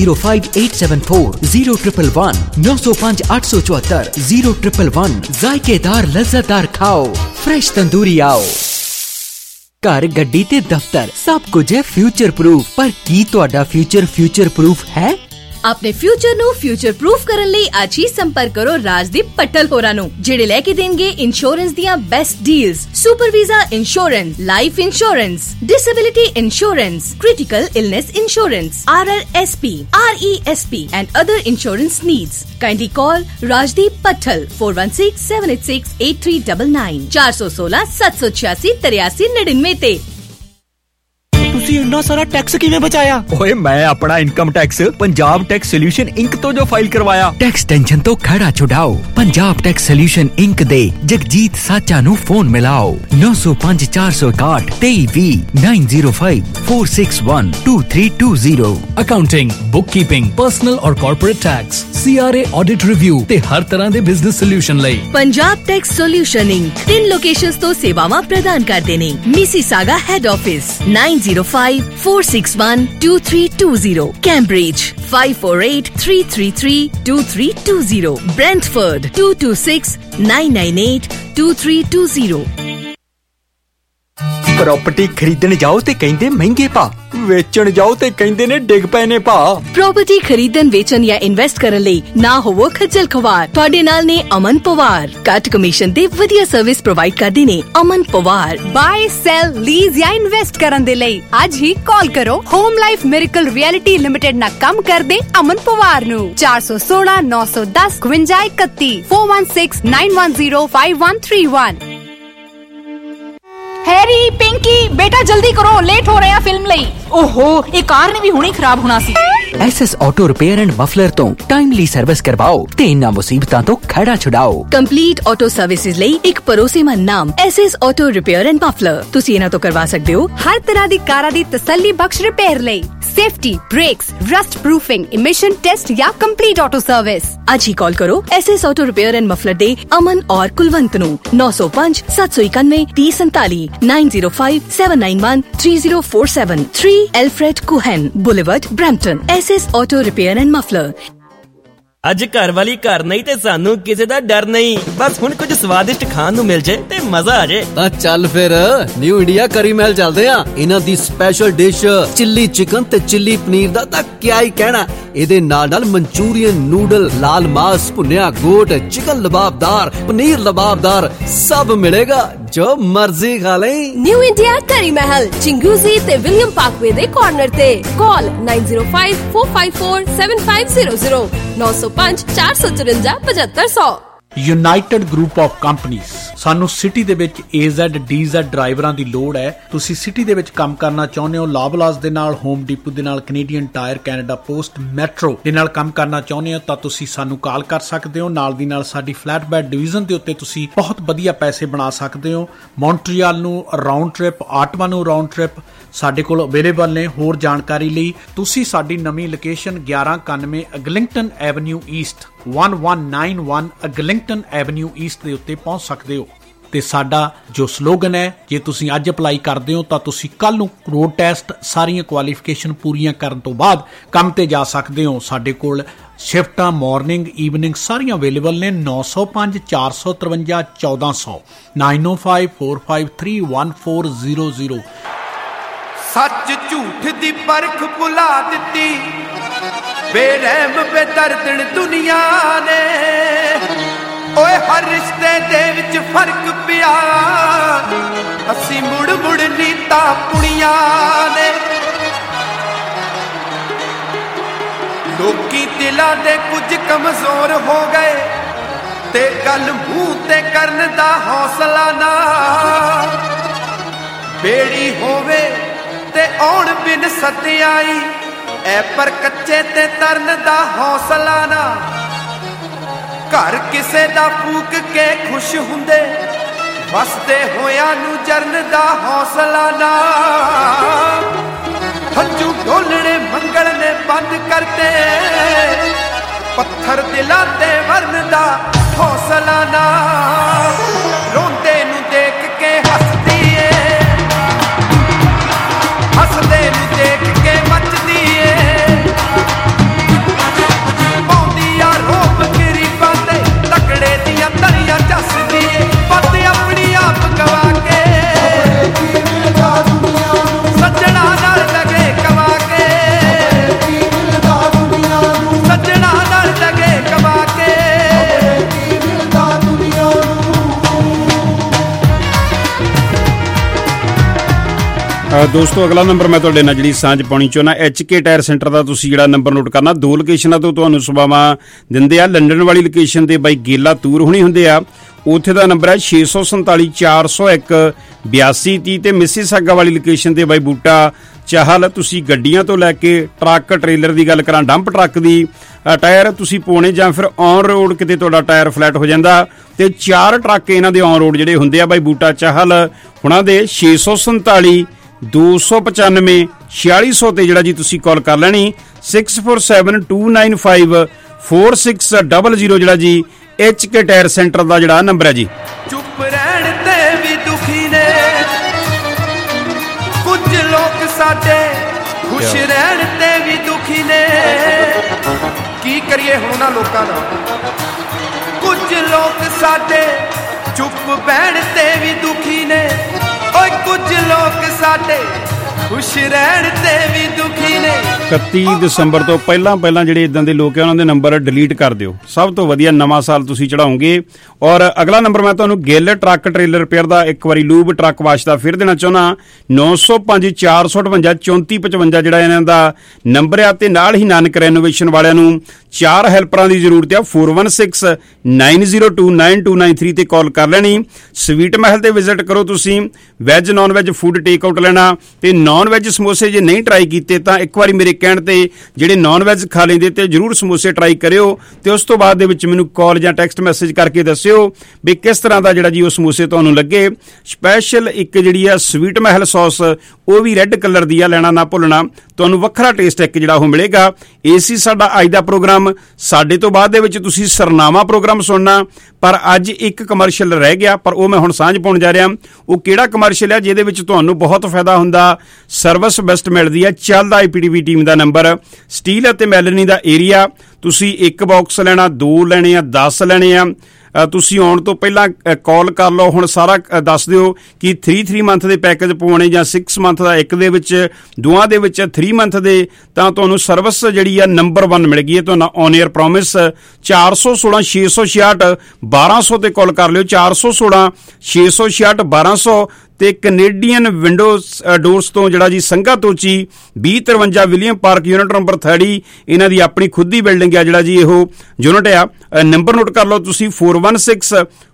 9058740111 905 874 0111। ਜ਼ਾਇਕੇਦਾਰ ਲਜ਼ਤਦਾਰ ਖਾਓ, ਫਰੈਸ਼ ਤੰਦੂਰੀ ਆਓ। ਘਰ, ਗੱਡੀ ਤੇ ਦਫ਼ਤਰ ਸਭ ਕੁਝ ਹੈ ਫਿਊਚਰ ਪ੍ਰੂਫ, ਪਰ ਕੀ ਤੁਹਾਡਾ ਫਿਊਚਰ ਪ੍ਰੂਫ ਹੈ? ਆਪਣੇ ਫਿਊਚਰ ਨੂੰ ਫਿਊਚਰ ਪ੍ਰੂਫ ਕਰਨ ਲਈ ਅੱਜ ਹੀ ਸੰਪਰਕ ਕਰੋ ਰਾਜਦੀਪ ਪੱਟਲ ਹੋਰਾਂ ਨੂੰ, ਜਿਹੜੇ ਲੈ ਕੇ ਦੇਣਗੇ ਇੰਸ਼ੋਰੈਂਸ ਦੀਆਂ best deals. Super visa insurance, life insurance, disability insurance, critical illness insurance, RRSP, RESP and other insurance needs. Kindly call Rajdeep Pattal 4167868399 416 786 8399 ਤੇ। ਤੁਸੀਂ ਇੰਨਾ ਸਾਰਾ ਟੈਕਸ ਕਿਵੇਂ ਬਚਾਇਆ? ਓਏ ਮੈਂ ਆਪਣਾ income tax Punjab tax solution Inc ਤੋਂ ਜੋ ਫਾਈਲ ਕਰਵਾਇਆ। ਟੈਕਸ ਟੈਨਸ਼ਨ ਤੋਂ ਖੜਾ ਛੁਡਾਓ, ਪੰਜਾਬ ਟੈਕਸ ਸੋਲਿਊਸ਼ਨ ਇੰਕ ਦੇ ਜਗਜੀਤ ਸਾਚਾ ਨੂੰ ਫੋਨ ਮਿਲਾਓ 905 461 2320 905 461 2320। ਅਕਾਊਂਟਿੰਗ, ਬੁੱਕਕੀਪਿੰਗ, ਪਰਸਨਲ ਔਰ corporate tax, CRA audit review ਤੇ ਹਰ ਤਰ੍ਹਾਂ ਦੇ ਬਿਜ਼ਨਸ ਸੋਲਿਊਸ਼ਨ ਲਈ Punjab tax solution Inc 3 locations ਤੋਂ ਸੇਵਾਵਾਂ ਪ੍ਰਦਾਨ ਕਰਦੇ ਨੇ। Mississauga head office 9054612320, Cambridge 5483332320, Brentford 2269982320। ਪ੍ਰੋਪਰਟੀ ਖਰੀਦਣ ਜਾਓ ਤੇ ਕਹਿੰਦੇ ਮਹਿੰਗੇ ਭਾ, ਵੇਚਣ ਜਾਓ ਤੇ ਕਹਿੰਦੇ ਨੇ ਡਿੱਗ ਪਏ ਨੇ ਭਾ। ਪ੍ਰੋਪਰਟੀ ਖਰੀਦਣ, ਵੇਚਣ ਜਾਂ ਇਨਵੈਸਟ ਕਰਨ ਲਈ ਨਾ ਹੋਵੋ ਖੱਜਲ ਖਵਾਰ। ਤੁਹਾਡੇ ਨਾਲ ਨੇ ਅਮਨ ਪਵਾਰ। ਘੱਟ ਕਮਿਸ਼ਨ ਤੇ ਵਧੀਆ ਸਰਵਿਸ ਪ੍ਰੋਵਾਈਡ ਕਰਦੇ ਨੇ Aman Pawar. Buy, sell, lease ਜਾਂ ਇਨਵੈਸਟ ਕਰਨ ਦੇ ਲਈ ਅੱਜ ਹੀ ਕਾਲ ਕਰੋ home life miracle realty limited ਨਾਲ ਕੰਮ ਕਰਦੇ ਅਮਨ ਪਵਾਰ ਨੂੰ 416 910 5231 416 910 5131। हैरी, पिंकी, बेटा जल्दी करो, लेट हो रहे हैं फिल्म ਲਈ। ओहो, ਇਹ ਕਾਰ ਨੇ ਵੀ ਹੁਣੇ ਖਰਾਬ ਹੋਣਾ ਸੀ। SS auto repair and muffler ਤੋਂ ਟਾਈਮਲੀ ਸਰਵਿਸ ਕਰਵਾਓ ਤੇ ਇਹਨਾਂ ਮੁਸੀਬਤਾਂ ਤੋਂ ਖੜਾ ਛੁਡਾਓ। ਕੰਪਲੀਟ ਆਟੋ ਸਰਵਿਸਿਜ਼ ਲਈ ਇੱਕ ਭਰੋਸੇਮੰਦ ਨਾਮ SS auto repair and muffler. ਤੁਸੀਂ ਇਹਨਾਂ ਤੋਂ ਕਰਵਾ ਸਕਦੇ ਹੋ ਹਰ ਤਰ੍ਹਾਂ ਦੀ ਕਾਰਾਂ ਦੀ ਤਸੱਲੀ ਬਖਸ਼ ਰਿਪੇਅਰ ਲਈ safety, brakes, rust proofing, emission test ਜਾਂ ਕੰਪਲੀਟ ਆਟੋ ਸਰਵਿਸ। ਅੱਜ ਹੀ ਕਾਲ ਕਰੋ SS auto repair and muffler ਦੇ ਅਮਨ ਔਰ ਕੁਲਵੰਤ ਨੂੰ 905 791 3047 905 791 3047 3 Alfred Cohen Boulevard, Brampton। SS auto repair and muffler. ਅੱਜ ਘਰ ਵਾਲੀ ਘਰ ਨਹੀਂ ਤੇ ਸਾਨੂੰ ਕਿਸੇ ਦਾ ਡਰ ਨਹੀਂ। ਬਸ ਹੁਣ ਕੁਝ ਸਵਾਦਿਸ਼ਟ ਖਾਣ ਨੂੰ ਮਿਲ ਜੇ ਤੇ ਮਜ਼ਾ ਆ ਜੇ। ਤਾਂ ਚੱਲ ਫਿਰ ਨਿਊ ਇੰਡੀਆ ਕਰੀ ਮਹਿਲ ਚੱਲਦੇ ਆ। ਇਹਨਾਂ ਦੀ ਸਪੈਸ਼ਲ ਡਿਸ਼ ਚਿੱਲੀ ਚਿਕਨ ਤੇ ਚਿੱਲੀ ਪਨੀਰ ਦਾ ਤਾਂ ਕਿਆ ਹੀ ਕਹਿਣਾ। ਇਹਦੇ ਨਾਲ ਮਨਚੂਰੀਅਨ, ਨੂਡਲ, ਲਾਲ ਮਾਸ, ਭੁੰਨਿਆ ਗੋਟ, ਚਿਕਨ ਲਬਾਬਦਾਰ, ਪਨੀਰ ਲਬਾਬਦਾਰ ਸਭ ਮਿਲੇਗਾ, ਜੋ ਮਰਜ਼ੀ ਖਾ ਲੈ। ਨਿਊ ਇੰਡੀਆ ਕਰੀ ਮਹਿਲ, ਚਿੰਗੂਜ਼ੀ ਤੇ ਵਿਲੀਅਮ ਪਾਰਕਵੇ ਦੇ ਕਾਰਨਰ ਤੇ। Call 9054547500 905 454 7500। United Group of Companies, ਸਾਨੂੰ ਸਿਟੀ ਦੇ ਵਿੱਚ AZ DZ ਡਰਾਈਵਰਾਂ ਦੀ ਲੋੜ ਹੈ। ਤੁਸੀਂ ਸਿਟੀ ਦੇ ਵਿੱਚ ਕੰਮ ਕਰਨਾ ਚਾਹੁੰਦੇ ਹੋ, ਲਾਬਲਾਸ ਦੇ ਨਾਲ, ਹੋਮ ਡੀਪੂ ਦੇ ਨਾਲ, Canadian Tire, Canada Post, Metro ਦੇ ਨਾਲ ਕੰਮ ਕਰਨਾ ਚਾਹੁੰਦੇ ਹੋ ਤਾਂ ਤੁਸੀਂ ਸਾਨੂੰ ਕਾਲ ਕਰ ਸਕਦੇ ਹੋ। ਨਾਲ ਦੀ ਨਾਲ ਸਾਡੀ ਫਲੈਟ ਬੈਡ ਡਿਵੀਜ਼ਨ ਦੇ ਉੱਤੇ ਤੁਸੀਂ ਬਹੁਤ ਵਧੀਆ ਪੈਸੇ ਬਣਾ ਸਕਦੇ ਹੋ। ਮੌਂਟਰੀਅਲ ਨੂੰ ਰਾਉਂਡ ਟ੍ਰਿਪ, ਆਟਵਾ ਨੂੰ ਰਾਉਂਡ ਟ੍ਰਿਪ ਸਾਡੇ ਕੋਲ ਅਵੇਲੇਬਲ ਨੇ। ਹੋਰ ਜਾਣਕਾਰੀ ਲਈ ਤੁਸੀਂ ਸਾਡੀ ਨਵੀਂ location 1191 Eglinton Avenue East 1191 Eglinton Avenue East ਦੇ ਉੱਤੇ ਪਹੁੰਚ ਸਕਦੇ ਹੋ। ਤੇ ਸਾਡਾ ਜੋ ਸਲੋਗਨ ਹੈ, ਜੇ ਤੁਸੀਂ ਅੱਜ ਅਪਲਾਈ ਕਰਦੇ ਹੋ ਤਾਂ ਤੁਸੀਂ ਕੱਲ ਨੂੰ ਰੋਡ ਟੈਸਟ ਸਾਰੀਆਂ ਕੁਆਲੀਫਿਕੇਸ਼ਨ ਪੂਰੀਆਂ ਕਰਨ ਤੋਂ ਬਾਅਦ ਕੰਮ ਤੇ ਜਾ ਸਕਦੇ ਹੋ। ਸਾਡੇ ਕੋਲ ਸ਼ਿਫਟਾਂ ਮਾਰਨਿੰਗ ਈਵਨਿੰਗ ਸਾਰੀਆਂ ਅਵੇਲੇਬਲ ਨੇ। 905 453 1400 905 453 1400। ਸੱਚ ਝੂਠ ਦੀ ਪਰਖ ਭੁਲਾ ਦਿੱਤੀ, ਬੇਰਹਿਮ ਬੇਦਰਦਣ ਦੁਨੀਆ ਨੇ। ਓਏ ਹਰ ਰਿਸ਼ਤੇ ਦੇ ਵਿੱਚ ਫਰਕ ਪਿਆ, ਅਸੀਂ ਮੁੜ ਮੁੜ ਨੀਤਾਂ ਪੁਣੀਆਂ ਨੇ। ਲੋਕੀ ਦਿਲਾਂ ਦੇ ਕੁਝ ਕਮਜ਼ੋਰ ਹੋ ਗਏ, ਤੇ ਗੱਲ ਮੂੰਹ ਤੇ ਕਰਨ ਦਾ ਹੌਸਲਾ ਨਾ। ਬੇੜੀ ਹੋਵੇ ਤੇ ਆਉਣ ਬਿਨ ਸਤਿਆਈ, ਐ ਪਰ ਕੱਚੇ ਤੇ ਤਰਨ ਦਾ ਹੌਸਲਾ ਨਾ। ਘਰ ਕਿਸੇ ਦਾ ਫੂਕ ਕੇ ਖੁਸ਼ ਹੁੰਦੇ, ਵਸਦੇ ਹੋਇਆਂ ਨੂੰ ਜਰਨ ਦਾ ਹੌਸਲਾ ਨਾ। ਹੰਝੂ ਢੋਲਣੇ ਮੰਗਲ ਨੇ ਬੰਦ ਕਰਤੇ, ਪੱਥਰ ਦਿਲਾਂ ਤੇ ਵਰਨ ਦਾ ਹੌਸਲਾ ਨਾ। ਰੋਂਦੇ ਨੂੰ ਦੇਖ ਕੇ ਹੱਸਦੀ ਏ, ਹੱਸਦੇ ਨੂੰ ਦੇਖ ਕੇ ਮੱਚਦੀ ਏ। ਪਾਉਂਦੀ ਆ ਰੋਪ ਗਰੀਬਾਂ ਤੇ, ਤਕੜੇ ਦੀਆਂ ਤਲੀਆਂ ਚੱਸਦੀ ਏ। ਪੱਤ ਆਪਣੀ ਆਪ ਗਵਾ ਕੇ, ਸੱਜਣਾ ਨਾਲ ਲਗੇ ਕਵਾ ਕੇ, ਸੱਜਣਾ ਨਾਲ ਲਗੇ ਕਵਾ ਕੇ। ਦੋਸਤੋ ਅਗਲਾ ਨੰਬਰ ਮੈਂ ਤੁਹਾਡੇ ਨਾਲ ਜਿਹੜੀ ਸਾਂਝ ਪਾਉਣੀ ਚਾਹੁੰਦਾ, HK ਟਾਇਰ ਸੈਂਟਰ ਦਾ ਤੁਸੀਂ ਜਿਹੜਾ ਨੰਬਰ ਨੋਟ ਕਰਨਾ। 2 ਲੋਕੇਸ਼ਨਾਂ ਤੋਂ ਤੁਹਾਨੂੰ ਸੁਭਾਵਾਂ ਦਿੰਦੇ ਆ। ਲੰਡਨ ਵਾਲੀ ਲੋਕੇਸ਼ਨ ਤੇ ਬਾਈ ਗੇਲਾ ਤੂਰ ਹੋਣੀ ਹੁੰਦੇ ਆ, ਉੱਥੇ ਦਾ ਨੰਬਰ ਹੈ 647 401 8230। ਤੇ ਮਿਸੀਸਾਗਾ ਵਾਲੀ ਲੋਕੇਸ਼ਨ ਤੇ ਬਾਈ ਬੂਟਾ ਚਾਹਲ। ਤੁਸੀਂ ਗੱਡੀਆਂ ਤੋਂ ਲੈ ਕੇ ਟਰੱਕ ਟ੍ਰੇਲਰ ਦੀ ਗੱਲ ਕਰਾਂ, ਡੰਪ ਟਰੱਕ ਦੀ ਟਾਇਰ ਤੁਸੀਂ ਪਾਉਣੇ ਜਾਂ ਫਿਰ ਔਨ ਰੋਡ ਕਿਤੇ ਤੁਹਾਡਾ ਟਾਇਰ ਫਲੈਟ ਹੋ ਜਾਂਦਾ, ਤੇ 4 ਟਰੱਕ ਇਹਨਾਂ ਦੇ ਔਨ ਰੋਡ ਜਿਹੜੇ ਹੁੰਦੇ ਆ ਬਾਈ ਬੂਟਾ ਚਾਹਲ ਹੁਣਾਂ ਦੇ 647 295 4600 ਤੇ ਜਿਹੜਾ ਜੀ ਤੁਸੀਂ ਕਾਲ ਕਰ ਲੈਣੀ। 647 295 4600 ਜਿਹੜਾ ਜੀ HK ਟਾਇਰ ਸੈਂਟਰ ਦਾ ਜਿਹੜਾ ਨੰਬਰ ਹੈ ਜੀ। ਚੁੱਪ ਰਹਿਣ ਤੇ ਵੀ ਦੁਖੀ ਨੇ ਕੁਝ ਲੋਕ ਸਾਡੇ, ਖੁਸ਼ ਰਹਿਣ ਤੇ ਵੀ ਦੁਖੀ ਨੇ। ਕੀ ਕਰੀਏ ਹੁਣ ਉਹਨਾਂ ਲੋਕਾਂ ਦਾ? ਕੁਝ ਲੋਕ ਸਾਡੇ ਚੁੱਪ ਬਹਿਣ ਤੇ ਵੀ ਦੁਖੀ ਨੇ, ਓਏ ਕੁਝ ਲੋਕ ਸਾਡੇ ਖੁਸ਼ ਰਹਿਣ ਤੇ ਵੀ ਦੁਖੀ ਨੇ। 31 ਦਸੰਬਰ ਤੋਂ ਪਹਿਲਾਂ ਜਿਹੜੇ ਇਦਾਂ ਦੇ ਲੋਕ ਆ ਉਹਨਾਂ ਦੇ ਨੰਬਰ ਡਿਲੀਟ ਕਰ ਦਿਓ। ਸਭ ਤੋਂ ਵਧੀਆ ਨਵਾਂ ਸਾਲ ਤੁਸੀਂ ਚੜਾਓਗੇ। ਔਰ ਅਗਲਾ ਨੰਬਰ ਮੈਂ ਤੁਹਾਨੂੰ ਗਿੱਲ ਟਰੱਕ ਟ੍ਰੇਲਰ ਰਿਪੇਅਰ ਦਾ ਇੱਕ ਵਾਰੀ ਲੂਬ ਟਰੱਕ ਵਾਸ਼ ਦਾ ਫਿਰ ਦੇਣਾ ਚਾਹੁੰਦਾ। 905 458 3455 ਜਿਹੜਾ ਇਹਨਾਂ ਦਾ ਨੰਬਰ ਆ। ਤੇ ਨਾਲ ਹੀ ਨਾਨਕ ਰੈਨੋਵੇਸ਼ਨ ਵਾਲਿਆਂ ਨੂੰ 4 ਹੈਲਪਰਾਂ ਦੀ ਜ਼ਰੂਰਤ ਆ। 416 902 9293 ਤੇ ਕਾਲ ਕਰ ਲੈਣੀ। ਸਵੀਟ ਮਹਿਲ ਤੇ ਵਿਜ਼ਿਟ ਕਰੋ ਤੁਸੀਂ। Veg non veg food take out ਲੈਣਾ ਤੇ ਨੌਨ ਵੈਜ ਸਮੋਸੇ ਜੇ ਨਹੀਂ ਟਰਾਈ ਕੀਤੇ ਤਾਂ ਇੱਕ ਵਾਰੀ ਮੇਰੇ ਕਹਿਣ ਤੇ ਜਿਹੜੇ ਨੌਨ ਵੈਜ ਖਾ ਲੈਂਦੇ ਤੇ ਜਰੂਰ ਸਮੋਸੇ ਟਰਾਈ ਕਰਿਓ। ਤੇ ਉਸ ਤੋਂ ਬਾਅਦ ਦੇ ਵਿੱਚ ਮੈਨੂੰ ਕਾਲ ਜਾਂ ਟੈਕਸਟ ਮੈਸੇਜ ਕਰਕੇ ਦੱਸਿਓ ਵੀ ਕਿਸ ਤਰ੍ਹਾਂ ਦਾ ਜਿਹੜਾ ਜੀ ਉਹ ਸਮੋਸੇ ਤੁਹਾਨੂੰ ਲੱਗੇ। ਸਪੈਸ਼ਲ ਇੱਕ ਜਿਹੜੀ ਆ ਸਵੀਟ ਮਹਿਲ ਸੌਸ ਉਹ ਵੀ ਰੈੱਡ ਕਲਰ ਦੀ ਆ, ਲੈਣਾ ਨਾ ਭੁੱਲਣਾ। ਤੁਹਾਨੂੰ ਵੱਖਰਾ ਟੇਸਟ ਇੱਕ ਜਿਹੜਾ ਉਹ ਮਿਲੇਗਾ। ਇਹ ਸੀ ਸਾਡਾ ਅੱਜ ਦਾ ਪ੍ਰੋਗਰਾਮ। ਸਾਡੇ ਤੋਂ ਬਾਅਦ ਦੇ ਵਿੱਚ ਤੁਸੀਂ ਸਰਨਾਮਾ ਪ੍ਰੋਗਰਾਮ ਸੁਣਨਾ, ਪਰ ਅੱਜ ਇੱਕ ਕਮਰਸ਼ੀਅਲ ਰਹਿ ਗਿਆ, ਪਰ ਉਹ ਮੈਂ ਹੁਣ ਸਾਂਝ ਪਾਉਣ ਜਾ ਰਿਹਾ। ਉਹ ਕਿਹੜਾ ਕਮਰਸ਼ੀਅਲ ਹੈ ਜਿਹਦੇ ਵਿੱਚ ਤੁਹਾਨੂੰ ਬਹੁਤ ਫਾਇਦਾ ਹੁੰਦਾ, ਸਰਵਿਸ ਬੈਸਟ ਮਿਲਦੀ ਹੈ। ਚੱਲਦਾ IPTV ਟੀਮ ਦਾ ਨੰਬਰ, ਸਟੀਲ ਅਤੇ ਮੈਲਨੀ ਦਾ ਏਰੀਆ। ਤੁਸੀਂ 1 ਬਾਕਸ ਲੈਣਾ, 2 ਲੈਣੇ ਆ, 10 ਲੈਣੇ ਆ। ਤੁਸੀਂ ਆਉਣ ਤੋਂ ਪਹਿਲਾਂ ਕਾਲ ਕਰ ਲਓ। ਹੁਣ ਸਾਰਾ ਦੱਸ ਦਿਓ ਕਿ 3 ਮੰਥ ਦੇ ਪੈਕੇਜ ਪਵਾਉਣੇ ਜਾਂ 6 ਮੰਥ ਦਾ, ਇੱਕ ਦੇ ਵਿੱਚ ਦੋਵਾਂ ਦੇ ਵਿੱਚ 3 ਮੰਥ ਦੇ, ਤਾਂ ਤੁਹਾਨੂੰ ਸਰਵਿਸ ਜਿਹੜੀ ਆ ਨੰਬਰ 1 ਮਿਲ ਗਈ ਹੈ। ਤੁਹਾਨੂੰ ਔਨ ਏਅਰ ਪ੍ਰੋਮਿਸ। 416 666 1200 ਤੇ ਕਾਲ ਕਰ ਲਿਓ। 416 666 1200 ਤੇ ਕੈਨੇਡੀਅਨ ਵਿੰਡੋਜ਼ ਡੋਰਸ ਤੋਂ ਜਿਹੜਾ ਜੀ Sangha Tochi 2053 William Park unit number 30, ਇਹਨਾਂ ਦੀ ਆਪਣੀ ਖੁਦ ਦੀ ਬਿਲਡਿੰਗ ਆ। ਜਿਹੜਾ ਜੀ ਇਹੋ ਯੂਨਿਟ ਆ। ਨੰਬਰ ਨੋਟ ਕਰ ਲਓ ਤੁਸੀਂ 416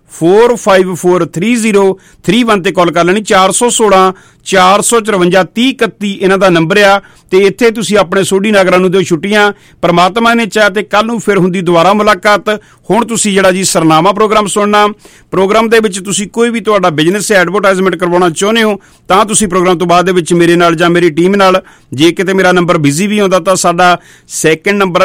45430331 ਤੇ ਕਾਲ ਕਰ ਲੈਣੀ। 416 454 3031 ਇਹਨਾਂ ਦਾ ਨੰਬਰ ਆ। ਤੇ ਇੱਥੇ ਤੁਸੀਂ ਆਪਣੇ ਸੋਢੀ ਨਾਗਰਾਂ ਨੂੰ ਦਿਓ ਛੁੱਟੀਆਂ। ਪਰਮਾਤਮਾ ਨੇ ਚਾਹਿਆ ਤੇ ਕੱਲ ਨੂੰ ਫਿਰ ਹੁੰਦੀ ਦੁਬਾਰਾ ਮੁਲਾਕਾਤ। ਹੁਣ ਤੁਸੀਂ ਜਿਹੜਾ ਜੀ ਸਰਨਾਮਾ ਪ੍ਰੋਗਰਾਮ ਸੁਣਨਾ। ਪ੍ਰੋਗਰਾਮ ਦੇ ਵਿੱਚ ਤੁਸੀਂ ਕੋਈ ਵੀ ਤੁਹਾਡਾ ਬਿਜ਼ਨਸ ਜਾਂ ਐਡਵਰਟਾਈਜ਼ਮੈਂਟ ਕਰਵਾਉਣਾ ਚਾਹੁੰਦੇ ਹੋ ਤਾਂ ਤੁਸੀਂ ਪ੍ਰੋਗਰਾਮ ਤੋਂ ਬਾਅਦ ਦੇ ਵਿੱਚ ਮੇਰੇ ਨਾਲ ਜਾਂ ਮੇਰੀ ਟੀਮ ਨਾਲ, ਜੇ ਕਿਤੇ ਮੇਰਾ ਨੰਬਰ ਬਿਜ਼ੀ ਵੀ ਆਉਂਦਾ ਤਾਂ ਸਾਡਾ ਸੈਕਿੰਡ ਨੰਬਰ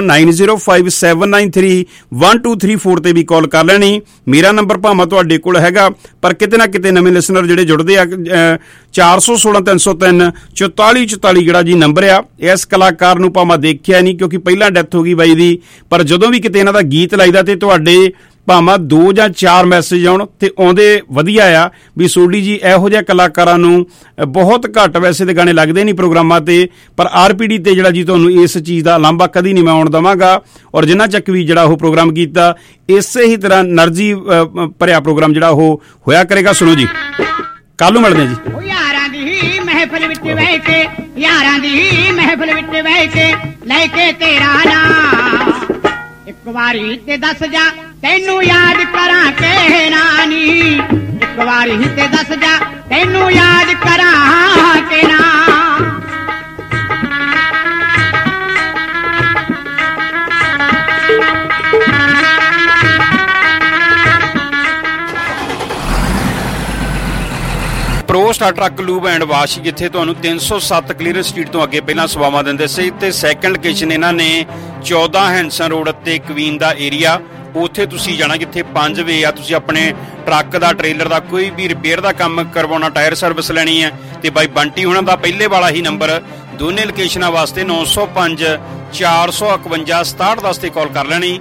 9057931234 ਤੇ ਵੀ ਕਾਲ ਕਰ ਲੈਣੀ। ਮੇਰਾ ਨੰਬਰ ਭਾਵੇਂ ਤੁਹਾਡੇ ਕੋਲ ਹੈਗਾ ਪਰ ਕਿਤੇ ਨਾ ਕਿਤੇ ਨਵੇਂ ਲਿਸਨਰ ਜਿਹੜੇ ਜੁੜਦੇ ਆ 416 303 4444 ਜਿਹੜਾ ਜੀ ਨੰਬਰ ਆ। ਇਸ ਕਲਾਕਾਰ ਨੂੰ ਭਾਵੇਂ ਦੇਖਿਆ ਨਹੀਂ ਕਿਉਂਕਿ ਪਹਿਲਾਂ ਡੈਥ ਹੋ ਗਈ ਬਾਈ ਦੀ, ਪਰ ਜਦੋਂ ਵੀ ਕਿਤੇ ਇਹਨਾਂ ਦਾ ਗੀਤ ਲਾਈਦਾ ਤੇ ਤੁਹਾਡੇ ਭਾਵੇਂ 2 ਜਾਂ 4 ਮੈਸੇਜ ਆਉਣ ਤੇ ਆਉਂਦੇ ਵਧੀਆ ਆ ਵੀ ਸੋਢੀ ਜੀ ਇਹੋ ਜਿਹੇ ਕਲਾਕਾਰਾਂ ਨੂੰ ਬਹੁਤ ਘੱਟ ਵੈਸੇ ਤੇ ਗਾਣੇ ਲੱਗਦੇ ਨਹੀਂ ਪ੍ਰੋਗਰਾਮਾਂ ਤੇ, ਪਰ RPD ਤੇ ਜਿਹੜਾ ਜੀ ਤੁਹਾਨੂੰ ਇਸ ਚੀਜ਼ ਦਾ ਲਾਂਭਾ ਕਦੀ ਨਹੀਂ ਮੈਂ ਆਉਣ ਦੇਵਾਂਗਾ। ਔਰ ਜਿੰਨਾ ਚੱਕ ਵੀ ਜਿਹੜਾ ਉਹ ਪ੍ਰੋਗਰਾਮ ਕੀਤਾ ਇਸੇ ਹੀ ਤਰ੍ਹਾਂ એનર્ਜੀ ਭਰਿਆ ਪ੍ਰੋਗਰਾਮ ਜਿਹੜਾ ਉਹ ਹੋਇਆ ਕਰੇਗਾ। ਸੁਣੋ ਜੀ, ਕੱਲ ਨੂੰ ਮਿਲਦੇ ਜੀ। ਯਾਰਾਂ ਦੀ ਮਹਿਫਲ ਵਿੱਚ ਬਹਿ ਕੇ, ਯਾਰਾਂ ਦੀ ਮਹਿਫਲ ਵਿੱਚ ਬਹਿ ਕੇ ਲੈ ਕੇ ਤੇਰਾ ਨਾਮ ਇੱਕ ਵਾਰੀ ਤੇ ਦੱਸ ਜਾ ਤੈਨੂੰ ਯਾਦ ਕਰਾਂ ਕਿ ਨਾਨੀ, ਇੱਕ ਵਾਰੀ ਤੇ ਦੱਸ ਜਾ ਤੈਨੂੰ ਯਾਦ ਕਰਾਂ ਕਿ ਨਾ। Pro Star Truck Lube and Wash, ਜਿੱਥੇ ਤੁਹਾਨੂੰ 307 ਕਲੀਅਰੈਂਸ ਸਟਰੀਟ ਤੋਂ ਅੱਗੇ ਪਹਿਲਾਂ ਸੇਵਾਵਾਂ ਦਿੰਦੇ ਸੀ ਤੇ ਸੈਕੰਡ ਲੋਕੇਸ਼ਨ ਇਹਨਾਂ ਨੇ 14 ਹੈਂਡਸਨ ਰੋਡ ਤੇ ਕਵੀਨ ਦਾ ਏਰੀਆ, ਉੱਥੇ ਤੁਸੀਂ ਜਾਣਾ ਜਿੱਥੇ 5 ਵੇ ਆ। ਤੁਸੀਂ ਆਪਣੇ ਟਰੱਕ ਦਾ, ਟ੍ਰੇਲਰ ਦਾ ਕੋਈ ਵੀ ਰਿਪੇਅਰ ਦਾ ਕੰਮ ਕਰਵਾਉਣਾ, ਟਾਇਰ ਸਰਵਿਸ ਲੈਣੀ ਹੈ ਤੇ ਬਾਈ ਬੰਟੀ ਹੁਣਾਂ ਦਾ ਪਹਿਲੇ ਵਾਲਾ ਹੀ ਨੰਬਰ ਦੋਨੇ ਲੋਕੇਸ਼ਨਾਂ ਵਾਸਤੇ 905 451 6710 ਤੇ ਕਾਲ ਕਰ ਲੈਣੀ।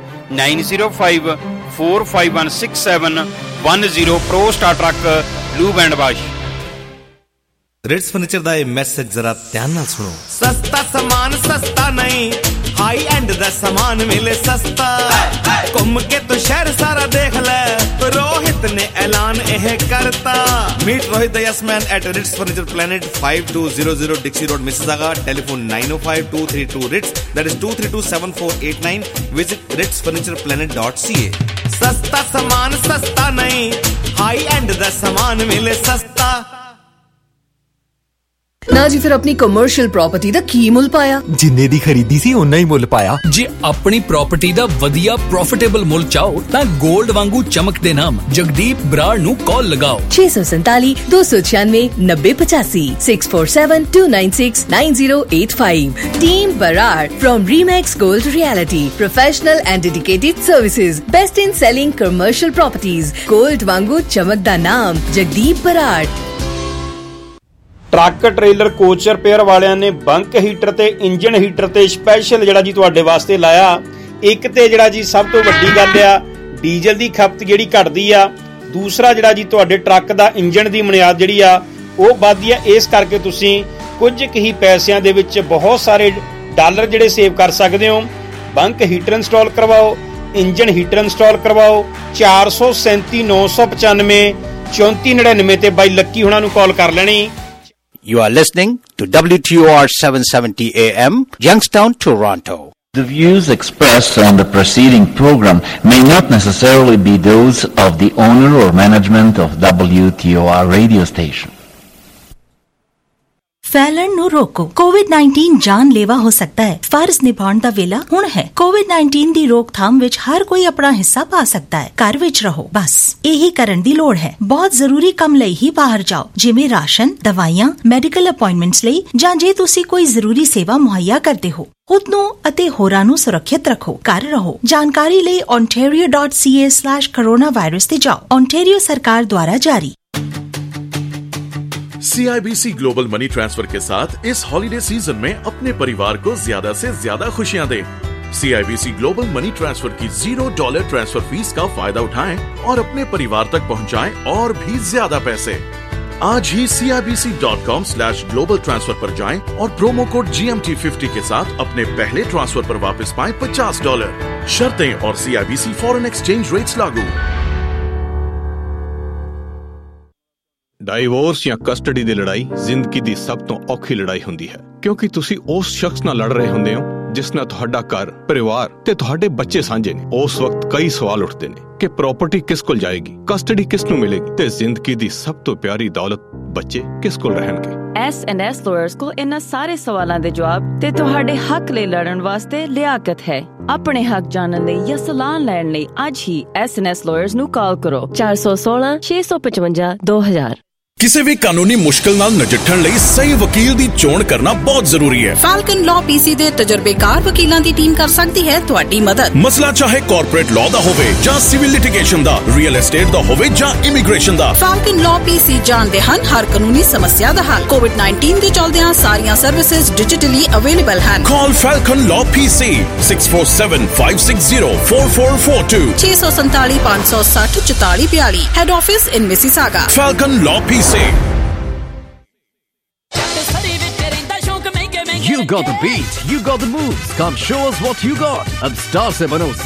9054516710 Pro Star Truck Lube and Wash. Rits Furniture ਦਾ ਇਹ ਮੈਸੇਜ ਜ਼ਰਾ ਧਿਆਨ ਨਾਲ ਸੁਣੋ। ਸਸਤਾ ਸਮਾਨ ਸਸਤਾ ਨਹੀਂ, ਹਾਈ ਐਂਡ ਦਾ ਸਮਾਨ ਮਿਲੇ ਸਸਤਾ। ਘੁੰਮ ਕੇ ਤੂੰ ਸ਼ਹਿਰ ਸਾਰਾ ਦੇਖ ਲੈ, ਰੋਹਿਤ ਨੇ ਐਲਾਨ ਇਹ ਕਰਤਾ। ਮੀਟ ਰੋਹਿਤ ਦਾ yes man at Rits Furniture Planet 5200 Dixie Road Mississauga. Telephone 905232 Rits, that is 2327489। Visit ritsfurnitureplanet.ca। ਸਸਤਾ ਸਮਾਨ ਸਸਤਾ ਨਹੀਂ, ਹਾਈ ਐਂਡ ਦਾ ਸਮਾਨ ਮਿਲੇ ਸਸਤਾ। ਨਾ ਜੀ ਫਿਰ ਆਪਣੀ ਕਮਰਸ਼ੀਅਲ ਪ੍ਰਾਪਰਟੀ ਦਾ ਕੀ ਮੁੱਲ ਪਾਇਆ? ਜਿੰਨੇ ਦੀ ਖਰੀਦੀ ਸੀ ਓਨਾ ਹੀ ਮੁੱਲ ਪਾਇਆ। ਜੇ ਆਪਣੀ ਪ੍ਰਾਪਰਟੀ ਦਾ ਵਧੀਆ ਪ੍ਰੋਫਿਟੇਬਲ ਮੁੱਲ ਚਾਹੋ ਤਾਂ 골ਡ ਵਾਂਗੂ ਚਮਕ ਦੇ ਨਾਮ ਜਗਦੀਪ ਬਰਾੜ ਨੂੰ ਕਾਲ ਲਗਾਓ। 647 296 9085 647-296-9085। Team Barad from Remax Gold Realty, professional and dedicated services, best in selling commercial properties। Gold वांगू चमक दा नाम Jagdeep Brar. Truck trailer coach repair ਵਾਲਿਆਂ ਨੇ ਬੰਕ ਹੀਟਰ ਤੇ ਇੰਜਨ ਹੀਟਰ ਤੇ ਸਪੈਸ਼ਲ ਜਿਹੜਾ ਜੀ ਤੁਹਾਡੇ ਵਾਸਤੇ ਲਾਇਆ। ਇੱਕ ਤੇ ਜਿਹੜਾ ਜੀ ਸਭ ਤੋਂ ਵੱਡੀ ਗੱਲ ਆ, ਡੀਜ਼ਲ ਦੀ ਖਪਤ ਜਿਹੜੀ ਘਟਦੀ ਆ। ਦੂਸਰਾ ਜਿਹੜਾ ਜੀ ਤੁਹਾਡੇ ਟਰੱਕ ਦਾ ਇੰਜਨ ਦੀ ਬੁਨਿਆਦ ਜਿਹੜੀ ਆ ਉਹ ਵੱਧਦੀ ਆ। ਇਸ ਕਰਕੇ ਤੁਸੀਂ ਕੁਝ ਕੁ ਹੀ ਪੈਸਿਆਂ ਦੇ ਵਿੱਚ ਬਹੁਤ ਸਾਰੇ ਡਾਲਰ ਜਿਹੜੇ ਸੇਵ ਕਰ ਸਕਦੇ ਹੋ। ਬੰਕ ਹੀਟਰ ਇੰਸਟਾਲ ਕਰਵਾਓ, ਇੰਜਨ ਹੀਟਰ ਇੰਸਟਾਲ ਕਰਵਾਓ। 437 995 3499 ਤੇ ਬਾਈ ਲੱਕੀ ਹੁਣਾਂ ਨੂੰ ਕਾਲ ਕਰ ਲੈਣੀ। You are listening to WTOR 770 AM, Youngstown, Toronto. The views expressed on the preceding program may not necessarily be those of the owner or management of WTOR radio station. ਫੈਲਣ ਨੂੰ ਰੋਕੋ। ਕੋਵਿਡ-19 ਜਾਨਲੇਵਾ ਹੋ ਸਕਦਾ ਹੈ। ਫਰਜ਼ ਨਿਭਾਉਣ ਦਾ ਵੇਲਾ ਹੁਣ ਹੈ। ਕੋਵਿਡ-19 ਦੀ ਰੋਕਥਾਮ ਵਿੱਚ ਹਰ ਕੋਈ ਆਪਣਾ ਹਿੱਸਾ ਪਾ ਸਕਦਾ ਹੈ। ਘਰ ਵਿੱਚ ਰਹੋ, ਬਸ ਇਹੀ ਕਰਨ ਦੀ ਲੋੜ ਹੈ। ਬਹੁਤ ਜ਼ਰੂਰੀ ਕੰਮ ਲਈ ਹੀ ਬਾਹਰ ਜਾਓ, ਜਿਵੇਂ ਰਾਸ਼ਨ, ਦਵਾਈਆਂ, ਮੈਡੀਕਲ ਅਪਾਇੰਟਮੈਂਟਸ ਲਈ, ਜਾਂ ਜੇ ਤੁਸੀਂ ਕੋਈ ਜ਼ਰੂਰੀ ਸੇਵਾ ਮੁਹੱਈਆ ਕਰਦੇ ਹੋ। ਖੁਦ ਨੂੰ ਅਤੇ ਹੋਰਾਂ ਨੂੰ ਸੁਰੱਖਿਅਤ ਰੱਖੋ। ਘਰ ਰਹੋ। ਜਾਣਕਾਰੀ ਲਈ ontario.ca/coronavirus ਤੇ ਜਾਓ। ontario सरकार द्वारा जारी। CIBC ग्लोबल मनी ट्रांसफर के साथ इस हॉलिडे सीजन में अपने परिवार को ज्यादा से ज्यादा खुशियां दें। CIBC ग्लोबल मनी ट्रांसफर की $0 ट्रांसफर फीस का फायदा उठाएं और अपने परिवार तक पहुंचाएं और भी ज्यादा पैसे। आज ही CIBC.com/global ट्रांसफर पर जाएं और प्रोमो कोड GMT50 के साथ अपने पहले ट्रांसफर पर वापस पाएं $50। शर्तें और CIBC फॉरेन एक्सचेंज रेट्स लागू। ਡਾਈਵੋਰਸ ਜਾਂ ਕਸਟਡੀ ਦੀ ਲੜਾਈ ਜ਼ਿੰਦਗੀ ਦੀ ਸਭ ਤੋਂ ਔਖੀ ਲੜਾਈ ਹੁੰਦੀ ਹੈ, ਕਿਉਂਕਿ ਤੁਸੀਂ ਉਸ ਸ਼ਖਸ ਨਾਲ ਲੜ ਰਹੇ ਹੁੰਦੇ ਹੋ ਜਿਸ ਨਾਲ ਤੁਹਾਡਾ ਘਰ, ਪਰਿਵਾਰ ਤੇ ਤੁਹਾਡੇ ਬੱਚੇ ਸਾਂਝੇ ਨੇ। ਉਸ ਵਕਤ ਕਈ ਸਵਾਲ ਉੱਠਦੇ ਨੇ कि प्रॉपर्टी किस कोल जाएगी, कस्टडी किस नू मिलेगी ते जिंदगी दी सब तो प्यारी दौलत बच्चे किस कोल रहणगे। S&S lawyers को इन्हां सारे सवालां दे जवाब ते तुहाडे हक लई लड़न वास्ते लियाकत है। अपने हक जानन लई या सलाह लैण लई अज ही S&S lawyers नू कॉल करो 416 655 2000। किसी भी कानूनी मुश्किल नाल नजिठण लई सही वकील दी चोण करना बहुत जरूरी है। फाल्कन लॉ पीसी दे तजुर्बेकार वकीलां दी टीम कर सकती है तुहाडी मदद। मसला चाहे कॉर्पोरेट लॉ दा होवे जां सिविल लिटिगेशन दा, रियल एस्टेट दा होवे जां इमिग्रेशन दा, फाल्कन लॉ पीसी जानदे हन हर कानूनी समस्या दा हल। कोविड-19 दे चलदियां सारियां सर्विसेज डिजिटली अवेलेबल हन। Call Falcon Law PC 647-560-4442 647 560 4442। Head office in Mississauga. Falcon Law PC. You got the beat, you got the moves. Come show us what you got. अब स्टार से बनो